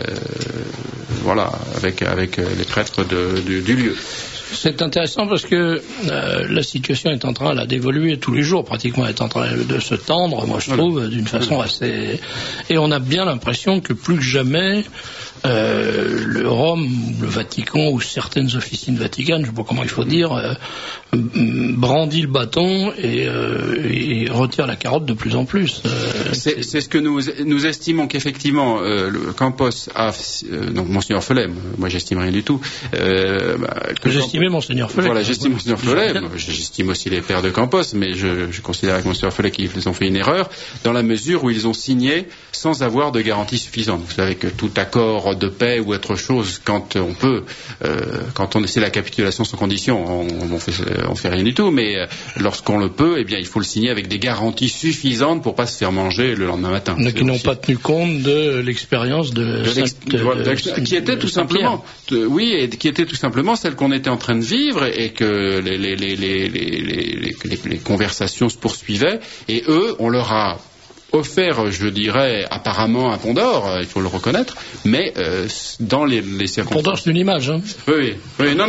avec les prêtres du lieu. C'est intéressant parce que la situation est en train d'évoluer tous les jours, pratiquement est en train de se tendre, moi je trouve, d'une façon assez... Et on a bien l'impression que plus que jamais, le Rome, le Vatican ou certaines officines vaticanes, je ne sais pas comment il faut dire, brandit le bâton et retire la carotte de plus en plus. C'est ce que nous estimons qu'effectivement le Campos a... donc Monseigneur Follet, moi j'estime rien du tout. J'estimais Monseigneur Follet. Voilà, j'estime Monseigneur Follet, j'estime aussi les pères de Campos, mais je considère avec Monseigneur Follet qu'ils ont fait une erreur, dans la mesure où ils ont signé sans avoir de garantie suffisante. Vous savez que tout accord de paix ou autre chose, quand on essaie la capitulation sans condition, on fait rien du tout, mais lorsqu'on le peut, eh bien il faut le signer avec des garanties suffisantes pour pas se faire manger le lendemain matin. Donc ils n'ont pas tenu compte de l'expérience qui était tout simplement, et qui était tout simplement celle qu'on était en train de vivre, et que les conversations se poursuivaient, et eux, on leur a offert, je dirais, apparemment un pont d'or, il faut le reconnaître, mais dans les circonstances... Pont d'or, c'est une image, hein. Oui, non,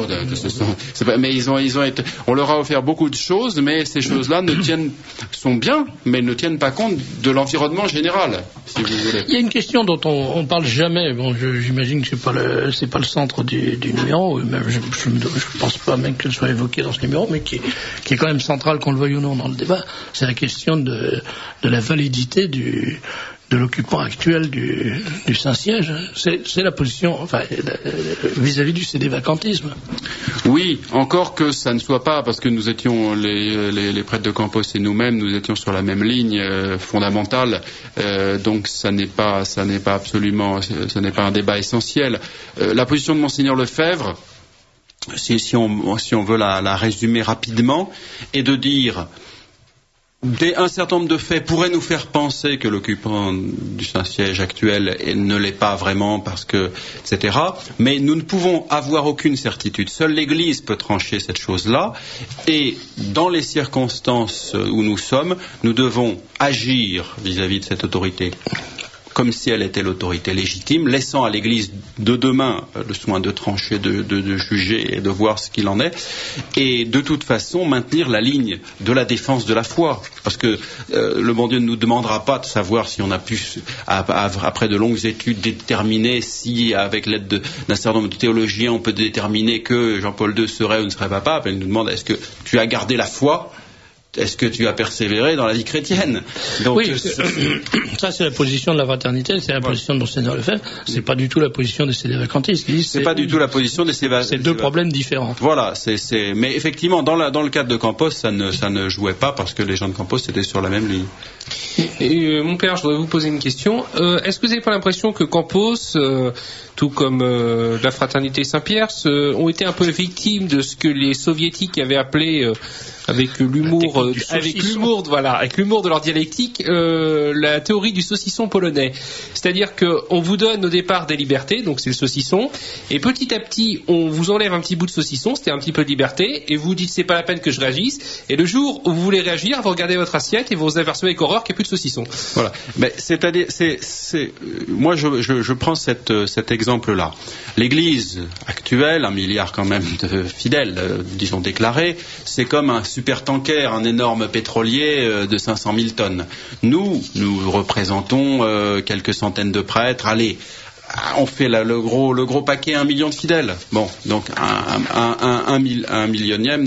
on leur a offert beaucoup de choses, mais ces choses-là sont bien, mais ne tiennent pas compte de l'environnement général, si vous voulez. Il y a une question dont on parle jamais, j'imagine que c'est pas le centre du numéro, même je pense pas même qu'elle soit évoquée dans ce numéro, mais qui est quand même centrale, qu'on le veuille ou non, dans le débat, c'est la question de la validité de l'occupant actuel du Saint-Siège. C'est la position, vis-à-vis du sédévacantisme. Oui, encore que ça ne soit pas, parce que nous étions, les prêtres de Campos et nous-mêmes, nous étions sur la même ligne fondamentale, donc ça n'est pas absolument, ce n'est pas un débat essentiel. La position de Monseigneur Lefebvre, si on veut la résumer rapidement, est de dire... un certain nombre de faits pourraient nous faire penser que l'occupant du Saint-Siège actuel ne l'est pas vraiment, parce que, etc. Mais nous ne pouvons avoir aucune certitude. Seule l'Église peut trancher cette chose-là. Et dans les circonstances où nous sommes, nous devons agir vis-à-vis de cette autorité comme si elle était l'autorité légitime, laissant à l'Église de demain le soin de trancher, de juger et de voir ce qu'il en est, et de toute façon maintenir la ligne de la défense de la foi, parce que le bon Dieu ne nous demandera pas de savoir si on a pu, après de longues études, déterminer si, avec l'aide d'un certain nombre de théologiens, on peut déterminer que Jean-Paul II serait ou ne serait pas pape. Il nous demande: est-ce que tu as gardé la foi ? Est-ce que tu as persévéré dans la vie chrétienne? Donc, oui, ça c'est la position de la fraternité, c'est la position de Monseigneur Lefebvre, c'est pas du tout la position des sédévacantistes. C'est pas du tout la position des sédévacantistes. C'est deux problèmes différents. Voilà, mais effectivement, dans le cadre de Campos, ça ne jouait pas, parce que les gens de Campos étaient sur la même ligne. Et mon père, je voudrais vous poser une question. Est-ce que vous n'avez pas l'impression que Campos, tout comme la fraternité Saint-Pierre, ont été un peu victimes de ce que les soviétiques avaient appelé, avec l'humour de leur dialectique, la théorie du saucisson polonais. C'est-à-dire qu'on vous donne au départ des libertés, donc c'est le saucisson, et petit à petit on vous enlève un petit bout de saucisson, c'était un petit peu de liberté, et vous dites c'est pas la peine que je réagisse, et le jour où vous voulez réagir, vous regardez votre assiette et vous vous apercevez avec horreur qu'il n'y a plus de saucisson. saucisson. Voilà. Mais c'est-à-dire, moi je prends cet exemple-là. L'Église actuelle, 1 milliard quand même de fidèles, disons déclarés, c'est comme un supertanker, un énorme pétrolier de 500 000 tonnes. Nous représentons quelques centaines de prêtres. Allez, on fait le gros paquet 1 million de fidèles. Bon, donc un millionième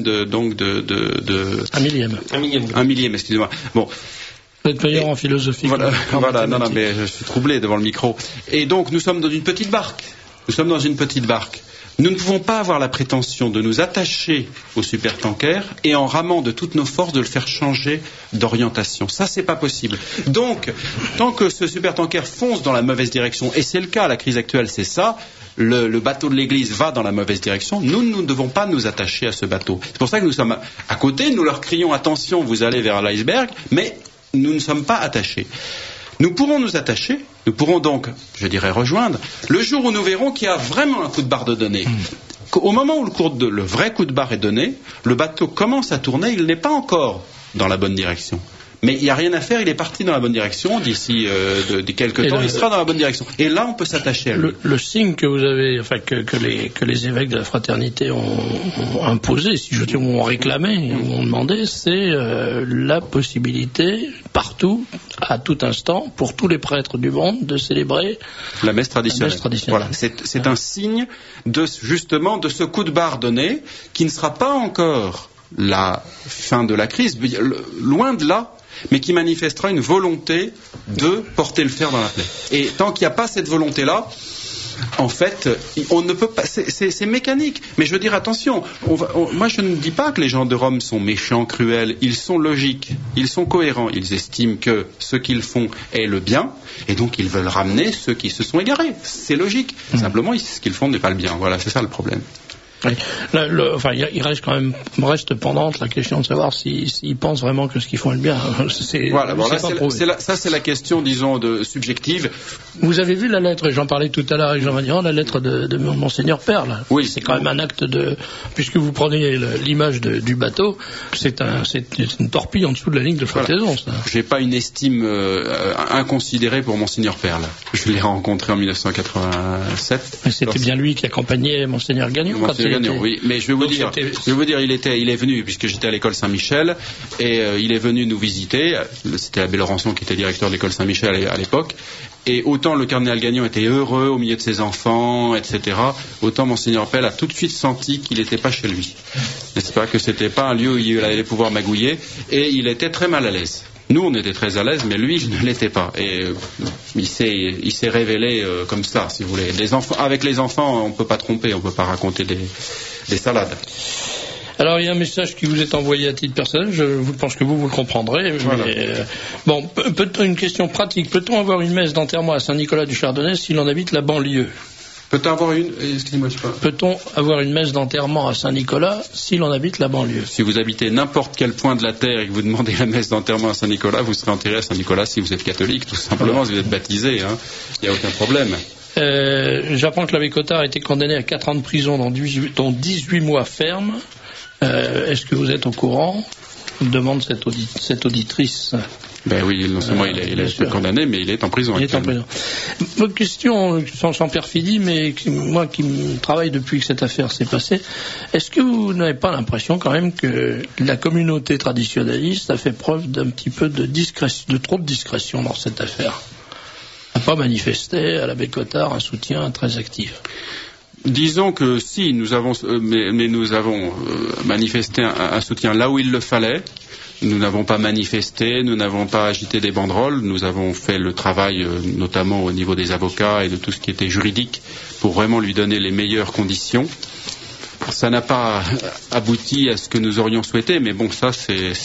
un millième, excusez-moi. Bon. Vous êtes meilleur en philosophie. Voilà, non, mais je suis troublé devant le micro. Et donc, nous sommes dans une petite barque. Nous ne pouvons pas avoir la prétention de nous attacher au supertanker et en ramant de toutes nos forces de le faire changer d'orientation. Ça, c'est pas possible. Donc, tant que ce supertanker fonce dans la mauvaise direction, et c'est le cas, la crise actuelle, c'est ça, le bateau de l'Église va dans la mauvaise direction, nous ne devons pas nous attacher à ce bateau. C'est pour ça que nous sommes à côté, nous leur crions attention, vous allez vers l'iceberg, mais nous ne sommes pas attachés. Nous pourrons nous attacher, nous pourrons donc, je dirais, rejoindre, le jour où nous verrons qu'il y a vraiment un coup de barre de donné. Au moment où le vrai coup de barre est donné, le bateau commence à tourner, il n'est pas encore dans la bonne direction. Mais il n'y a rien à faire, il est parti dans la bonne direction, d'ici quelques temps, il sera dans la bonne direction. Et là, on peut s'attacher à lui. Le signe que vous avez, enfin, que les évêques de la fraternité ont imposé, si je dis, ont réclamé, ont demandé, c'est la possibilité, partout, à tout instant, pour tous les prêtres du monde, de célébrer la messe traditionnelle. Voilà. C'est un signe justement de ce coup de barre donné, qui ne sera pas encore la fin de la crise, loin de là, mais qui manifestera une volonté de porter le fer dans la plaie. Et tant qu'il n'y a pas cette volonté-là, en fait, on ne peut pas. C'est mécanique. Mais je veux dire, attention. Moi, je ne dis pas que les gens de Rome sont méchants, cruels. Ils sont logiques. Ils sont cohérents. Ils estiment que ce qu'ils font est le bien, et donc ils veulent ramener ceux qui se sont égarés. C'est logique. Simplement, ce qu'ils font n'est pas le bien. Voilà, c'est ça le problème. Oui. Il reste pendante la question de savoir s'ils pensent vraiment que ce qu'ils font est bien. Ça, c'est la question, disons, subjective. Vous avez vu la lettre, j'en parlais tout à l'heure avec Jean Magnan, la lettre de Monseigneur Perle. Oui. C'est quand même un acte puisque vous prenez l'image du bateau, c'est une torpille en dessous de la ligne de flottaison. Voilà. J'ai pas une estime inconsidérée pour Monseigneur Perle. Je l'ai rencontré en 1987. Mais c'était bien lui qui accompagnait Monseigneur Gagnon. Oui, mais je vais vous dire, il est venu, puisque j'étais à l'école Saint-Michel, et il est venu nous visiter. C'était l'abbé Laurençon qui était directeur de l'école Saint-Michel à l'époque. Et autant le cardinal Gagnon était heureux au milieu de ses enfants, etc., autant Monseigneur Pell a tout de suite senti qu'il n'était pas chez lui. N'est-ce pas, que c'était pas un lieu où il allait pouvoir magouiller, et il était très mal à l'aise. Nous, on était très à l'aise, mais lui, je ne l'étais pas. Et il s'est révélé comme ça, si vous voulez. Avec les enfants, on ne peut pas tromper, on ne peut pas raconter des salades. Alors, il y a un message qui vous est envoyé à titre personnel, je pense que vous le comprendrez. Voilà. Mais, une question pratique. Peut-on avoir une messe d'enterrement à Saint-Nicolas du Chardonnay s'il en habite la banlieue ? Peut-on avoir une messe d'enterrement à Saint-Nicolas s'il en habite la banlieue ? Si vous habitez n'importe quel point de la terre et que vous demandez la messe d'enterrement à Saint-Nicolas, vous serez enterré à Saint-Nicolas si vous êtes catholique, tout simplement, si vous êtes baptisé. Il n'y a aucun problème. J'apprends que l'abbé Cottard a été condamné à 4 ans de prison dont 18 mois fermes. Est-ce que vous êtes au courant ? Demande cette auditrice. Ben oui, non seulement il a été condamné, mais il est en prison. Il est en prison. Une question sans perfidie, mais moi qui travaille depuis que cette affaire s'est passée, est-ce que vous n'avez pas l'impression quand même que la communauté traditionnaliste a fait preuve d'un petit peu de trop de discrétion dans cette affaire ? N'a pas manifesté à l'abbé Cottard un soutien très actif. Disons que si, nous avons manifesté un soutien là où il le fallait. Nous n'avons pas manifesté, nous n'avons pas agité des banderoles, nous avons fait le travail notamment au niveau des avocats et de tout ce qui était juridique pour vraiment lui donner les meilleures conditions. Ça n'a pas abouti à ce que nous aurions souhaité, mais bon, ça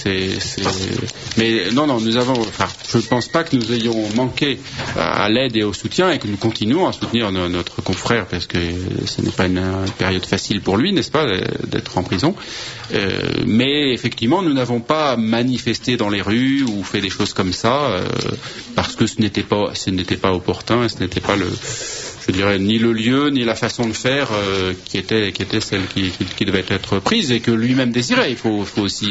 mais non, je ne pense pas que nous ayons manqué à l'aide et au soutien et que nous continuons à soutenir notre confrère parce que ce n'est pas une période facile pour lui, n'est-ce pas, d'être en prison. Mais effectivement, nous n'avons pas manifesté dans les rues ou fait des choses comme ça parce que ce n'était pas opportun et ce n'était pas je dirais, ni le lieu, ni la façon de faire qui était celle qui devait être prise et que lui-même désirait. Il faut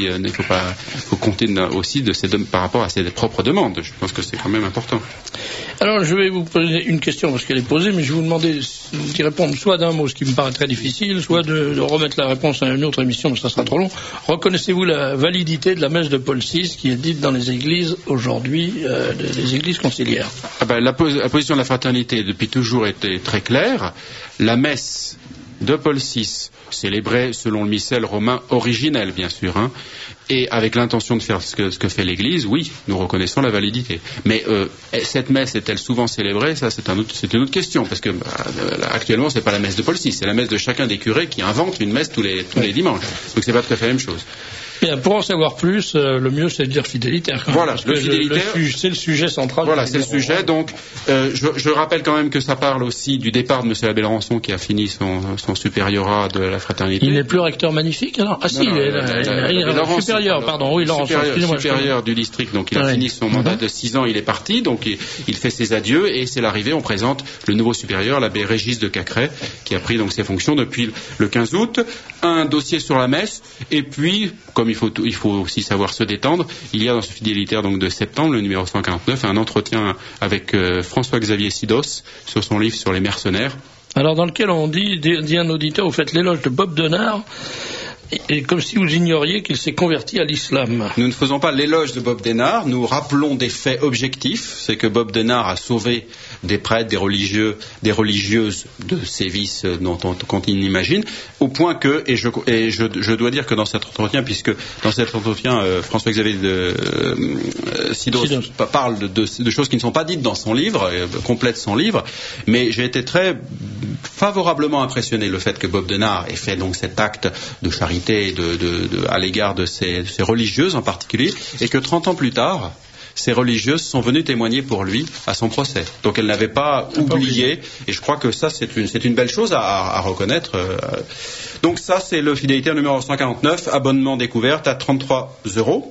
compter aussi par rapport à ses propres demandes. Je pense que c'est quand même important. Alors, je vais vous poser une question parce qu'elle est posée, mais je vais vous demander d'y répondre soit d'un mot, ce qui me paraît très difficile, soit de remettre la réponse à une autre émission, mais ça sera trop long. Reconnaissez-vous la validité de la messe de Paul VI qui est dite dans les églises aujourd'hui, les églises conciliaires? La position de la fraternité depuis toujours était très claire. La messe de Paul VI, célébrée selon le missel romain originel, bien sûr, et avec l'intention de faire ce que fait l'Église, oui, nous reconnaissons la validité. Mais cette messe est-elle souvent célébrée? Ça, c'est une autre question, parce que actuellement, c'est pas la messe de Paul VI, c'est la messe de chacun des curés qui invente une messe tous les dimanches. Donc c'est pas tout à fait la même chose. Bien, pour en savoir plus, le mieux c'est de dire fidélitaire. Voilà, le fidélitaire, c'est le sujet central. Voilà, c'est le sujet. Donc, je rappelle quand même que ça parle aussi du départ de M. Labelle-Rançon qui a fini son supériorat de la fraternité. Il n'est plus recteur magnifique alors? Ah si, il est supérieur, pardon. Oui, Laurent, supérieur du district. Donc, il a fini son mandat de 6 ans. Il est parti. Donc, il fait ses adieux et c'est l'arrivée. On présente le nouveau supérieur, l'abbé Régis de Cacré, qui a pris donc ses fonctions depuis le 15 août. Un dossier sur la messe et puis, comme il faut aussi savoir se détendre. Il y a dans ce fidélitaire donc de septembre, le numéro 149, un entretien avec François-Xavier Sidos sur son livre sur les mercenaires. Alors dans lequel on dit un auditeur, vous faites l'éloge de Bob Denard, et comme si vous ignoriez qu'il s'est converti à l'islam. Nous ne faisons pas l'éloge de Bob Denard, nous rappelons des faits objectifs. C'est que Bob Denard a sauvé des prêtres, des religieuses de ces vices dont on imagine, au point que, et je dois dire que dans cet entretien, puisque dans cet entretien, François-Xavier Sidos parle de choses qui ne sont pas dites dans son livre, complète son livre, mais j'ai été très favorablement impressionné le fait que Bob Denard ait fait donc cet acte de charité à l'égard de ces religieuses en particulier, et que 30 ans plus tard, ces religieuses sont venues témoigner pour lui à son procès. Donc elles n'avaient pas oublié, et je crois que ça c'est une belle chose à reconnaître. Donc ça c'est le fidélitaire numéro 149, abonnement découverte à 33 €.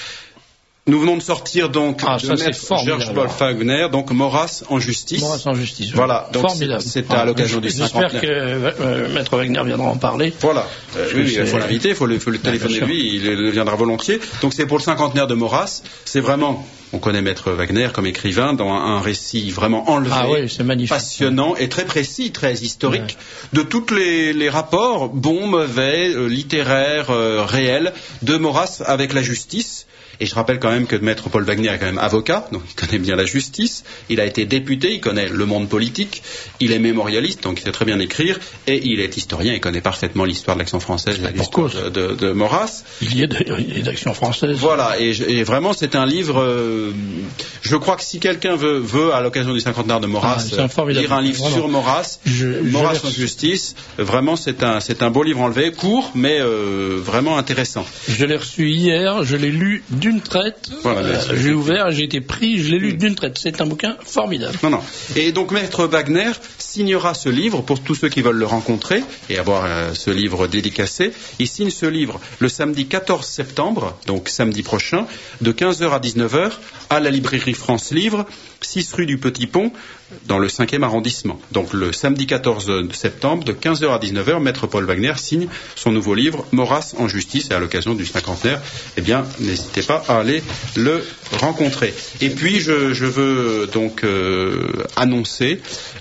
Nous venons de sortir donc de Maître Georges-Wolf Wagner, donc Maurras en justice. Maurras en justice. Voilà, donc formidable. C'est à l'occasion du cinquantenaire. J'espère que Maître Wagner viendra en parler. Voilà, oui, il faut l'inviter, il faut le téléphoner lui, il viendra volontiers. Donc c'est pour le cinquantenaire de Maurras. C'est vraiment, on connaît Maître Wagner comme écrivain dans un récit vraiment enlevé, passionnant et très précis, très historique, de tous les rapports bons, mauvais, littéraires, réels de Maurras avec la justice. Et je rappelle quand même que Maître Paul Wagner est quand même avocat, donc il connaît bien la justice, il a été député, il connaît le monde politique, il est mémorialiste, donc il sait très bien écrire, et il est historien, il connaît parfaitement l'histoire de l'Action française, l'histoire de Maurras. Il y a d'Action française. Voilà, et vraiment c'est un livre, je crois que si quelqu'un veut à l'occasion du cinquantenaire de Maurras, lire un livre sur Maurras, Maurras en justice, vraiment c'est un beau livre enlevé, court, mais vraiment intéressant. Je l'ai reçu hier, je l'ai lu d'une traite, j'ai ouvert, j'ai été pris, je l'ai lu d'une traite. C'est un bouquin formidable. Non. Et donc Maître Wagner signera ce livre pour tous ceux qui veulent le rencontrer et avoir ce livre dédicacé. Il signe ce livre le samedi 14 septembre, donc samedi prochain, de 15h à 19h, à la librairie France Livre, 6 rue du Petit Pont, dans le 5e arrondissement. Donc le samedi 14 septembre, de 15h à 19h, Maître Paul Wagner signe son nouveau livre, Maurras en justice, et à l'occasion du cinquantenaire, eh bien, n'hésitez pas à aller le rencontrer. Et puis, je veux donc annoncer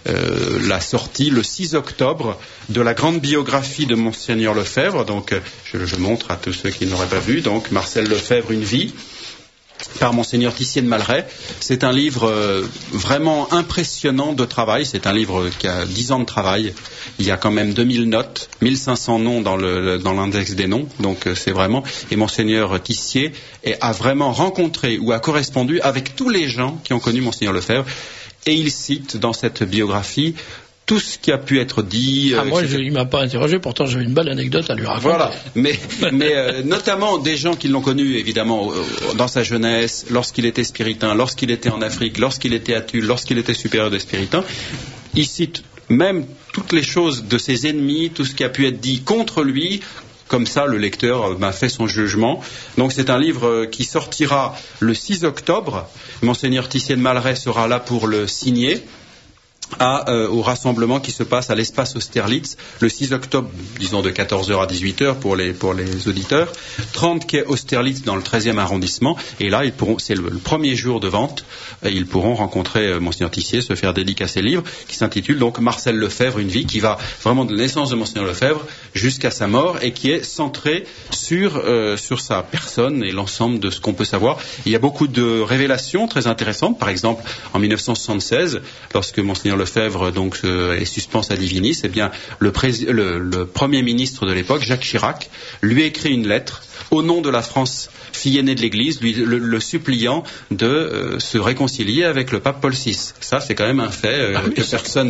la sortie, le 6 octobre, de la grande biographie de Monseigneur Lefebvre. Donc, je montre à tous ceux qui n'auraient pas vu, donc, Marcel Lefebvre, Une vie, par Monseigneur Tissier de Malray. C'est un livre vraiment impressionnant de travail. C'est un livre qui a 10 ans de travail. Il y a quand même 2000 notes, 1500 noms dans l'index des noms. Donc c'est vraiment... Et Monseigneur Tissier a vraiment rencontré ou a correspondu avec tous les gens qui ont connu Monseigneur Lefebvre. Et il cite dans cette biographie tout ce qui a pu être dit. Moi, il m'a pas interrogé, pourtant j'avais une belle anecdote à lui raconter. Voilà, mais notamment des gens qui l'ont connu, évidemment, dans sa jeunesse, lorsqu'il était spiritain, lorsqu'il était en Afrique, lorsqu'il était à Tulle, lorsqu'il était supérieur des spiritains. Il cite même toutes les choses de ses ennemis, tout ce qui a pu être dit contre lui. Comme ça, le lecteur m'a fait son jugement. Donc c'est un livre qui sortira le 6 octobre. Monseigneur Tissier de Malray sera là pour le signer. au rassemblement qui se passe à l'espace Austerlitz le 6 octobre, disons de 14h à 18h pour les auditeurs, 30 quai Austerlitz dans le 13e arrondissement, et là c'est le premier jour de vente, et ils pourront rencontrer Monseigneur Tissier, se faire dédicacer le livre qui s'intitule donc Marcel Lefebvre, une vie, qui va vraiment de la naissance de Monseigneur Lefebvre jusqu'à sa mort et qui est centré sur sa personne et l'ensemble de ce qu'on peut savoir. Il y a beaucoup de révélations très intéressantes, par exemple en 1976, lorsque Monseigneur Lefebvre donc est suspens à divinis, eh bien le premier ministre de l'époque, Jacques Chirac, lui écrit une lettre au nom de la France, fille aînée de l'Église, le suppliant de se réconcilier avec le pape Paul VI. Ça, c'est quand même un fait que personne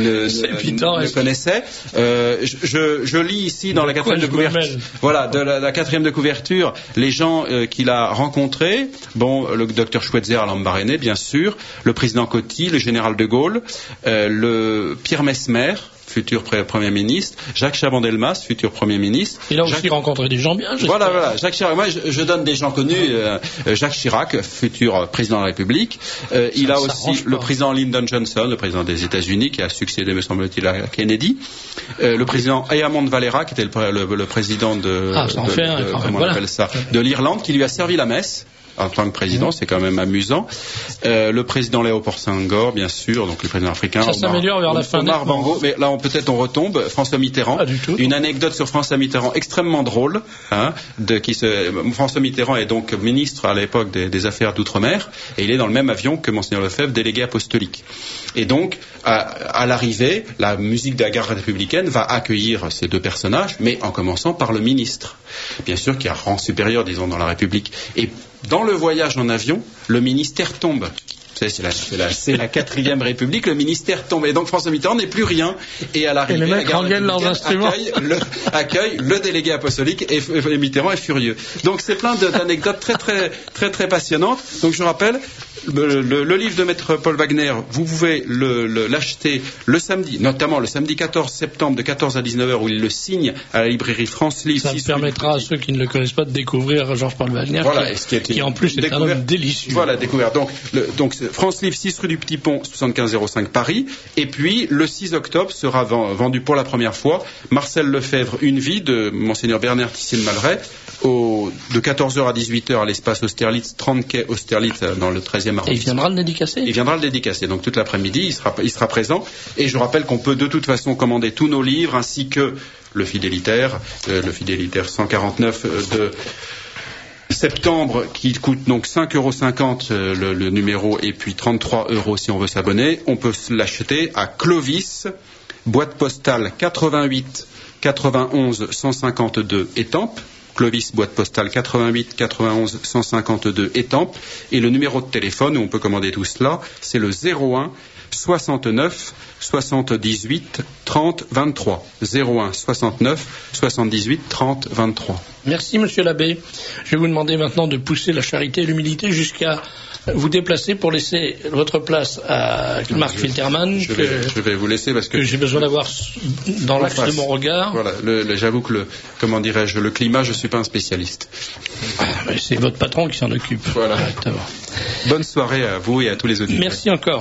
ne connaissait. Je lis ici dans la quatrième de couverture, voilà, de la quatrième de couverture, les gens qu'il a rencontrés. Bon, le docteur Schweitzer à Lambaréné, bien sûr, le président Coty, le général de Gaulle, le Pierre Messmer, futur Premier ministre, Jacques Chaban-Delmas, futur Premier ministre. Il a aussi rencontré des gens bien. Voilà. Jacques Chirac. Moi, je donne des gens connus. Jacques Chirac, futur président de la République. Il a aussi le président Lyndon Johnson, le président des États-Unis, qui a succédé, me semble-t-il, à Kennedy. Le président Eamon Valera, qui était le président de l'Irlande, qui lui a servi la messe en tant que président, c'est quand même amusant. Le président Léopold Senghor, bien sûr, donc le président africain. Ça s'améliore vers la fin. Omar Bongo, mais là, peut-être on retombe. François Mitterrand. Pas du tout. Une anecdote sur François Mitterrand extrêmement drôle. François Mitterrand est donc ministre à l'époque des Affaires d'Outre-mer, et il est dans le même avion que Monseigneur Lefebvre, délégué apostolique. Et donc, à l'arrivée, la musique de la garde républicaine va accueillir ces deux personnages, mais en commençant par le ministre, bien sûr, qui a rang supérieur, disons, dans la République. Et dans le voyage en avion, le ministère tombe. C'est la 4e République, le ministère tombe. Et donc François Mitterrand n'est plus rien. Et à l'arrivée, la garde républicaine accueille le délégué apostolique et Mitterrand est furieux. Donc c'est plein d'anecdotes très passionnantes. Donc je rappelle, le livre de Maître Paul Wagner, vous pouvez l'acheter le samedi, notamment le samedi 14 septembre de 14 à 19h, où il le signe à la librairie France Livre. Ça permettra à ceux qui ne le connaissent pas de découvrir Georges Paul Wagner, voilà, qui en plus est un homme délicieux. Voilà, découvert. Donc France Livre, 6 rue du Petit Pont, 7505 Paris. Et puis le 6 octobre sera vendu pour la première fois Marcel Lefebvre, une vie de Monseigneur Bernard Tissier de Malray, de 14h à 18h à l'espace Austerlitz, 30 quai Austerlitz dans le 13e arrondissement. Et il viendra le dédicacer. Il viendra le dédicacer. Donc toute l'après-midi, il sera présent. Et je rappelle qu'on peut de toute façon commander tous nos livres, ainsi que le Fidélitaire 149 de septembre, qui coûte donc 5,50 € le numéro, et puis 33 € si on veut s'abonner. On peut l'acheter à Clovis, boîte postale 88 91 152 Étampes. Clovis, boîte postale 88 91 152 Étampes. Et le numéro de téléphone où on peut commander tout cela, c'est le 01 69 78 30 23. 01 69 78 30 23. Merci, monsieur l'abbé. Je vais vous demander maintenant de pousser la charité et l'humilité jusqu'à vous déplacer pour laisser votre place à Marc Filterman. Je vais vous laisser parce que j'ai besoin d'avoir dans l'axe de mon regard. Voilà, j'avoue que le climat, je suis pas un spécialiste. C'est votre patron qui s'en occupe. Voilà. Bonne soirée à vous et à tous les auditeurs. Merci encore.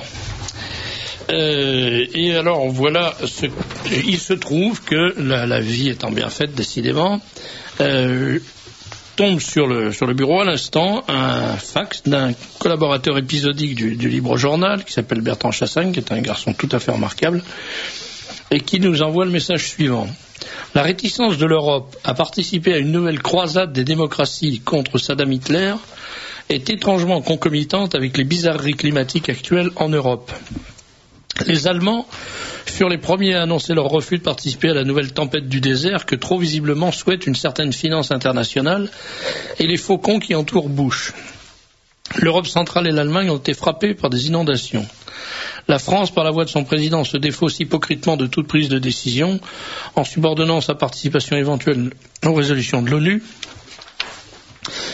Et alors voilà, il se trouve que la vie étant bien faite, décidément, tombe sur le bureau à l'instant un fax d'un collaborateur épisodique du Libre Journal qui s'appelle Bertrand Chassagne, qui est un garçon tout à fait remarquable, et qui nous envoie le message suivant. La réticence de l'Europe à participer à une nouvelle croisade des démocraties contre Saddam Hitler est étrangement concomitante avec les bizarreries climatiques actuelles en Europe. Les Allemands furent les premiers à annoncer leur refus de participer à la nouvelle tempête du désert que trop visiblement souhaite une certaine finance internationale et les faucons qui entourent Bush. L'Europe centrale et l'Allemagne ont été frappées par des inondations. La France, par la voix de son président, se défausse hypocritement de toute prise de décision en subordonnant sa participation éventuelle aux résolutions de l'ONU.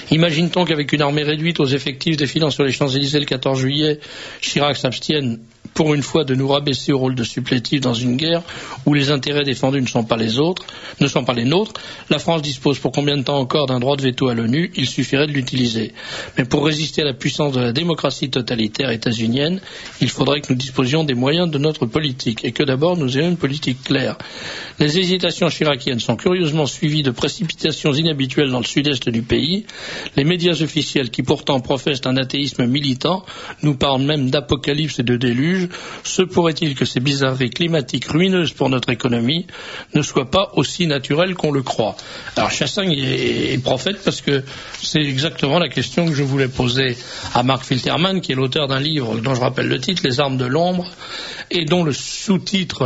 Imagine-t-on qu'avec une armée réduite aux effectifs défilant sur les Champs-Élysées le 14 juillet, Chirac s'abstienne pour une fois de nous rabaisser au rôle de supplétif dans une guerre où les intérêts défendus ne sont pas les nôtres. La France dispose pour combien de temps encore d'un droit de veto à l'ONU? Il suffirait de l'utiliser. Mais pour résister à la puissance de la démocratie totalitaire états-unienne, il faudrait que nous disposions des moyens de notre politique et que d'abord nous ayons une politique claire. Les hésitations chiraciennes sont curieusement suivies de précipitations inhabituelles dans le sud-est du pays. Les médias officiels, qui pourtant professent un athéisme militant, nous parlent même d'apocalypse et de déluge. Se pourrait-il que ces bizarreries climatiques ruineuses pour notre économie ne soient pas aussi naturelles qu'on le croit? Alors Chassaing est prophète parce que c'est exactement la question que je voulais poser à Mark Filterman, qui est l'auteur d'un livre dont je rappelle le titre, Les armes de l'ombre, et dont le sous-titre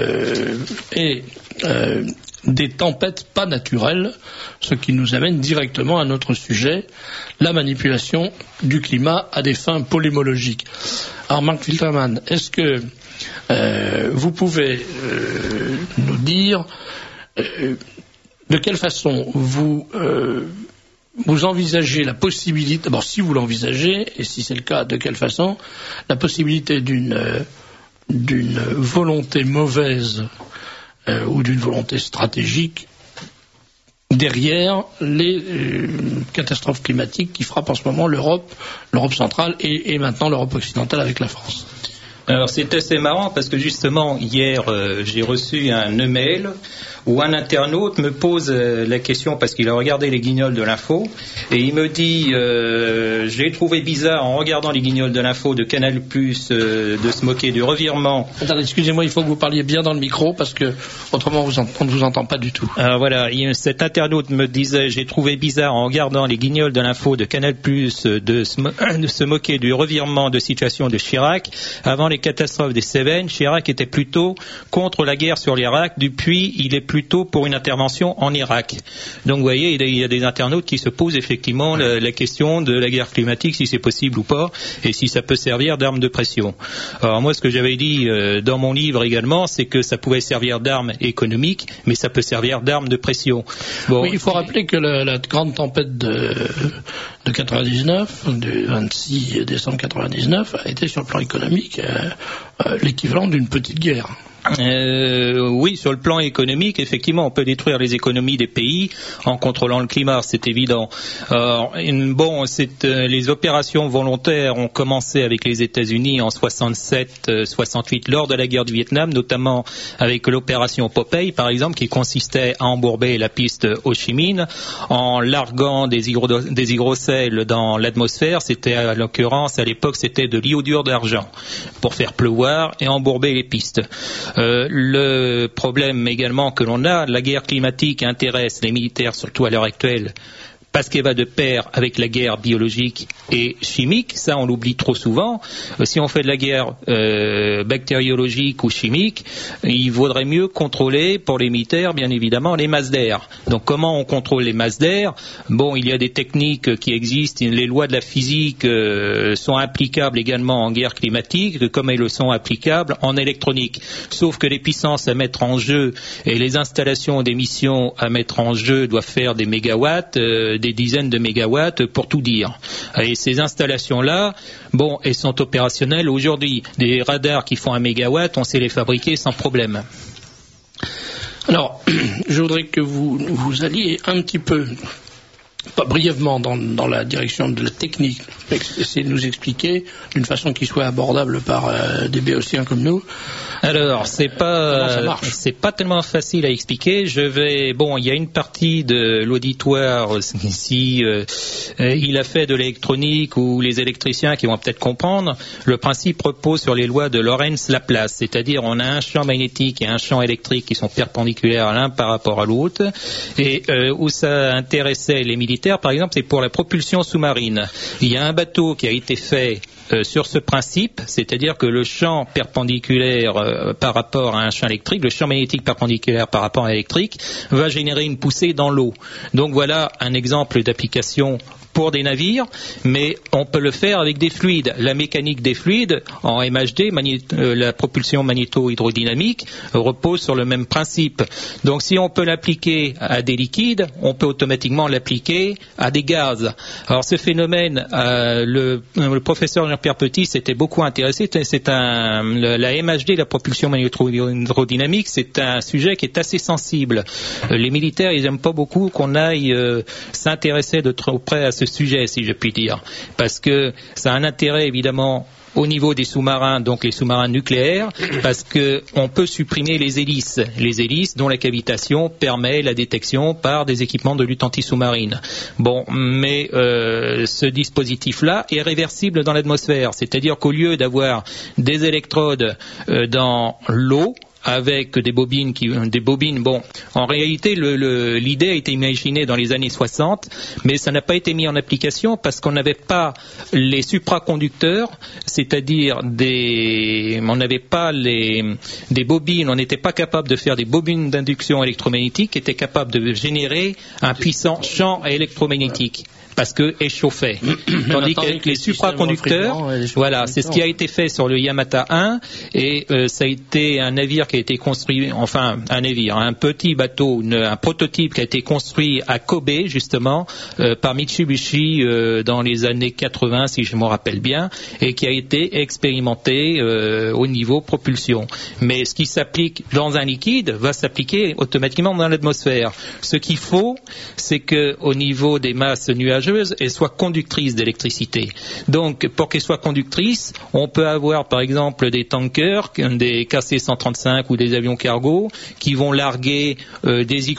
est des tempêtes pas naturelles, ce qui nous amène directement à notre sujet, la manipulation du climat à des fins polémologiques. Alors Mark Filterman, est-ce que vous pouvez nous dire de quelle façon vous envisagez la possibilité, d'abord si vous l'envisagez, et si c'est le cas, de quelle façon, la possibilité d'une volonté mauvaise ou d'une volonté stratégique derrière les catastrophes climatiques qui frappent en ce moment l'Europe centrale et maintenant l'Europe occidentale avec la France. Alors c'est assez marrant parce que justement hier j'ai reçu un email où un internaute me pose la question parce qu'il a regardé les guignols de l'info et il me dit j'ai trouvé bizarre en regardant les guignols de l'info de Canal+, de se moquer du revirement. Attendez, excusez-moi, il faut que vous parliez bien dans le micro parce que autrement on ne vous entend pas du tout. Alors voilà, cet internaute me disait j'ai trouvé bizarre en regardant les guignols de l'info de Canal+, de se moquer du revirement de situation de Chirac. Avant les catastrophes des Cévennes, Chirac était plutôt contre la guerre sur l'Irak, depuis il est plutôt pour une intervention en Irak. Donc vous voyez, il y a des internautes qui se posent effectivement la question de la guerre climatique, si c'est possible ou pas, et si ça peut servir d'arme de pression. Alors moi, ce que j'avais dit dans mon livre également, c'est que ça pouvait servir d'arme économique, mais ça peut servir d'arme de pression. Bon, oui, il faut rappeler que la grande tempête de 99, du 26 décembre 99, a été sur le plan économique l'équivalent d'une petite guerre. Oui, sur le plan économique, effectivement, on peut détruire les économies des pays en contrôlant le climat, c'est évident. Les opérations volontaires ont commencé avec les États-Unis en 67-68 lors de la guerre du Vietnam, notamment avec l'opération Popeye, par exemple, qui consistait à embourber la piste Ho Chi Minh en larguant des hydrocèles dans l'atmosphère. C'était à l'occurrence, à l'époque, c'était de l'iodure d'argent pour faire pleuvoir et embourber les pistes. Le problème également que l'on a, la guerre climatique intéresse les militaires, surtout à l'heure actuelle, parce qu'elle va de pair avec la guerre biologique et chimique. Ça, on l'oublie trop souvent. Si on fait de la guerre bactériologique ou chimique, il vaudrait mieux contrôler, pour les militaires, bien évidemment, les masses d'air. Donc, comment on contrôle les masses d'air? Bon, il y a des techniques qui existent. Les lois de la physique sont applicables également en guerre climatique, comme elles le sont applicables en électronique. Sauf que les puissances à mettre en jeu et les installations d'émissions à mettre en jeu doivent faire des mégawatts, des dizaines de mégawatts pour tout dire. Et ces installations-là, bon, elles sont opérationnelles aujourd'hui. Des radars qui font 1 mégawatt, on sait les fabriquer sans problème. Alors, je voudrais que vous alliez un petit peu, pas brièvement, dans la direction de la technique, essayer de nous expliquer d'une façon qui soit abordable par des béotiens comme nous. Alors, c'est pas tellement facile à expliquer. Il y a une partie de l'auditoire, si il a fait de l'électronique ou les électriciens qui vont peut-être comprendre. Le principe repose sur les lois de Lorentz-Laplace, c'est-à-dire on a un champ magnétique et un champ électrique qui sont perpendiculaires l'un par rapport à l'autre. Et où ça intéressait les militaires, par exemple, c'est pour la propulsion sous-marine. Il y a un bateau qui a été fait sur ce principe, c'est-à-dire que le champ perpendiculaire par rapport à un champ électrique, le champ magnétique perpendiculaire par rapport à l'électrique, va générer une poussée dans l'eau. Donc voilà un exemple d'application pour des navires, mais on peut le faire avec des fluides. La mécanique des fluides en MHD, la propulsion magnéto-hydrodynamique, repose sur le même principe. Donc si on peut l'appliquer à des liquides, on peut automatiquement l'appliquer à des gaz. Alors ce phénomène, le professeur Jean-Pierre Petit s'était beaucoup intéressé. La MHD, la propulsion magnéto-hydrodynamique, c'est un sujet qui est assez sensible. Les militaires, ils n'aiment pas beaucoup qu'on aille s'intéresser de trop près à ce sujet, si je puis dire, parce que ça a un intérêt évidemment au niveau des sous-marins, donc les sous-marins nucléaires, parce que on peut supprimer les hélices dont la cavitation permet la détection par des équipements de lutte anti-sous-marine. Bon, mais ce dispositif-là est réversible dans l'atmosphère, c'est-à-dire qu'au lieu d'avoir des électrodes dans l'eau, avec des bobines, bon, en réalité, l'idée a été imaginée dans les années 60, mais ça n'a pas été mis en application parce qu'on n'avait pas les supraconducteurs, c'est-à-dire on n'avait pas des bobines, on n'était pas capable de faire des bobines d'induction électromagnétique qui étaient capables de générer un puissant champ électromagnétique. Parce que échauffait. Tandis qu'avec les supraconducteurs, voilà, c'est ce qui a été fait sur le Yamata 1, et ça a été un navire qui a été construit, enfin un petit bateau, un prototype qui a été construit à Kobe justement par Mitsubishi dans les années 80 si je m'en rappelle bien, et qui a été expérimenté au niveau propulsion. Mais ce qui s'applique dans un liquide va s'appliquer automatiquement dans l'atmosphère. Ce qu'il faut, c'est que au niveau des masses nuageuses, elle soit conductrice d'électricité. Donc, pour qu'elle soit conductrice, on peut avoir, par exemple, des tankers, des KC-135 ou des avions cargo, qui vont larguer des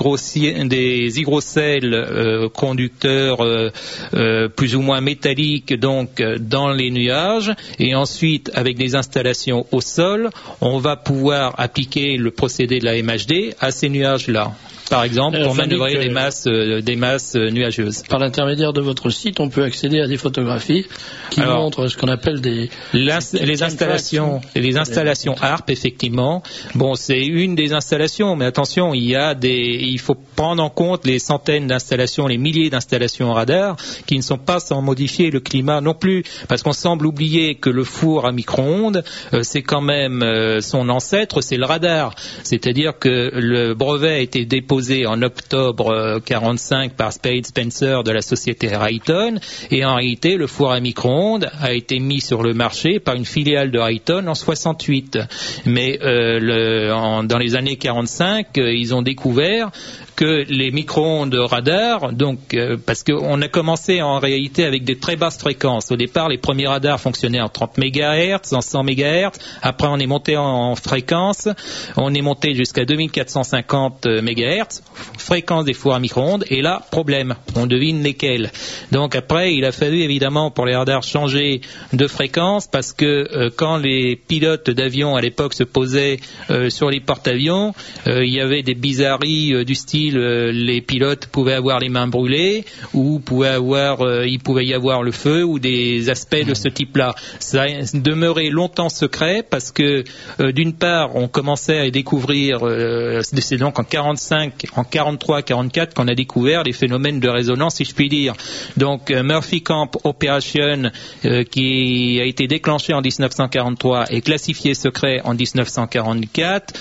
hygrocèles conducteurs plus ou moins métalliques, donc, dans les nuages. Et ensuite, avec des installations au sol, on va pouvoir appliquer le procédé de la MHD à ces nuages-là. Par exemple, pour manœuvrer des masses nuageuses. Par l'intermédiaire de votre site, on peut accéder à des photographies qui montrent ce qu'on appelle les installations HARP, effectivement. Bon, c'est une des installations, mais attention, il faut prendre en compte les centaines d'installations, les milliers d'installations radar qui ne sont pas sans modifier le climat non plus, parce qu'on semble oublier que le four à micro-ondes, c'est quand même son ancêtre, c'est le radar. C'est-à-dire que le brevet a été déposé en octobre 45 par Spade Spencer de la société Raytheon, et en réalité le four à micro-ondes a été mis sur le marché par une filiale de Raytheon en 68. Mais dans les années 45, ils ont découvert que les micro-ondes radars, donc parce qu'on a commencé en réalité avec des très basses fréquences. Au départ, les premiers radars fonctionnaient en 30 MHz, en 100 MHz. Après, on est monté en fréquence. On est monté jusqu'à 2450 MHz, fréquence des fours à micro-ondes. Et là, problème, on devine lesquels. Donc après, il a fallu évidemment pour les radars changer de fréquence parce que quand les pilotes d'avions à l'époque se posaient sur les porte-avions, il y avait des bizarreries du style les pilotes pouvaient avoir les mains brûlées ou il pouvait y avoir le feu ou des aspects de ce type-là. Ça a demeuré longtemps secret parce que d'une part on commençait à découvrir, c'est donc en 43, 44 qu'on a découvert les phénomènes de résonance, si je puis dire. Donc Murphy Camp Operation qui a été déclenché en 1943 et classifié secret en 1944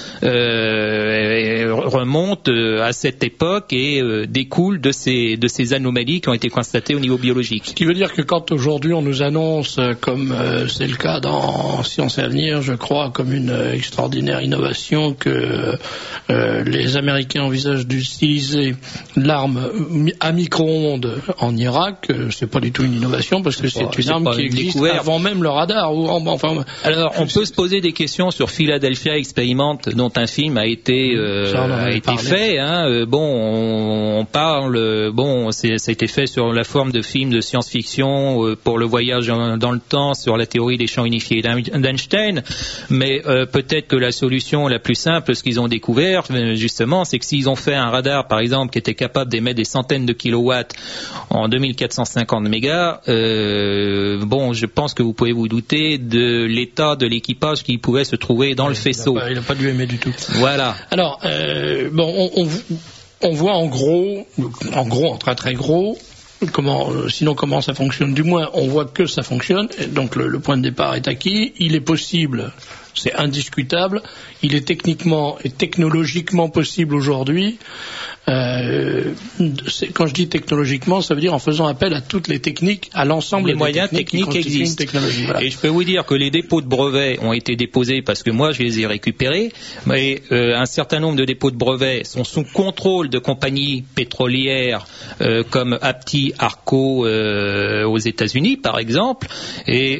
remonte à cette époque et découle de ces anomalies qui ont été constatées au niveau biologique. Ce qui veut dire que quand aujourd'hui on nous annonce, comme c'est le cas dans Sciences et Avenir, je crois, comme une extraordinaire innovation que les Américains envisagent d'utiliser l'arme à micro-ondes en Irak, c'est pas du tout une innovation parce que c'est une arme qui existe avant même le radar. Alors on peut se poser des questions sur Philadelphia Experiment, dont un film a été fait. On parle, ça a été fait sur la forme de film de science-fiction pour le voyage dans le temps, sur la théorie des champs unifiés d'Einstein, mais peut-être que la solution la plus simple, ce qu'ils ont découvert, justement, c'est que s'ils ont fait un radar, par exemple, qui était capable d'émettre des centaines de kilowatts en 2450 mégas, je pense que vous pouvez vous douter de l'état de l'équipage qui pouvait se trouver dans le faisceau. Il n'a pas dû émettre du tout. Voilà. Alors, on voit en gros, en très très gros, sinon comment ça fonctionne. Du moins, on voit que ça fonctionne. Et donc le point de départ est acquis. Il est possible, c'est indiscutable. Il est techniquement et technologiquement possible aujourd'hui. Quand je dis technologiquement, ça veut dire en faisant appel à toutes les techniques, à l'ensemble des moyens techniques existent. Voilà. Et je peux vous dire que les dépôts de brevets ont été déposés parce que moi je les ai récupérés, mais un certain nombre de dépôts de brevets sont sous contrôle de compagnies pétrolières comme Apti, Arco aux États-Unis par exemple. Et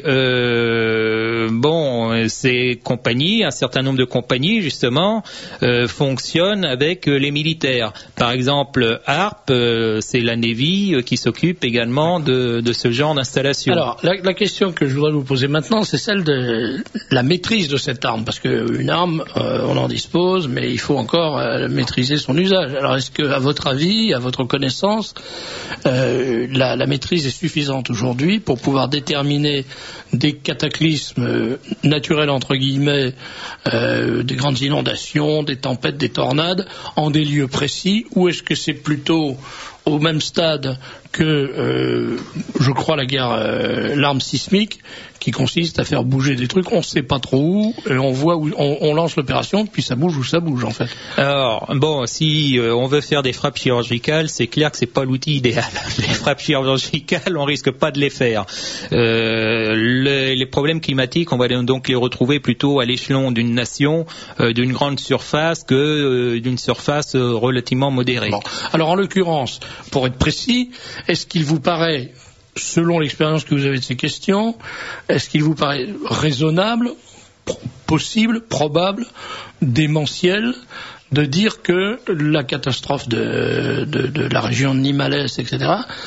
ces compagnies, un certain nombre de compagnies justement fonctionnent avec les militaires. Par exemple, ARP, c'est la Navy qui s'occupe également de ce genre d'installation. Alors, la question que je voudrais vous poser maintenant, c'est celle de la maîtrise de cette arme. Parce qu'une arme, on en dispose, mais il faut encore maîtriser son usage. Alors, est-ce que, à votre avis, à votre connaissance, la maîtrise est suffisante aujourd'hui pour pouvoir déterminer des cataclysmes naturels, entre guillemets, des grandes inondations, des tempêtes, des tornades, en des lieux précis, ou est-ce que c'est plutôt au même stade que, je crois, l'arme sismique, qui consiste à faire bouger des trucs, on ne sait pas trop où, et on voit où on lance l'opération, puis ça bouge où ça bouge en fait. Alors, si on veut faire des frappes chirurgicales, c'est clair que c'est pas l'outil idéal. Les frappes chirurgicales, on risque pas de les faire. Les problèmes climatiques, on va donc les retrouver plutôt à l'échelon d'une nation, d'une grande surface, que d'une surface relativement modérée. Bon. Alors, en l'occurrence, pour être précis, est-ce qu'il vous paraît, selon l'expérience que vous avez de ces questions, est-ce qu'il vous paraît raisonnable, possible, probable, démentiel, de dire que la catastrophe de la région de Nîmes-Alès, etc.,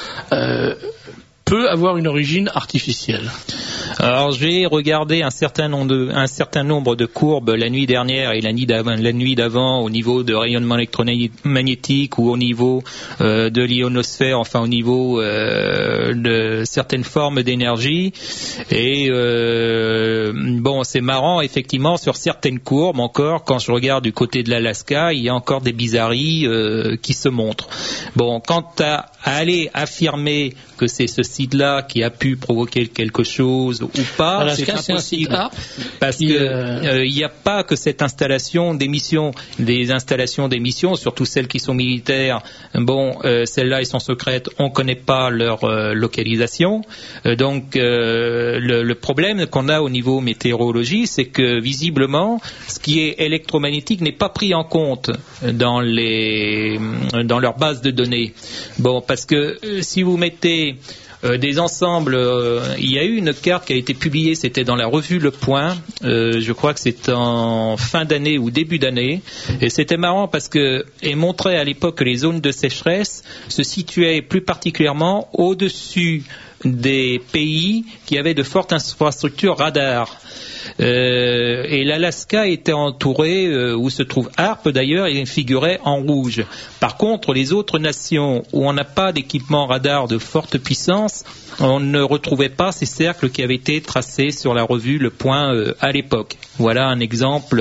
peut avoir une origine artificielle? Alors j'ai regardé un certain nombre de courbes la nuit dernière et la nuit d'avant au niveau de rayonnement électromagnétique ou au niveau de l'ionosphère, enfin au niveau de certaines formes d'énergie. Et c'est marrant effectivement, sur certaines courbes encore, quand je regarde du côté de l'Alaska, il y a encore des bizarreries qui se montrent. Bon, quant à aller affirmer que c'est ce site-là qui a pu provoquer quelque chose ou pas, Alaska, c'est impossible. Parce que il n'y a pas que cette installation d'émission, des installations d'émission, surtout celles qui sont militaires. Celles-là, elles sont secrètes, on ne connaît pas leur localisation. Donc, le problème qu'on a au niveau météorologie, c'est que visiblement, ce qui est électromagnétique n'est pas pris en compte dans leur base de données. Bon, parce que si vous mettez des ensembles, il y a eu une carte qui a été publiée, c'était dans la revue Le Point, je crois que c'est en fin d'année ou début d'année, et c'était marrant parce que elle montrait à l'époque que les zones de sécheresse se situaient plus particulièrement au-dessus des pays qui avaient de fortes infrastructures radar. Et l'Alaska était entouré, où se trouve ARP d'ailleurs, et figurait en rouge. Par contre, les autres nations où on n'a pas d'équipement radar de forte puissance, on ne retrouvait pas ces cercles qui avaient été tracés sur la revue Le Point à l'époque. Voilà un exemple.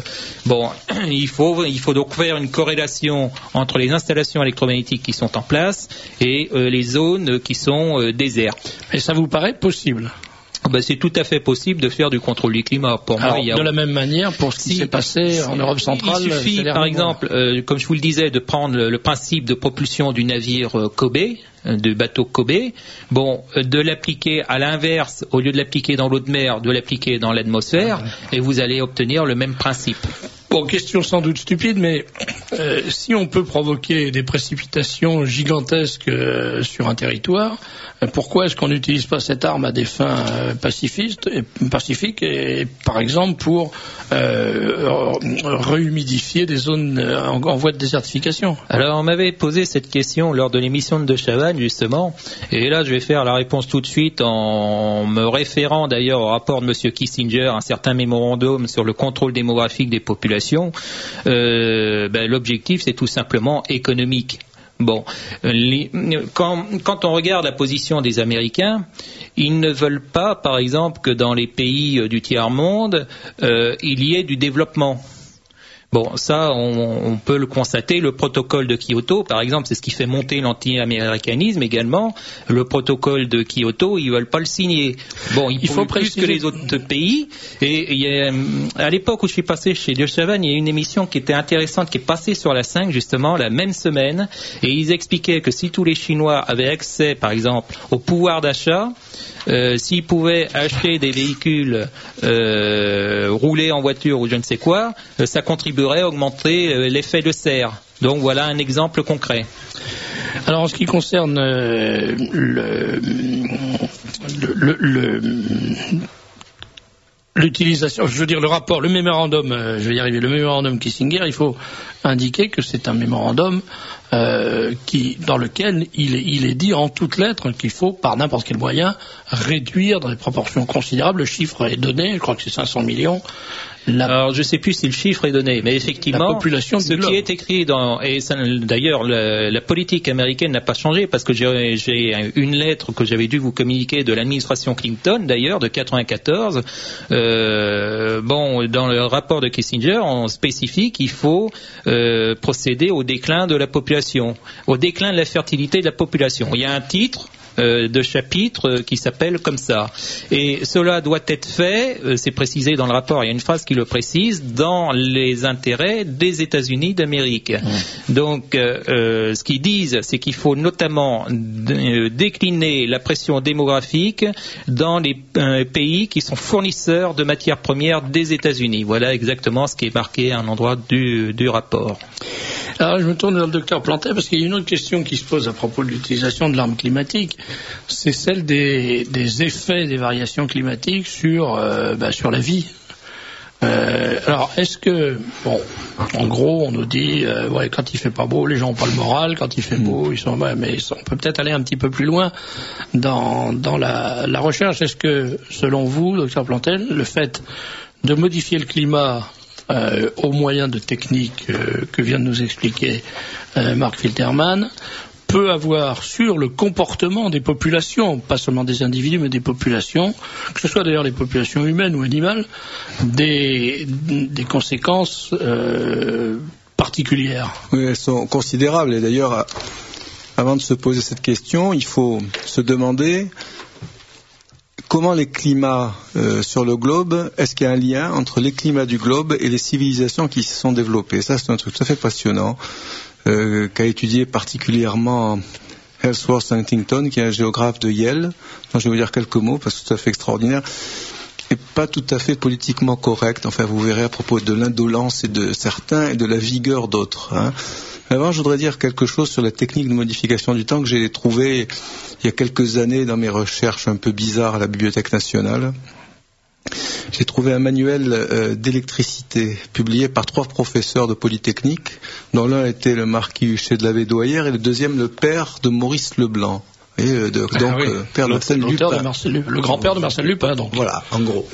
Il faut donc faire une corrélation entre les installations électromagnétiques qui sont en place et les zones qui sont désertes. Et ça vous paraît possible ? C'est tout à fait possible de faire du contrôle du climat. Pour moi, de la même manière, pour ce qui s'est passé en Europe centrale, il suffit, par exemple, comme je vous le disais, de prendre le principe de propulsion du navire Kobe, du bateau Kobe, de l'appliquer à l'inverse, au lieu de l'appliquer dans l'eau de mer, de l'appliquer dans l'atmosphère, et vous allez obtenir le même principe. Bon, question sans doute stupide, mais si on peut provoquer des précipitations gigantesques sur un territoire, pourquoi est-ce qu'on n'utilise pas cette arme à des fins pacifiques et par exemple pour réhumidifier des zones en voie de désertification? Alors on m'avait posé cette question lors de l'émission de Chavannes justement, et là je vais faire la réponse tout de suite en me référant d'ailleurs au rapport de Monsieur Kissinger, un certain mémorandum sur le contrôle démographique des populations. L'objectif c'est tout simplement économique. Quand on regarde la position des Américains, ils ne veulent pas, par exemple, que dans les pays du tiers-monde, il y ait du développement. Bon, ça, on peut le constater. Le protocole de Kyoto, par exemple, c'est ce qui fait monter l'anti-américanisme également. Le protocole de Kyoto, ils veulent pas le signer. Bon, il faut plus que les autres pays. Et à l'époque où je suis passé chez De Chavannes, il y a une émission qui était intéressante, qui est passée sur la 5, justement, la même semaine. Et ils expliquaient que si tous les Chinois avaient accès, par exemple, au pouvoir d'achat, s'ils pouvaient acheter des véhicules, rouler en voiture ou je ne sais quoi, ça contribuerait à augmenter l'effet de serre. Donc voilà un exemple concret. Alors en ce qui concerne l'utilisation, je veux dire le rapport, le mémorandum, je vais y arriver, le mémorandum Kissinger, il faut indiquer que c'est un mémorandum dans lequel il est dit en toutes lettres qu'il faut, par n'importe quel moyen, réduire dans des proportions considérables. Le chiffre est donné, je crois que c'est 500 millions. Alors, je ne sais plus si le chiffre est donné, mais effectivement, ce qui est écrit d'ailleurs, la politique américaine n'a pas changé, parce que j'ai une lettre que j'avais dû vous communiquer de l'administration Clinton, d'ailleurs, de 94. Dans le rapport de Kissinger, on spécifie qu'il faut procéder au déclin de la population, au déclin de la fertilité de la population. Il y a un titre de chapitre qui s'appelle comme ça. Et cela doit être fait, c'est précisé dans le rapport, il y a une phrase qui le précise, dans les intérêts des États-Unis d'Amérique. Donc, ce qu'ils disent, c'est qu'il faut notamment décliner la pression démographique dans les pays qui sont fournisseurs de matières premières des États-Unis. Voilà exactement ce qui est marqué à un endroit du rapport. Alors, je me tourne vers le docteur Plantet parce qu'il y a une autre question qui se pose à propos de l'utilisation de l'arme climatique. C'est celle des effets des variations climatiques sur la vie. Alors, est-ce que, en gros, on nous dit, quand il fait pas beau, les gens ont pas le moral, quand il fait beau, ils sont, mais on peut peut-être aller un petit peu plus loin dans la recherche. Est-ce que, selon vous, docteur Plantel, le fait de modifier le climat au moyen de techniques que vient de nous expliquer Marc Filterman, peut avoir sur le comportement des populations, pas seulement des individus, mais des populations, que ce soit d'ailleurs les populations humaines ou animales, des conséquences particulières. Oui, elles sont considérables. Et d'ailleurs, avant de se poser cette question, il faut se demander comment les climats sur le globe, est-ce qu'il y a un lien entre les climats du globe et les civilisations qui se sont développées. Ça, c'est un truc tout à fait passionnant. Qu'a étudié particulièrement Ellsworth Huntington, qui est un géographe de Yale, dont je vais vous dire quelques mots parce que c'est tout à fait extraordinaire, et pas tout à fait politiquement correct. Enfin, vous verrez à propos de l'indolence de certains et de la vigueur d'autres. Avant, je voudrais dire quelque chose sur la technique de modification du temps que j'ai trouvée il y a quelques années dans mes recherches un peu bizarres à la Bibliothèque nationale. J'ai trouvé un manuel d'électricité publié par 3 professeurs de Polytechnique, dont l'un était le marquis Huchet de la Védoyère et le deuxième le père de Maurice Leblanc. Père de Marcel Lupin. Le grand-père de Marcel Lupin, donc. Voilà, en gros.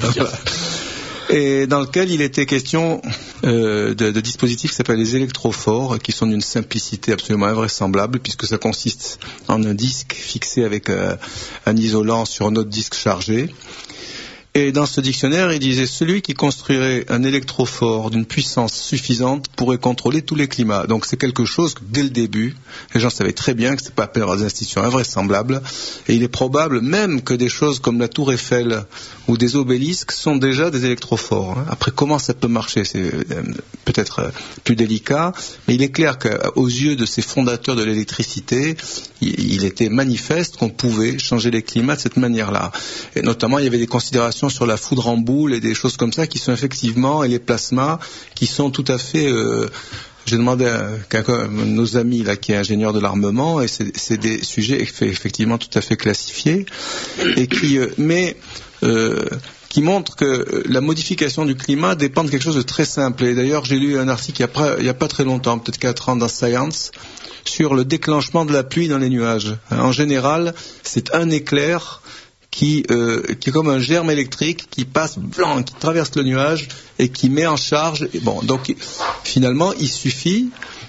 Et dans lequel il était question de dispositifs qui s'appellent les électrophores, qui sont d'une simplicité absolument invraisemblable, puisque ça consiste en un disque fixé avec un isolant sur un autre disque chargé. Et dans ce dictionnaire, il disait « Celui qui construirait un électrophore d'une puissance suffisante pourrait contrôler tous les climats ». Donc c'est quelque chose que, dès le début, les gens savaient très bien que ce n'était pas appelé des institutions invraisemblables. Et il est probable même que des choses comme la tour Eiffel ou des obélisques sont déjà des électrophores. Après, comment ça peut marcher, c'est peut-être plus délicat, mais il est clair qu'aux yeux de ces fondateurs de l'électricité, il était manifeste qu'on pouvait changer les climats de cette manière-là. Et notamment, il y avait des considérations sur la foudre en boule et des choses comme ça qui sont effectivement, et les plasmas, qui sont tout à fait... J'ai demandé à quelqu'un, nos amis là, qui est ingénieur de l'armement, et c'est des sujets effectivement tout à fait classifiés, et qui montrent que la modification du climat dépend de quelque chose de très simple. Et d'ailleurs, j'ai lu un article il n'y a pas très longtemps, peut-être 4 ans dans Science, sur le déclenchement de la pluie dans les nuages. En général, c'est un éclair qui est comme un germe électrique qui passe blanc, qui traverse le nuage et qui met en charge. Donc finalement, il suffit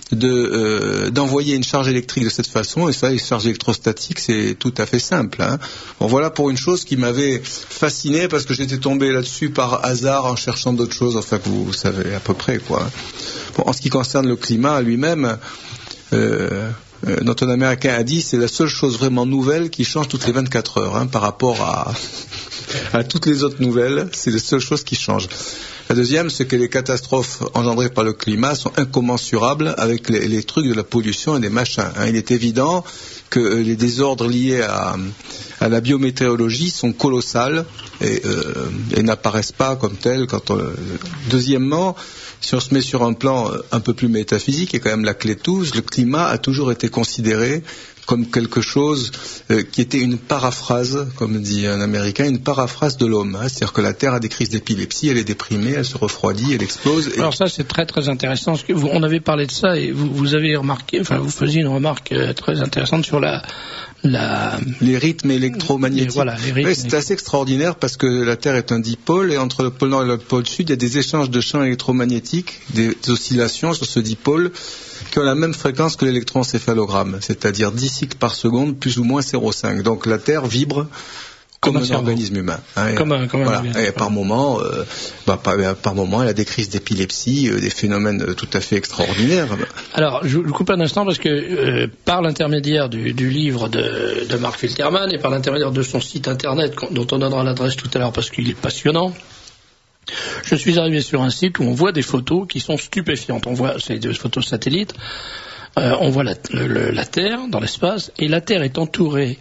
d'envoyer une charge électrique de cette façon, et ça, les charges électrostatiques, c'est tout à fait simple. Hein. Bon, voilà pour une chose qui m'avait fasciné, parce que j'étais tombé là-dessus par hasard en cherchant d'autres choses, enfin que vous savez à peu près, quoi. Bon, en ce qui concerne le climat lui-même, notre Américain a dit, c'est la seule chose vraiment nouvelle qui change toutes les 24 heures, hein, par rapport à toutes les autres nouvelles, c'est la seule chose qui change. La deuxième, c'est que les catastrophes engendrées par le climat sont incommensurables avec les trucs de la pollution et des machins. Hein. Il est évident que les désordres liés à la biométéorologie sont colossales et n'apparaissent pas comme tels. Deuxièmement, si on se met sur un plan un peu plus métaphysique, et quand même la clé de tout, le climat a toujours été considéré comme quelque chose qui était une paraphrase, comme dit un Américain, une paraphrase de l'homme. Hein. C'est-à-dire que la Terre a des crises d'épilepsie, elle est déprimée, elle se refroidit, elle explose. Alors ça, c'est très très intéressant. Parce que on avait parlé de ça et vous avez remarqué, enfin vous faisiez une remarque très intéressante sur les rythmes électromagnétiques. Voilà, les rythmes. Oui, c'est assez extraordinaire parce que la Terre est un dipôle et entre le pôle nord et le pôle sud, il y a des échanges de champs électromagnétiques, des oscillations sur ce dipôle qui ont la même fréquence que l'électroencéphalogramme, c'est-à-dire 10 cycles par seconde, plus ou moins 0,5. Donc la Terre vibre comme un organisme humain. Hein, voilà. Et par moment, elle a des crises d'épilepsie, des phénomènes tout à fait extraordinaires. Alors, je vous coupe un instant parce que par l'intermédiaire du livre de Mark Filterman et par l'intermédiaire de son site internet, dont on donnera l'adresse tout à l'heure parce qu'il est passionnant, je suis arrivé sur un site où on voit des photos qui sont stupéfiantes. C'est des photos satellites. On voit la Terre dans l'espace et la Terre est entourée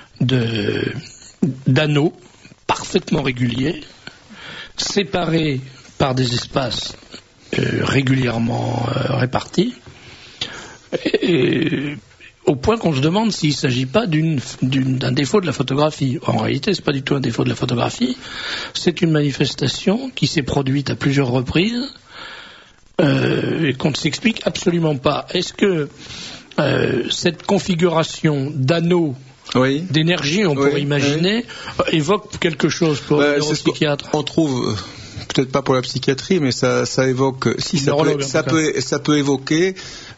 d'anneaux parfaitement réguliers, séparés par des espaces régulièrement répartis, et au point qu'on se demande s'il ne s'agit pas d'un défaut de la photographie. En réalité, ce n'est pas du tout un défaut de la photographie, c'est une manifestation qui s'est produite à plusieurs reprises et qu'on ne s'explique absolument pas. Est-ce que cette configuration d'anneaux d'énergie, on pourrait imaginer, évoque quelque chose pour le neuropsychiatre? On trouve, peut-être pas pour la psychiatrie, mais ça évoque, si ça peut évoquer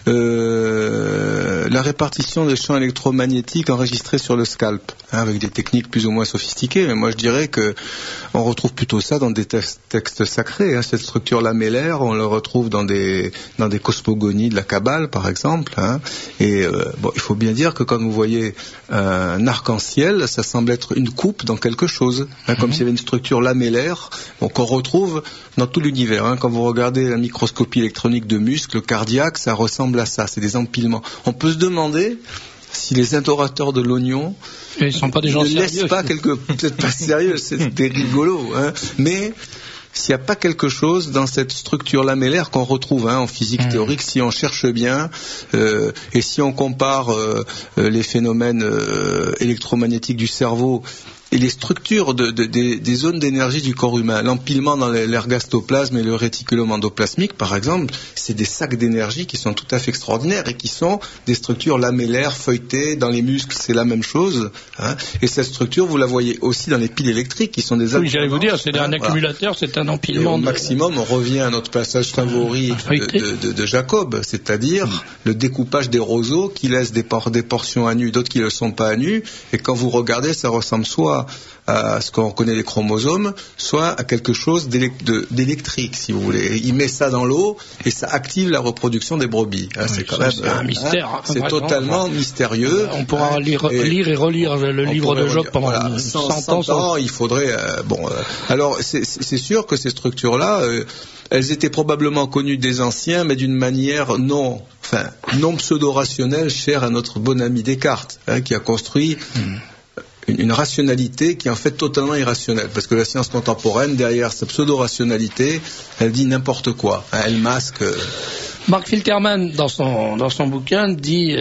la répartition des champs électromagnétiques enregistrés sur le scalp, hein, avec des techniques plus ou moins sophistiquées. Mais moi, je dirais que on retrouve plutôt ça dans des textes sacrés. Hein. Cette structure lamellaire, on le retrouve dans des cosmogonies de la Kabbale, par exemple. Hein. Et il faut bien dire que quand vous voyez un arc-en-ciel, ça semble être une coupe dans quelque chose, hein, comme s'il y avait une structure lamellaire, qu'on retrouve dans tout l'univers. Hein. Quand vous regardez la microscopie électronique de muscles cardiaques, ça ressemble à ça, c'est des empilements. On peut se demander si les adorateurs de l'oignon ne sont pas des gens sérieux. Laissent pas peut-être pas sérieux, c'est rigolo, hein, mais s'il n'y a pas quelque chose dans cette structure lamellaire qu'on retrouve en physique théorique, si on cherche bien, et si on compare les phénomènes électromagnétiques du cerveau et les structures des zones d'énergie du corps humain, l'empilement dans l'ergastoplasme et le réticulum endoplasmique, par exemple, c'est des sacs d'énergie qui sont tout à fait extraordinaires et qui sont des structures lamellaires, feuilletées. Dans les muscles, c'est la même chose. Hein. Et cette structure, vous la voyez aussi dans les piles électriques, qui sont des... Oui, j'allais vous dire, c'est un accumulateur, c'est un empilement. Et au maximum, on revient à notre passage favori de Jacob, c'est-à-dire le découpage des roseaux qui laissent des portions à nu, d'autres qui ne le sont pas à nu. Et quand vous regardez, ça ressemble soit à ce qu'on connaît les chromosomes, soit à quelque chose d'électrique, si vous voulez. Il met ça dans l'eau et ça active la reproduction des brebis. C'est quand même un mystère. C'est totalement mystérieux. On pourra lire et relire le livre de Job pendant 100 ans. Il faudrait... alors, c'est sûr que ces structures-là... elles étaient probablement connues des anciens, mais d'une manière non pseudo-rationnelle, chère à notre bon ami Descartes, qui a construit une rationalité qui est en fait totalement irrationnelle, parce que la science contemporaine, derrière sa pseudo-rationalité, elle dit n'importe quoi, elle masque... Mark Filterman, dans son bouquin, dit,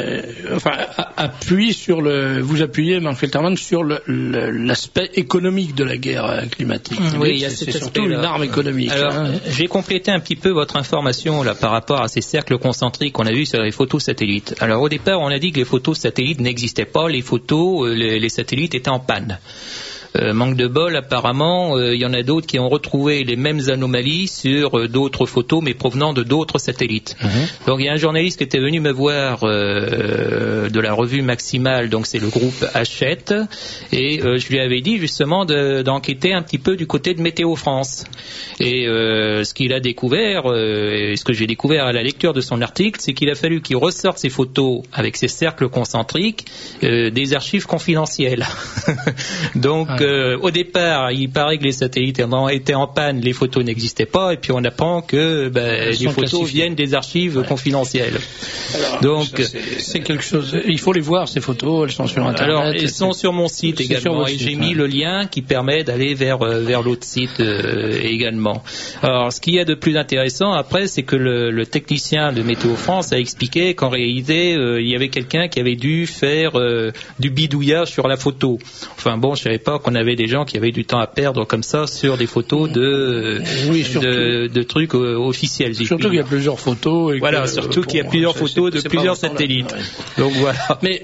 appuie sur vous appuyez, Mark Filterman, sur l'aspect économique de la guerre climatique. Oui, c'est surtout une arme économique. Alors, j'ai complété un petit peu votre information là par rapport à ces cercles concentriques qu'on a vus sur les photos satellites. Alors, au départ, on a dit que les photos satellites n'existaient pas, les satellites étaient en panne. Manque de bol, apparemment, il y en a d'autres qui ont retrouvé les mêmes anomalies sur d'autres photos, mais provenant de d'autres satellites. Donc il y a un journaliste qui était venu me voir de la revue Maximale, donc c'est le groupe Hachette, et je lui avais dit justement d'enquêter un petit peu du côté de Météo France. Et ce qu'il a découvert, et ce que j'ai découvert à la lecture de son article, c'est qu'il a fallu qu'il ressorte ses photos avec ses cercles concentriques des archives confidentielles. Donc au départ, il paraît que les satellites étaient en panne, les photos n'existaient pas, et puis on apprend que les photos viennent des archives confidentielles. Alors, donc c'est quelque chose. Il faut les voir, ces photos. Elles sont sur Internet. Alors elles sont sur mon site également, et j'ai mis le lien qui permet d'aller vers l'autre site également. Alors ce qu'il y a de plus intéressant après, c'est que le technicien de Météo France a expliqué qu'en réalité il y avait quelqu'un qui avait dû faire du bidouillage sur la photo. Enfin bon, je savais pas qu'on avait des gens qui avaient du temps à perdre comme ça sur des photos de trucs officiels. Surtout qu'il y a plusieurs photos. Et voilà, surtout qu'il y a plusieurs photos de plusieurs satellites. Donc voilà. Mais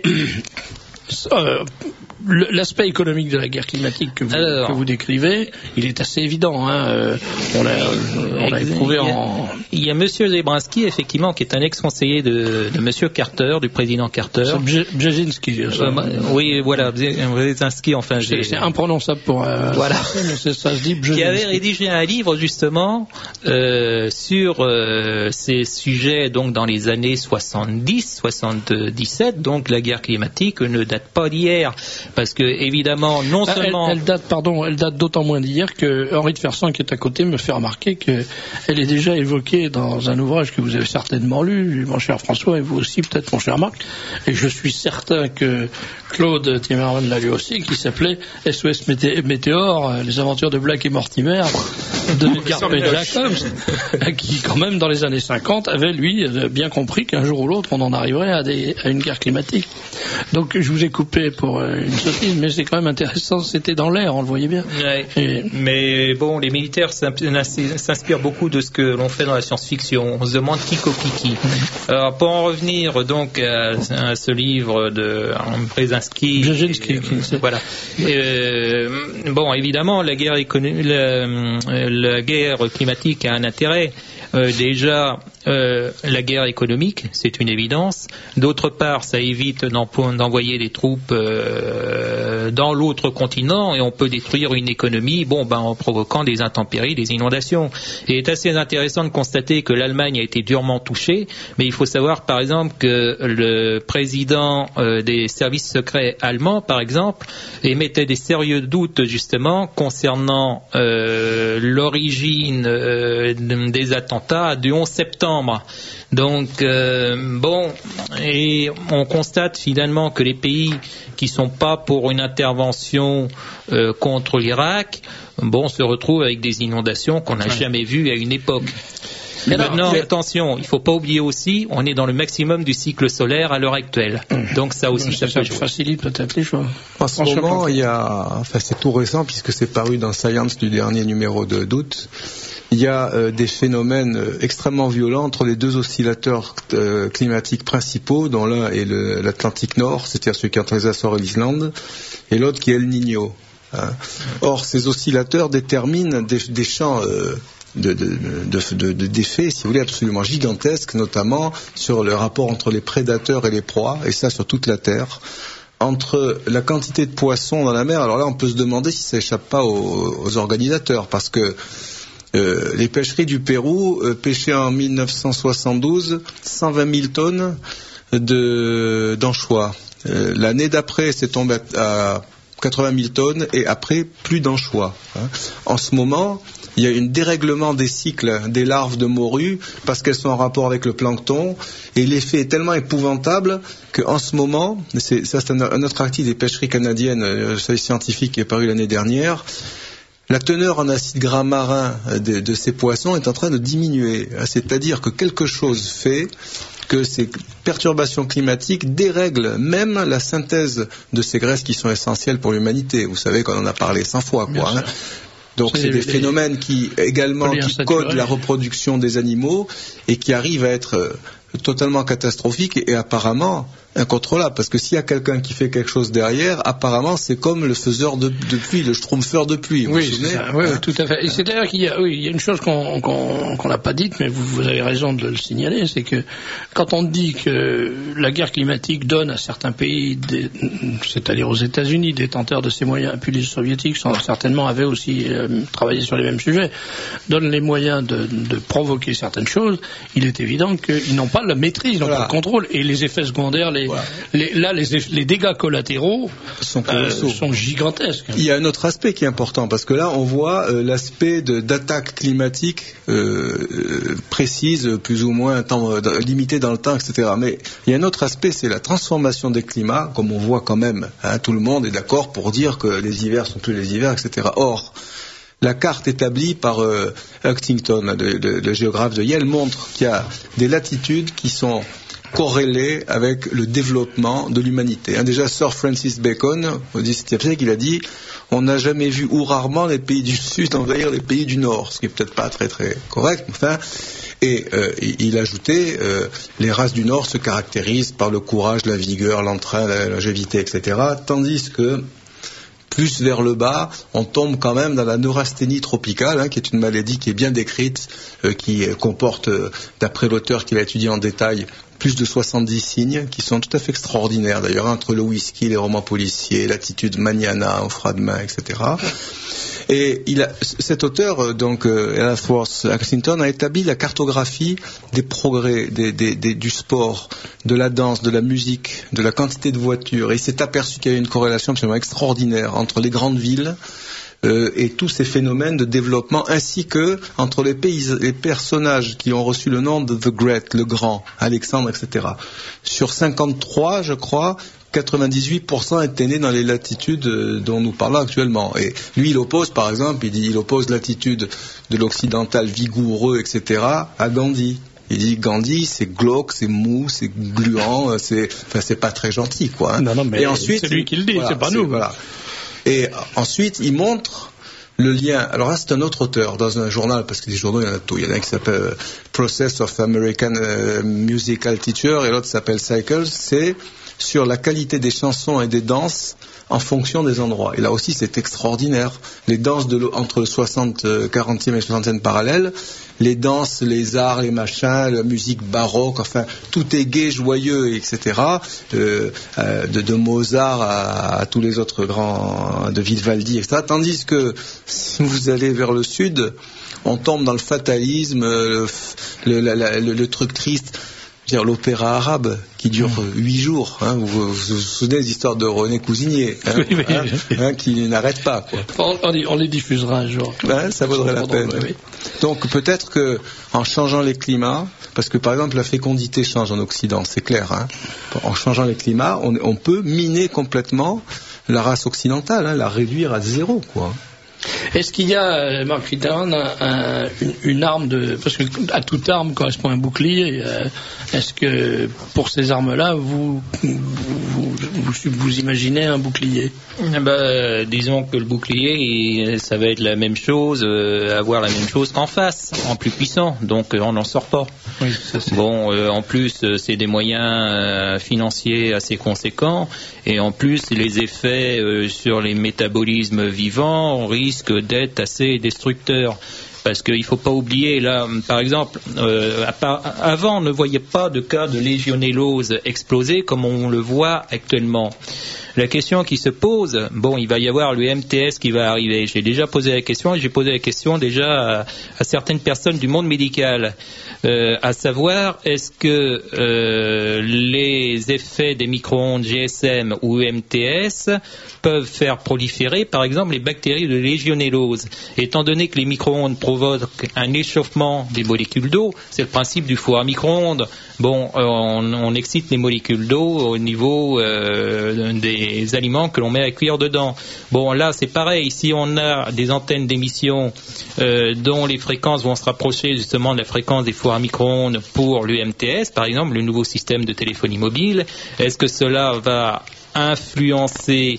l'aspect économique de la guerre climatique que vous décrivez, il est assez évident. On l'a éprouvé Il y a Monsieur Zebransky, effectivement, qui est un ex-conseiller de Monsieur Carter, du président Carter. C'est Brzezinski. Oui, voilà, Brzezinski. Enfin, c'est imprononçable pour. Voilà. Ça se dit Brzezinski. Qui avait rédigé un livre justement sur ces sujets, donc dans les années 70, 77. Donc la guerre climatique ne date pas d'hier. Parce que, évidemment, non seulement... Elle date d'autant moins d'hier que Henri de Fersan, qui est à côté, me fait remarquer qu'elle est déjà évoquée dans un ouvrage que vous avez certainement lu, mon cher François, et vous aussi, peut-être, mon cher Marc. Et je suis certain que Claude Timmerman l'a lu aussi, qui s'appelait SOS Météore, les aventures de Black et Mortimer, de Edgar P. Jacobs, qui, quand même, dans les années 50, avait, lui, bien compris qu'un jour ou l'autre, on en arriverait à une guerre climatique. Donc, je vous ai coupé pour une sottise, mais c'est quand même intéressant, c'était dans l'air, on le voyait bien. Ouais. Mais bon, les militaires s'inspirent beaucoup de ce que l'on fait dans la science-fiction. On se demande qui copie qui. Alors, pour en revenir donc à ce livre de Brzezinski, voilà. Bon, évidemment, la guerre climatique a un intérêt. Déjà, la guerre économique, c'est une évidence. D'autre part, ça évite d'envoyer des troupes dans l'autre continent, et on peut détruire une économie, en provoquant des intempéries, des inondations. Et il est assez intéressant de constater que l'Allemagne a été durement touchée, mais il faut savoir, par exemple, que le président des services secrets allemands, par exemple, émettait des sérieux doutes, justement, concernant l'origine des attentats du 11 septembre. Donc, et on constate finalement que les pays qui sont pas pour une intervention contre l'Irak, se retrouvent avec des inondations qu'on n'a jamais vues à une époque. Mais maintenant, attention, il ne faut pas oublier aussi, on est dans le maximum du cycle solaire à l'heure actuelle. Donc ça aussi, ça facilite peut-être les choses. En ce moment, c'est tout récent puisque c'est paru dans Science du dernier numéro d'août. Il y a des phénomènes extrêmement violents entre les deux oscillateurs climatiques principaux, dont l'un est l'Atlantique Nord, c'est-à-dire celui qui est entre les Açores et l'Islande, et l'autre qui est El Niño. Or, ces oscillateurs déterminent des champs d'effets, si vous voulez, absolument gigantesques, notamment sur le rapport entre les prédateurs et les proies, et ça sur toute la Terre. Entre la quantité de poissons dans la mer, alors là on peut se demander si ça échappe pas aux organisateurs, parce que les pêcheries du Pérou pêchaient en 1972 120 000 tonnes d'anchois. L'année d'après, c'est tombé à 80 000 tonnes, et après, plus d'anchois. En ce moment, il y a un dérèglement des cycles des larves de morues parce qu'elles sont en rapport avec le plancton, et l'effet est tellement épouvantable qu'en ce moment, c'est un autre article des pêcheries canadiennes, le service scientifique qui est paru l'année dernière, la teneur en acides gras marins de ces poissons est en train de diminuer. C'est-à-dire que quelque chose fait que ces perturbations climatiques dérèglent même la synthèse de ces graisses qui sont essentielles pour l'humanité. Vous savez qu'on en a parlé 100 fois, quoi. Donc c'est des phénomènes qui codent la reproduction des animaux et qui arrivent à être totalement catastrophiques, et apparemment incontrôlable, parce que s'il y a quelqu'un qui fait quelque chose derrière, apparemment c'est comme le faiseur de pluie, le schtroumpfeur de pluie. Oui, tout à fait. Et c'est d'ailleurs qu'il y a une chose qu'on n'a pas dite, mais vous avez raison de le signaler, c'est que quand on dit que la guerre climatique donne à certains pays, c'est-à-dire aux États-Unis, détenteurs de ces moyens, puis les soviétiques certainement avaient aussi travaillé sur les mêmes sujets, donnent les moyens de provoquer certaines choses, il est évident qu'ils n'ont pas la maîtrise, ils n'ont pas le contrôle, et les effets secondaires, les dégâts collatéraux sont gigantesques. Il y a un autre aspect qui est important, parce que là on voit l'aspect d'attaque climatique précise, plus ou moins limitée dans le temps, etc. Mais il y a un autre aspect, c'est la transformation des climats, comme on voit quand même, tout le monde est d'accord pour dire que les hivers sont plus les hivers, etc. Or, la carte établie par Huntington, le géographe de Yale, montre qu'il y a des latitudes qui sont corrélé avec le développement de l'humanité. Déjà, Sir Francis Bacon, au XVIIe siècle, il a dit « On n'a jamais vu ou rarement les pays du Sud envahir les pays du Nord », ce qui est peut-être pas très très correct, enfin. Et il ajoutait les races du Nord se caractérisent par le courage, la vigueur, l'entrain, la longévité, etc. Tandis que plus vers le bas, on tombe quand même dans la neurasthénie tropicale, qui est une maladie qui est bien décrite, qui comporte, d'après l'auteur qui l'a étudié en détail, plus de 70 signes, qui sont tout à fait extraordinaires, d'ailleurs, entre le whisky, les romans policiers, l'attitude maniana, au froid de main, etc. Et cet auteur, donc Ellsworth Huntington, a établi la cartographie des progrès du sport, de la danse, de la musique, de la quantité de voitures. Et il s'est aperçu qu'il y avait une corrélation absolument extraordinaire entre les grandes villes et tous ces phénomènes de développement, ainsi que entre les personnages qui ont reçu le nom de The Great, le Grand, Alexandre, etc. Sur 53, je crois, 98% étaient nés dans les latitudes dont nous parlons actuellement. Et lui, il oppose, par exemple, il oppose l'attitude de l'occidental vigoureux, etc., à Gandhi. Il dit Gandhi, c'est glauque, c'est mou, c'est gluant, c'est pas très gentil, quoi. Non, mais ensuite, c'est lui qui le dit, c'est pas nous. Voilà. Et ensuite, il montre le lien. Alors là, c'est un autre auteur dans un journal, parce que des journaux, il y en a tout. Il y en a un qui s'appelle Process of American Musical Teacher et l'autre s'appelle Cycles. C'est sur la qualité des chansons et des danses en fonction des endroits. Et là aussi, c'est extraordinaire. Les danses entre le 40e et le 60e parallèle, les danses, les arts, les machins, la musique baroque, enfin, tout est gai, joyeux, etc. De Mozart à tous les autres grands, de Vivaldi, etc. Tandis que si vous allez vers le sud, on tombe dans le fatalisme, le truc triste. C'est-à-dire l'opéra arabe qui dure 8 jours. Vous vous souvenez des histoires de René Cousinier, qui n'arrête pas, quoi. On les diffusera un jour. Ça vaudrait la peine. Oui. Donc peut-être que en changeant les climats, parce que par exemple la fécondité change en Occident, c'est clair. En changeant les climats, on peut miner complètement la race occidentale, la réduire à zéro, quoi. Est-ce qu'il y a, Marc Ritterman, une arme parce que à toute arme correspond un bouclier. Est-ce que pour ces armes-là, vous imaginez un bouclier? Disons que le bouclier, ça va être la même chose, avoir la même chose qu'en face, en plus puissant. Donc on n'en sort pas. Oui, ça, c'est... En plus, c'est des moyens financiers assez conséquents. Et en plus, les effets sur les métabolismes vivants risquent d'être assez destructeurs. Parce qu'il ne faut pas oublier, là, par exemple, avant, on ne voyait pas de cas de légionellose exploser comme on le voit actuellement. La question qui se pose, il va y avoir le MTS qui va arriver. J'ai déjà posé la question et j'ai posé la question déjà à certaines personnes du monde médical. À savoir, est-ce que les effets des micro-ondes GSM ou MTS peuvent faire proliférer, par exemple, les bactéries de légionellose. Étant donné que les micro-ondes provoquent un échauffement des molécules d'eau, c'est le principe du four à micro-ondes. On excite les molécules d'eau au niveau des aliments que l'on met à cuire dedans. Là, c'est pareil. Si on a des antennes d'émission dont les fréquences vont se rapprocher justement de la fréquence des fours à micro-ondes pour l'UMTS, par exemple, le nouveau système de téléphonie mobile, est-ce que cela va influencer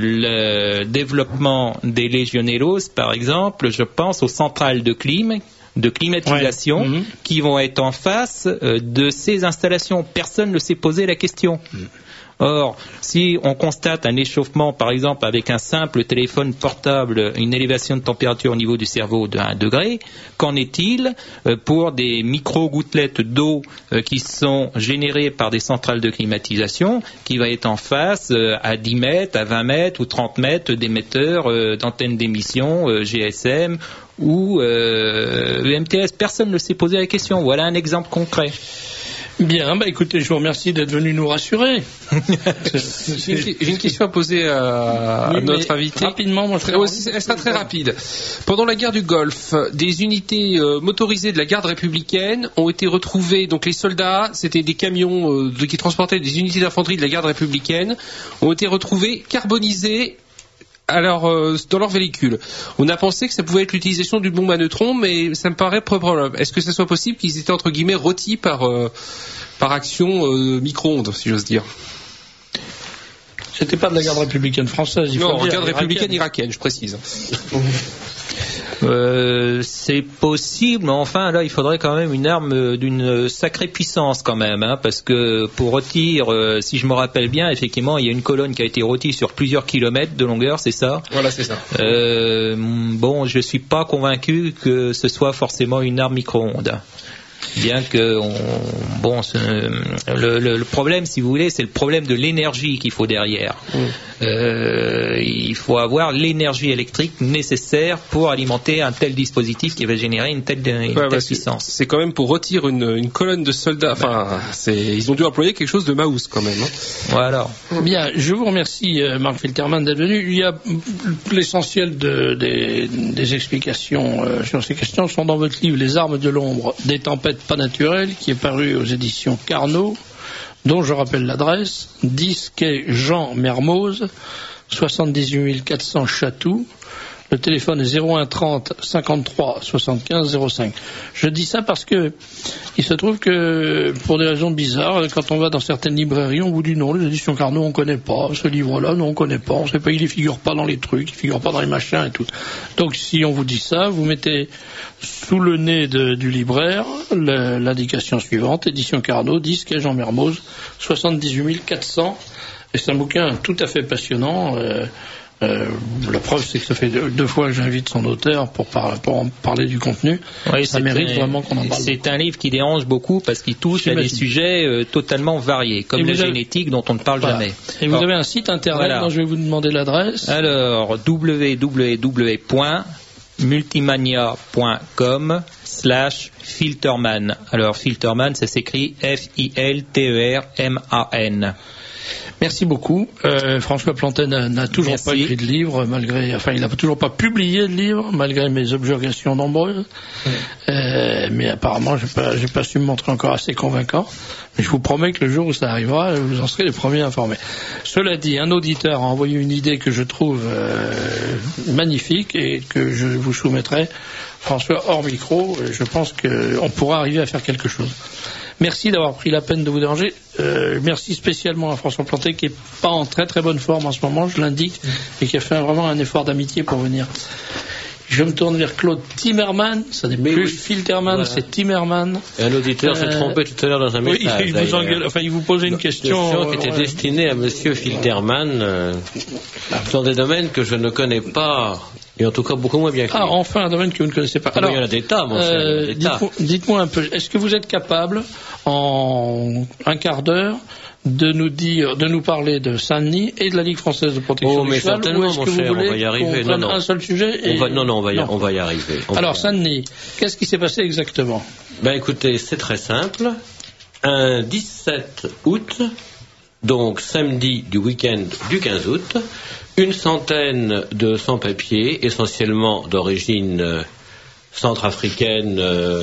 le développement des légionelloses, par exemple? Je pense aux centrales de clim de climatisation qui vont être en face de ces installations. Personne ne s'est posé la question. Or, si on constate un échauffement, par exemple, avec un simple téléphone portable, une élévation de température au niveau du cerveau de 1 degré, qu'en est-il pour des micro-gouttelettes d'eau qui sont générées par des centrales de climatisation, qui va être en face à 10 mètres, à 20 mètres ou 30 mètres d'émetteurs d'antennes d'émission GSM ou UMTS? Personne ne s'est posé la question. Voilà un exemple concret. Bien, écoutez, je vous remercie d'être venu nous rassurer. J'ai une question à poser à notre invité. Rapidement, elle sera très rapide. Pendant la guerre du Golfe, des unités motorisées de la garde républicaine ont été retrouvées. Donc les soldats, c'était des camions qui transportaient des unités d'infanterie de la garde républicaine, ont été retrouvés carbonisés dans leur véhicule. On a pensé que ça pouvait être l'utilisation d'une bombe à neutrons, mais ça me paraît probable. Est-ce que ça soit possible qu'ils étaient entre guillemets rôtis par action micro-ondes, si j'ose dire? C'était pas de la garde républicaine française, non, garde républicaine irakienne, je précise. C'est possible, mais enfin là il faudrait quand même une arme d'une sacrée puissance quand même, parce que pour rôtir, si je me rappelle bien, effectivement il y a une colonne qui a été rôtie sur plusieurs kilomètres de longueur, c'est ça? Voilà, c'est ça. Bon, je suis pas convaincu que ce soit forcément une arme micro-ondes. Bien que le problème, si vous voulez, c'est le problème de l'énergie qu'il faut derrière. Il faut avoir l'énergie électrique nécessaire pour alimenter un tel dispositif qui va générer une telle puissance. C'est quand même pour retirer une colonne de soldats. Enfin, ils ont dû employer quelque chose de mouse quand même. Voilà. Bien, je vous remercie, Marc Filterman, d'être venu. Il y a l'essentiel des explications sur ces questions sont dans votre livre Les armes de l'ombre des tempêtes pas naturelles, qui est paru aux éditions Carnot, dont je rappelle l'adresse, 10 quai Jean Mermoz, 78 400 Chatou. Le téléphone est 01 30 53 75 05. Je dis ça parce que il se trouve que, pour des raisons bizarres, quand on va dans certaines librairies, on vous dit non, les éditions Carnot, on connaît pas. Ce livre-là, non, on connaît pas. On sait pas, il ne figure pas dans les trucs, il figure pas dans les machins et tout. Donc, si on vous dit ça, vous mettez sous le nez du libraire l'indication suivante, édition Carnot, 10 quai Jean Mermoz, 78 400. Et c'est un bouquin tout à fait passionnant. La preuve, c'est que ça fait deux fois que j'invite son auteur pour en parler du contenu. Oui, ça mérite vraiment qu'on en parle. C'est un livre qui dérange beaucoup parce qu'il touche à des sujets totalement variés, comme la génétique dont on ne parle jamais. Et vous avez un site internet dont je vais vous demander l'adresse. Alors, www.multimania.com/Filterman. Alors, Filterman, ça s'écrit Filterman. Merci beaucoup. François Plantet n'a toujours pas écrit de livre, il n'a toujours pas publié de livre, malgré mes objurgations nombreuses. Mais apparemment, j'ai pas su me montrer encore assez convaincant. Mais je vous promets que le jour où ça arrivera, vous en serez les premiers informés. Cela dit, un auditeur a envoyé une idée que je trouve magnifique et que je vous soumettrai, François, hors micro. Je pense qu'on pourra arriver à faire quelque chose. Merci d'avoir pris la peine de vous déranger. Merci spécialement à François Plantet, qui est pas en très très bonne forme en ce moment, je l'indique, et qui a fait vraiment un effort d'amitié pour venir. Je me tourne vers Claude Timmerman, ça n'est plus Filterman, voilà. C'est Timmerman. Et un auditeur s'est trompé tout à l'heure dans un message. Il vous posait une question qui était destinée à Monsieur Filterman. Ce sont des domaines que je ne connais pas. Et en tout cas, beaucoup moins bien que lui. Enfin, un domaine que vous ne connaissez pas. Alors, il y en a des tas, mon cher. Dites-moi un peu, est-ce que vous êtes capable, en un quart d'heure, de nous parler de Saint-Denis et de la Ligue française de protection du cheval, certainement, mon cher, on va y arriver. On un seul sujet on va y arriver. Alors, Saint-Denis, qu'est-ce qui s'est passé exactement? Écoutez, c'est très simple. Un 17 août, donc samedi du week-end du 15 août, une centaine de sans-papiers, essentiellement d'origine centrafricaine,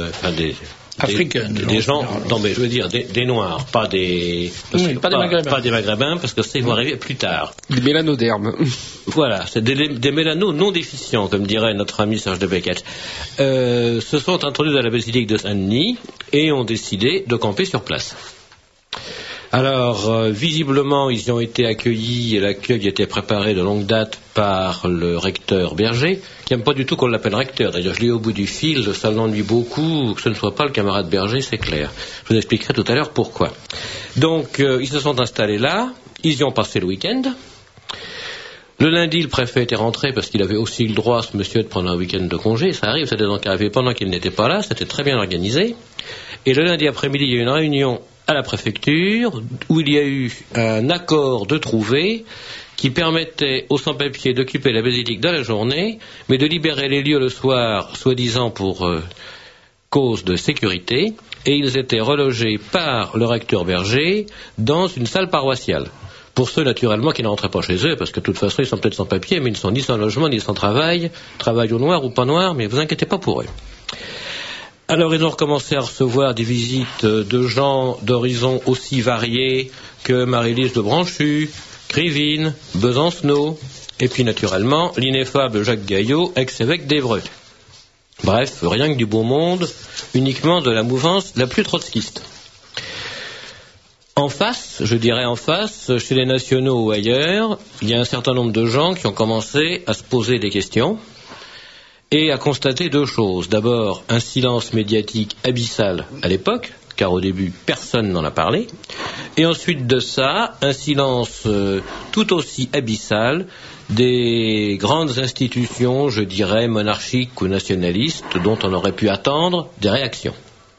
des gens, non mais je veux dire des Noirs, pas des Maghrébins, parce que ça ils vont arriver plus tard. Des mélanodermes. Voilà, c'est des mélanos non déficients, comme dirait notre ami Serge de Beckett. Se sont introduits à la basilique de Saint-Denis et ont décidé de camper sur place. Alors, visiblement, ils y ont été accueillis et l'accueil était préparé de longue date par le recteur Berger, qui n'aime pas du tout qu'on l'appelle recteur. D'ailleurs, je l'ai au bout du fil, ça l'ennuie beaucoup que ce ne soit pas le camarade Berger, c'est clair. Je vous expliquerai tout à l'heure pourquoi. Donc, ils se sont installés là, ils y ont passé le week-end. Le lundi, le préfet était rentré parce qu'il avait aussi le droit, ce monsieur, de prendre un week-end de congé. Ça arrive, c'était donc arrivé pendant qu'il n'était pas là, c'était très bien organisé. Et le lundi après-midi, il y a eu une réunion à la préfecture, où il y a eu un accord de trouver qui permettait aux sans-papiers d'occuper la basilique dans la journée, mais de libérer les lieux le soir, soi-disant pour cause de sécurité, et ils étaient relogés par le recteur Berger dans une salle paroissiale. Pour ceux, naturellement, qui ne rentraient pas chez eux, parce que de toute façon, ils sont peut-être sans papier, mais ils ne sont ni sans logement, ni sans travail, travail au noir ou pas noir, mais vous inquiétez pas pour eux. Alors, ils ont recommencé à recevoir des visites de gens d'horizons aussi variés que Marie-Lise de Branchu, Krivine, Besancenot, et puis, naturellement, l'ineffable Jacques Gaillot, ex-évêque d'Évreux. Bref, rien que du beau monde, uniquement de la mouvance la plus trotskiste. En face, je dirais en face, chez les nationaux ou ailleurs, il y a un certain nombre de gens qui ont commencé à se poser des questions et à constater deux choses. D'abord, un silence médiatique abyssal à l'époque, car au début, personne n'en a parlé. Et ensuite de ça, un silence tout aussi abyssal des grandes institutions, je dirais, monarchiques ou nationalistes, dont on aurait pu attendre des réactions.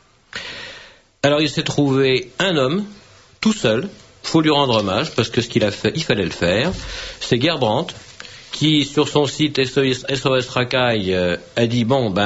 Alors il s'est trouvé un homme, tout seul, faut lui rendre hommage, parce que ce qu'il a fait, il fallait le faire, c'est Gerbrandt, qui, sur son site SOS Racaille, a dit,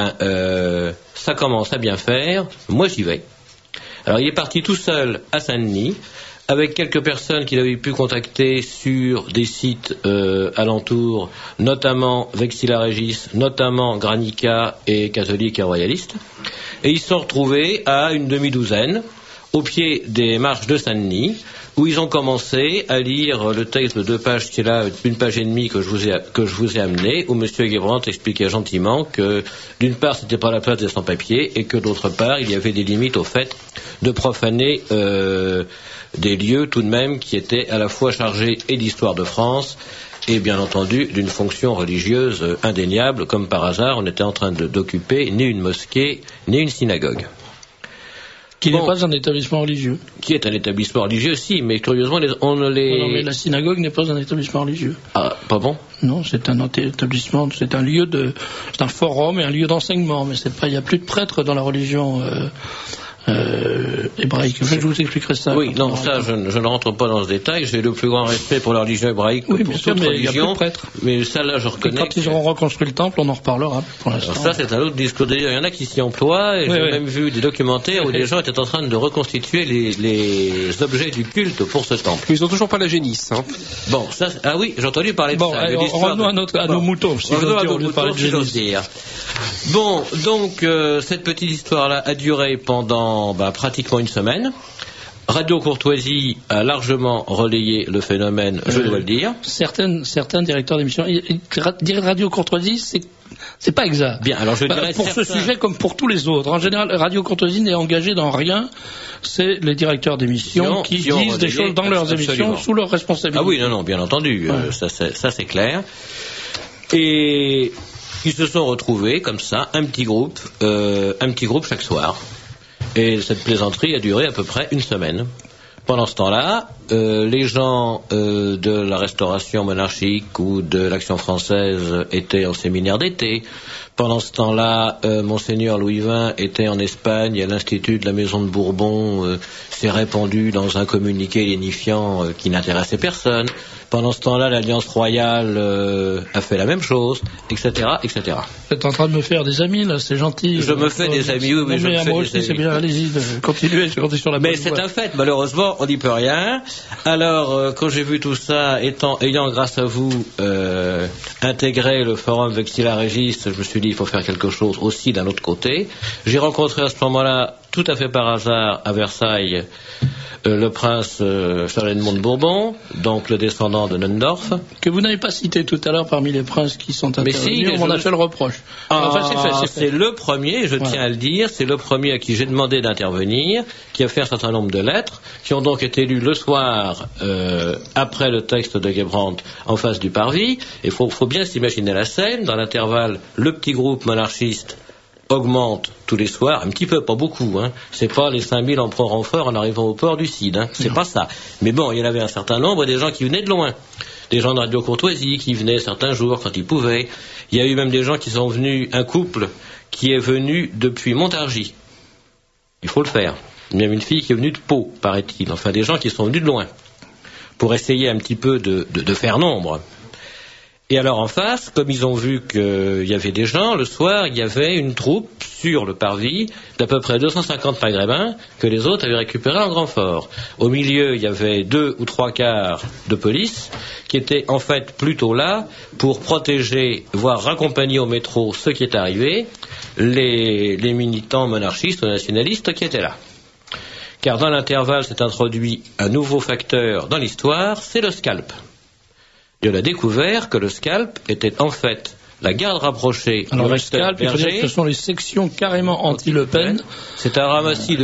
ça commence à bien faire, moi j'y vais. Alors il est parti tout seul à Saint-Denis, avec quelques personnes qu'il avait pu contacter sur des sites alentours, notamment Vexilla Regis, notamment Granica et catholiques et royalistes. Et ils se sont retrouvés à une demi-douzaine, au pied des marches de Saint-Denis, où ils ont commencé à lire le texte de 2 pages qui est là, une page et demie que je vous ai amené, où M. Gerbrandt expliquait gentiment que, d'une part, c'était pas la place des sans-papiers, et que, d'autre part, il y avait des limites au fait de profaner des lieux, tout de même, qui étaient à la fois chargés et d'histoire de France, et bien entendu, d'une fonction religieuse indéniable, comme par hasard, on était en train d'occuper ni une mosquée, ni une synagogue. Qui n'est pas un établissement religieux. Qui est un établissement religieux, si, mais curieusement, on ne les... Non, mais la synagogue n'est pas un établissement religieux. Ah, pas bon? Non, c'est un établissement, c'est un lieu c'est un forum et un lieu d'enseignement, mais il n'y a plus de prêtres dans la religion hébraïque. Je vous expliquerai ça. Oui, non, ça, je ne rentre pas dans ce détail. J'ai le plus grand respect pour la religion hébraïque, oui, pour toute religion. Il y a plus de prêtres. Mais ça, là, je reconnais. Et quand ils auront reconstruit le temple, on en reparlera. Pour l'instant. Alors ça, c'est un autre discours. D'ailleurs, il y en a qui s'y emploient, et j'ai même vu des documentaires où des gens étaient en train de reconstituer les objets du culte pour ce temple. Ils ont toujours pas la génisse, hein. Bon, ça, ah oui, j'ai entendu parler de ça. Revenons à nos moutons, si j'ose dire. Bon, donc, cette petite histoire-là a duré pendant, pratiquement une semaine. Radio Courtoisie a largement relayé le phénomène, je dois le dire. Certains directeurs d'émission, dire Radio Courtoisie, c'est pas exact. Bien, alors je dirais pour ce sujet comme pour tous les autres. En général, Radio Courtoisie n'est engagé dans rien. C'est les directeurs d'émission qui disent des choses dans leurs émissions sous leur responsabilité. Ah oui, non, bien entendu, ça c'est clair. Et ils se sont retrouvés comme ça, un petit groupe chaque soir. Et cette plaisanterie a duré à peu près une semaine. Pendant ce temps-là, les gens de la restauration monarchique ou de l'Action française étaient en séminaire d'été. Pendant ce temps-là, Monseigneur Louis XX était en Espagne à l'Institut de la Maison de Bourbon, s'est répandu dans un communiqué lénifiant qui n'intéressait personne. Pendant ce temps-là, l'Alliance Royale a fait la même chose, etc., etc. Vous êtes en train de me faire des amis, là, c'est gentil. Je me fais des amis, oui, mais je me fais moi aussi, c'est bien, allez-y, continuez sur la bonne Mais c'est un fait, malheureusement, on n'y peut rien. Alors, quand j'ai vu tout ça, ayant, grâce à vous, intégré le forum Vexilla Regis, je me suis dit, il faut faire quelque chose aussi d'un autre côté. J'ai rencontré à ce moment-là tout à fait par hasard à Versailles le prince Charles-Edmond de Bourbon, donc le descendant de Nundorf. Que vous n'avez pas cité tout à l'heure parmi les princes qui sont intervenus, on m'en a fait le reproche. C'est le premier, je tiens à le dire, c'est le premier à qui j'ai demandé d'intervenir, qui a fait un certain nombre de lettres, qui ont donc été lues le soir après le texte de Guebrandt en face du parvis. Il faut bien s'imaginer la scène. Dans l'intervalle, le petit groupe monarchiste augmente tous les soirs, un petit peu, pas beaucoup, hein. C'est pas les 5000 en renfort en arrivant au port du Cid, hein. C'est pas ça. Mais bon, il y en avait un certain nombre, des gens qui venaient de loin. Des gens de Radio Courtoisie qui venaient certains jours quand ils pouvaient. Il y a eu même des gens qui sont venus, un couple qui est venu depuis Montargis. Il faut le faire. Il y a même une fille qui est venue de Pau, paraît-il. Enfin, des gens qui sont venus de loin. Pour essayer un petit peu de faire nombre. Et alors en face, comme ils ont vu qu'il y avait des gens, le soir, il y avait une troupe sur le parvis d'à peu près 250 maghrébins que les autres avaient récupérés en grand fort. Au milieu, il y avait 2 ou 3 quarts de police qui étaient en fait plutôt là pour protéger, voire raccompagner au métro ceux qui étaient arrivés, les militants monarchistes ou nationalistes qui étaient là. Car dans l'intervalle s'est introduit un nouveau facteur dans l'histoire, c'est le scalp. Et on a découvert que le scalp était en fait la garde rapprochée du recteur Berger. Il faut dire que ce sont les sections carrément anti-Le Pen. C'est un ramassis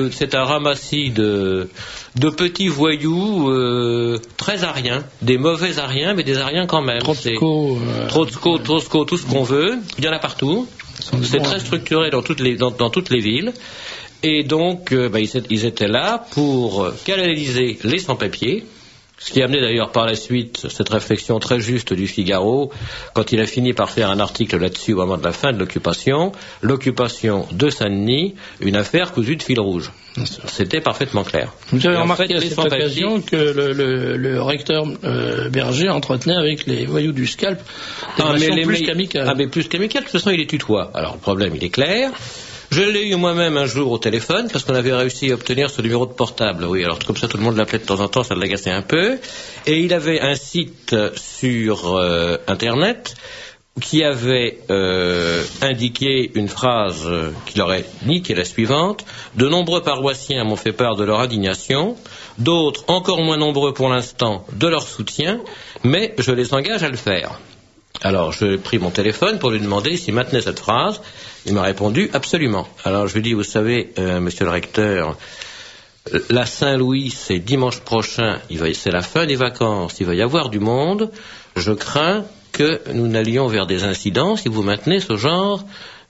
de petits voyous très ariens, des mauvais ariens, mais des ariens quand même. Trotsko, tout ce qu'on veut. Il y en a partout. C'est très structuré dans toutes les villes. Et donc, ils étaient là pour canaliser les sans-papiers. Ce qui a amené d'ailleurs par la suite cette réflexion très juste du Figaro, quand il a fini par faire un article là-dessus au moment de la fin de l'occupation de Saint-Denis, une affaire cousue de fil rouge. C'était parfaitement clair. Vous avez remarqué à cette occasion que le recteur Berger entretenait avec les voyous du scalp des relations plus qu'amicales. Ah mais plus qu'amicales, de toute façon il les tutoie. Alors le problème il est clair. Je l'ai eu moi-même un jour au téléphone, parce qu'on avait réussi à obtenir ce numéro de portable. Oui, alors comme ça tout le monde l'appelait de temps en temps, ça l'agaçait un peu. Et il avait un site sur Internet qui avait indiqué une phrase qu'il aurait dit, qui est la suivante. De nombreux paroissiens m'ont fait part de leur indignation, d'autres, encore moins nombreux pour l'instant, de leur soutien, mais je les engage à le faire. Alors, j'ai pris mon téléphone pour lui demander s'il maintenait cette phrase. Il m'a répondu absolument. Alors, je lui ai dit, vous savez, monsieur le recteur, la Saint-Louis, c'est dimanche prochain, c'est la fin des vacances, il va y avoir du monde. Je crains que nous n'allions vers des incidents si vous maintenez ce genre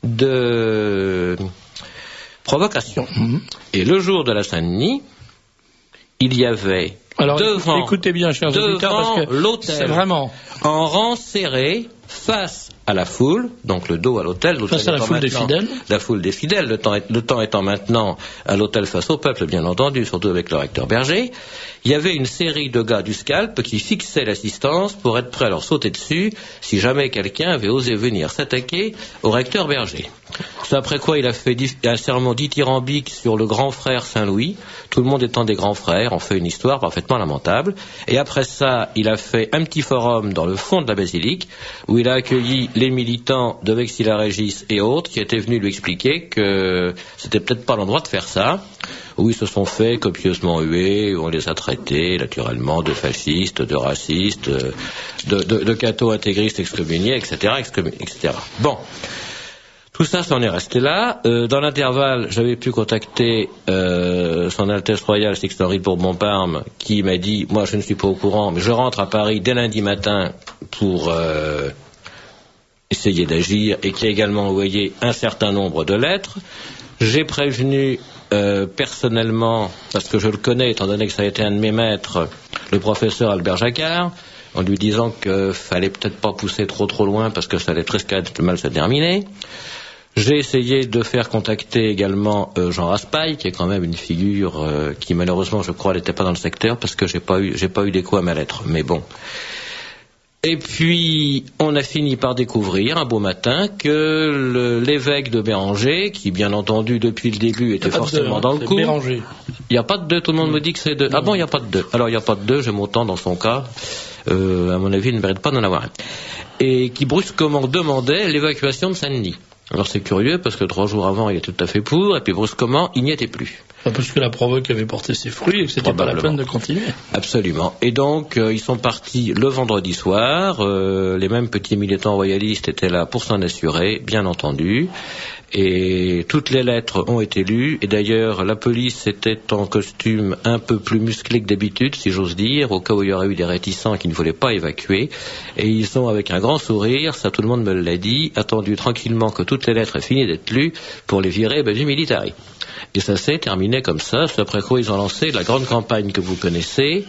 de provocation. Et le jour de la Saint-Denis, il y avait écoutez bien, chers auditeurs, parce que l'hôtel, c'est vraiment en rang serré, face à la foule, donc le dos à l'hôtel. Face à la foule des fidèles. La foule des fidèles, le temps étant maintenant à l'hôtel face au peuple, bien entendu, surtout avec le recteur Berger. Il y avait une série de gars du scalp qui fixaient l'assistance pour être prêts à leur sauter dessus si jamais quelqu'un avait osé venir s'attaquer au recteur Berger. C'est après quoi il a fait un sermon dithyrambique sur le grand frère Saint-Louis, tout le monde étant des grands frères, on fait une histoire parfaitement lamentable. Et après ça, il a fait un petit forum dans le fond de la basilique, où il a accueilli les militants de Vexilla-Régis et autres, qui étaient venus lui expliquer que c'était peut-être pas l'endroit de faire ça, où ils se sont fait copieusement huer, où on les a traités, naturellement, de fascistes, de racistes, de catho-intégristes excommuniés, etc., etc. Bon. Tout ça, ça en est resté là. Dans l'intervalle, j'avais pu contacter Son Altesse Royale Sixte-Henri de Bourbon-Parme, qui m'a dit, moi je ne suis pas au courant, mais je rentre à Paris dès lundi matin pour essayer d'agir, et qui a également envoyé un certain nombre de lettres. J'ai prévenu personnellement, parce que je le connais, étant donné que ça a été un de mes maîtres, le professeur Albert Jacquard, en lui disant qu'il fallait peut-être pas pousser trop loin, parce que ça allait très mal se terminer. J'ai essayé de faire contacter également Jean Raspail, qui est quand même une figure qui malheureusement, je crois, n'était pas dans le secteur, parce que j'ai pas eu d'écho à ma lettre. Mais bon. Et puis, on a fini par découvrir un beau matin que l'évêque de Béranger, qui bien entendu depuis le début était forcément dans le coup. Béranger. Il n'y a pas de 2, tout le monde me dit que c'est 2. Ah bon, il n'y a pas de 2. Alors il n'y a pas de 2, j'aime autant dans son cas. À mon avis, il ne mérite pas d'en avoir un. Et qui brusquement demandait l'évacuation de Saint-Denis. Alors c'est curieux parce que 3 jours avant il était tout à fait pour et puis brusquement il n'y était plus. Parce que la provoque avait porté ses fruits et que c'était pas la peine de continuer. Absolument. Et donc ils sont partis le vendredi soir. Les mêmes petits militants royalistes étaient là pour s'en assurer, bien entendu. Et toutes les lettres ont été lues. Et d'ailleurs, la police était en costume un peu plus musclé que d'habitude, si j'ose dire, au cas où il y aurait eu des réticents qui ne voulaient pas évacuer. Et ils ont, avec un grand sourire, ça tout le monde me l'a dit, attendu tranquillement que toutes les lettres aient fini d'être lues pour les virer du militari. Et ça s'est terminé comme ça. C'est après quoi ils ont lancé la grande campagne que vous connaissez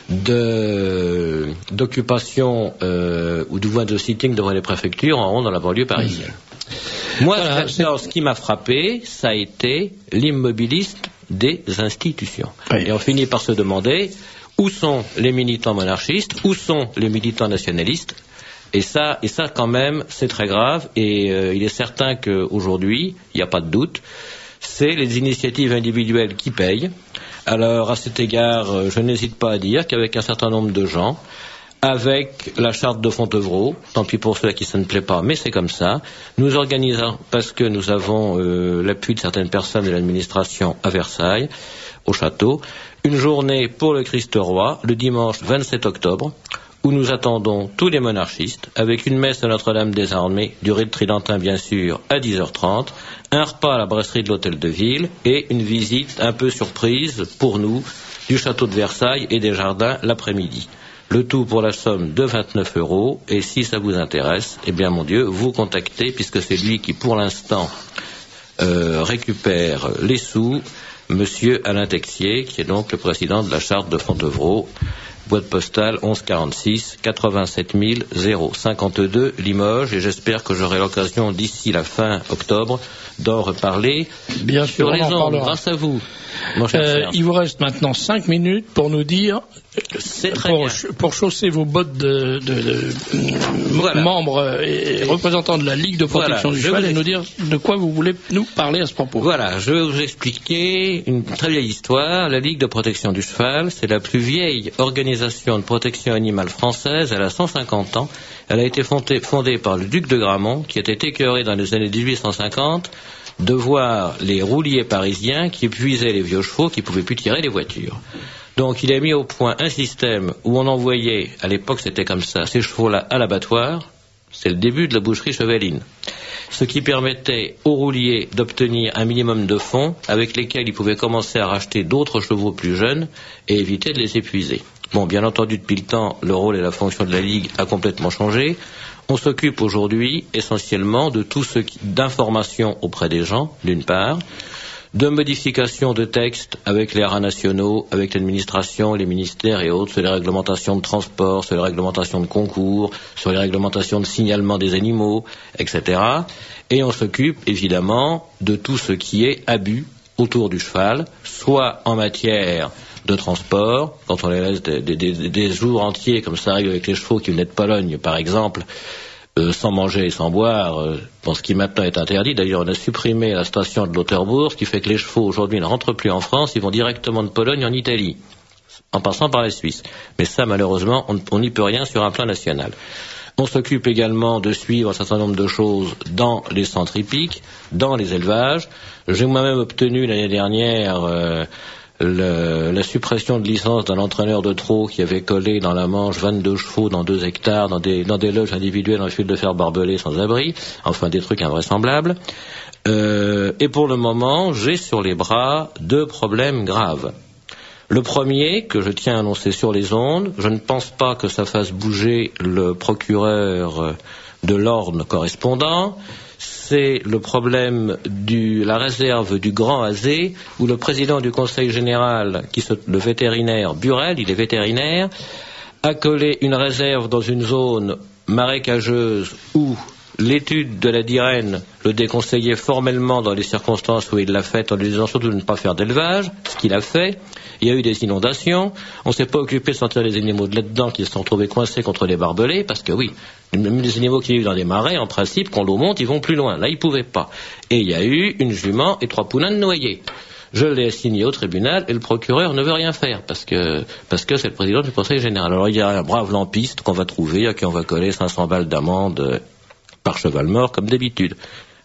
d'occupation ou du moins de sitting devant les préfectures en rond dans la banlieue parisienne. Moi, ce qui m'a frappé, ça a été l'immobiliste des institutions. Et on finit par se demander où sont les militants monarchistes, où sont les militants nationalistes. Et ça, quand même, c'est très grave. Et il est certain qu'aujourd'hui, il n'y a pas de doute, c'est les initiatives individuelles qui payent. Alors, à cet égard, je n'hésite pas à dire qu'avec un certain nombre de gens, avec la charte de Fontevraud, tant pis pour ceux à qui ça ne plaît pas, mais c'est comme ça, nous organisons, parce que nous avons l'appui de certaines personnes de l'administration à Versailles, au château, une journée pour le Christ-Roi, le dimanche 27 octobre, où nous attendons tous les monarchistes, avec une messe à Notre-Dame des Armées, du rite tridentin bien sûr, à 10h30, un repas à la brasserie de l'Hôtel de Ville, et une visite un peu surprise, pour nous, du château de Versailles et des jardins l'après-midi. Le tout pour la somme de 29 €. Et si ça vous intéresse, eh bien, mon Dieu, vous contactez, puisque c'est lui qui, pour l'instant, récupère les sous, Monsieur Alain Texier, qui est donc le président de la charte de Fontevraud, boîte postale 1146 87 052 Limoges. Et j'espère que j'aurai l'occasion, d'ici la fin octobre, d'en reparler. Bien sûr, sur les ondes, grâce à vous. Il vous reste maintenant 5 minutes pour nous dire, pour chausser vos bottes de membres et représentants de la Ligue de protection du cheval, et nous dire de quoi vous voulez nous parler à ce propos. Voilà, je vais vous expliquer une très vieille histoire. La Ligue de protection du cheval, c'est la plus vieille organisation de protection animale française. Elle a 150 ans. Elle a été fondée par le duc de Gramont, qui était écœuré dans les années 1850 de voir les rouliers parisiens qui épuisaient les vieux chevaux, qui ne pouvaient plus tirer les voitures. Donc il a mis au point un système où on envoyait, à l'époque c'était comme ça, ces chevaux-là à l'abattoir. C'est le début de la boucherie chevaline. Ce qui permettait aux rouliers d'obtenir un minimum de fonds avec lesquels ils pouvaient commencer à racheter d'autres chevaux plus jeunes et éviter de les épuiser. Bon, bien entendu, depuis le temps, le rôle et la fonction de la Ligue a complètement changé. On s'occupe aujourd'hui essentiellement de tout ce d'information auprès des gens, d'une part, de modification de textes avec les rats nationaux, avec l'administration, les ministères et autres, sur les réglementations de transport, sur les réglementations de concours, sur les réglementations de signalement des animaux, etc. Et on s'occupe évidemment de tout ce qui est abus autour du cheval, soit en matière de transport, quand on les laisse des jours entiers, comme ça arrive avec les chevaux qui venaient de Pologne, par exemple, sans manger et sans boire, ce qui maintenant est interdit. D'ailleurs, on a supprimé la station de Lauterbourg, ce qui fait que les chevaux aujourd'hui ne rentrent plus en France, ils vont directement de Pologne en Italie, en passant par la Suisse. Mais ça, malheureusement, on n'y peut rien sur un plan national. On s'occupe également de suivre un certain nombre de choses dans les centres hippiques, dans les élevages. J'ai moi-même obtenu l'année dernière la suppression de licence d'un entraîneur de trot qui avait collé dans la Manche 22 chevaux dans 2 hectares, dans des loges individuelles en fil de fer barbelé sans abri, enfin des trucs invraisemblables. Et pour le moment, j'ai sur les bras 2 problèmes graves. Le premier, que je tiens à annoncer sur les ondes, je ne pense pas que ça fasse bouger le procureur de l'ordre correspondant, c'est le problème de la réserve du Grand Azé, où le président du conseil général, le vétérinaire Burel, il est vétérinaire, a collé une réserve dans une zone marécageuse où l'étude de la DIREN le déconseillait formellement dans les circonstances où il l'a fait, en lui disant surtout de ne pas faire d'élevage, ce qu'il a fait. Il y a eu des inondations, on ne s'est pas occupé de sortir les animaux de là-dedans qui se sont trouvés coincés contre les barbelés, parce que oui, même les animaux qui vivent dans des marais, en principe, quand l'eau monte, ils vont plus loin. Là, ils ne pouvaient pas. Et il y a eu une jument et 3 poulains de noyés. Je l'ai assigné au tribunal et le procureur ne veut rien faire parce que c'est le président du conseil général. Alors il y a un brave lampiste qu'on va trouver, à qui on va coller 500 balles d'amende par cheval mort, comme d'habitude.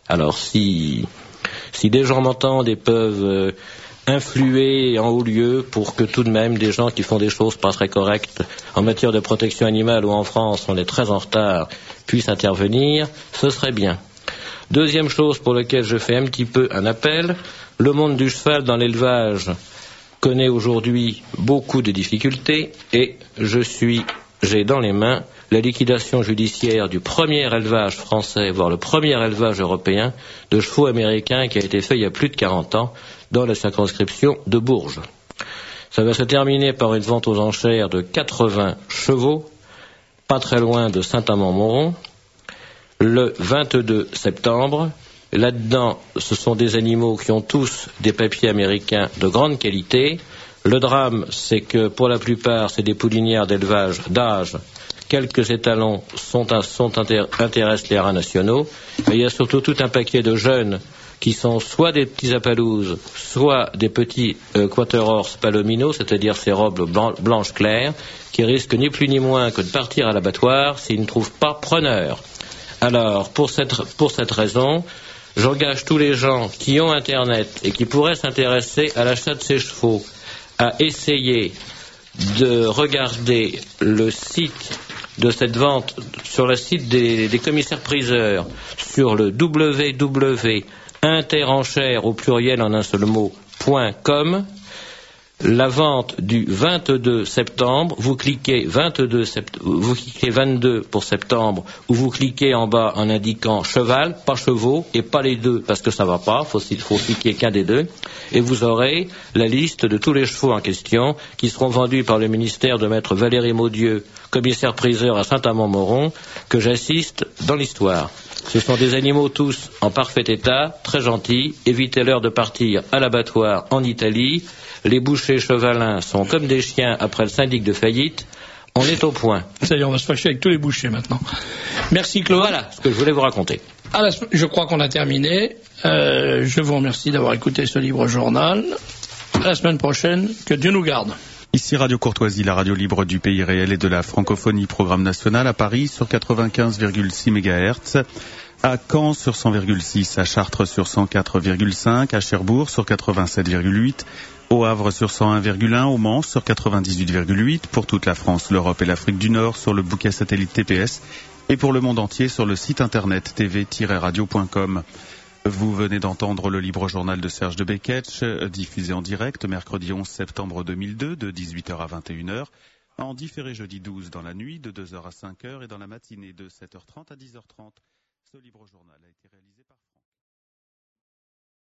Alors si des gens m'entendent et peuvent influer en haut lieu pour que tout de même des gens qui font des choses pas très correctes en matière de protection animale ou en France, on est très en retard, puissent intervenir, ce serait bien. Deuxième chose pour laquelle je fais un petit peu un appel, le monde du cheval dans l'élevage connaît aujourd'hui beaucoup de difficultés et j'ai dans les mains la liquidation judiciaire du premier élevage français, voire le premier élevage européen de chevaux américains qui a été fait il y a plus de 40 ans dans la circonscription de Bourges. Ça va se terminer par une vente aux enchères de 80 chevaux, pas très loin de Saint-Amand-Montrond, le 22 septembre. Là-dedans, ce sont des animaux qui ont tous des papiers américains de grande qualité. Le drame, c'est que pour la plupart, c'est des poulinières d'élevage d'âge. Quelques étalons intéressent les haras nationaux. Mais il y a surtout tout un paquet de jeunes qui sont soit des petits Appalooses, soit des petits Quaterhorse Palomino, c'est-à-dire ces robes blanches claires, qui risquent ni plus ni moins que de partir à l'abattoir s'ils ne trouvent pas preneur. Alors, pour cette raison, j'engage tous les gens qui ont Internet et qui pourraient s'intéresser à l'achat de ces chevaux à essayer de regarder le site de cette vente sur le site des commissaires-priseurs sur le www.interenchères au pluriel en un seul mot .com. La vente du 22 septembre, vous cliquez 22 pour septembre, ou vous cliquez en bas en indiquant cheval, pas chevaux, et pas les deux, parce que ça va pas, faut cliquer qu'un des deux, et vous aurez la liste de tous les chevaux en question, qui seront vendus par le ministère de maître Valérie Maudieu, commissaire-priseur à Saint-Amand-Montrond, que j'assiste dans l'histoire. Ce sont des animaux tous en parfait état, très gentils, évitez-leur de partir à l'abattoir en Italie. Les bouchers chevalins sont comme des chiens après le syndic de faillite. On est au point. Ça y est, on va se fâcher avec tous les bouchers maintenant. Merci Claude. Voilà ce que je voulais vous raconter. Je crois qu'on a terminé. Je vous remercie d'avoir écouté ce libre journal. À la semaine prochaine. Que Dieu nous garde. Ici Radio Courtoisie, la radio libre du pays réel et de la francophonie, programme national à Paris sur 95,6 MHz, à Caen sur 100,6, à Chartres sur 104,5, à Cherbourg sur 87,8, au Havre sur 101,1, au Mans sur 98,8, pour toute la France, l'Europe et l'Afrique du Nord sur le bouquet satellite TPS et pour le monde entier sur le site internet tv-radio.com. Vous venez d'entendre le libre journal de Serge de Beketch, diffusé en direct mercredi 11 septembre 2002 de 18h à 21h, en différé jeudi 12 dans la nuit de 2h à 5h et dans la matinée de 7h30 à 10h30. Ce libre journal a été réalisé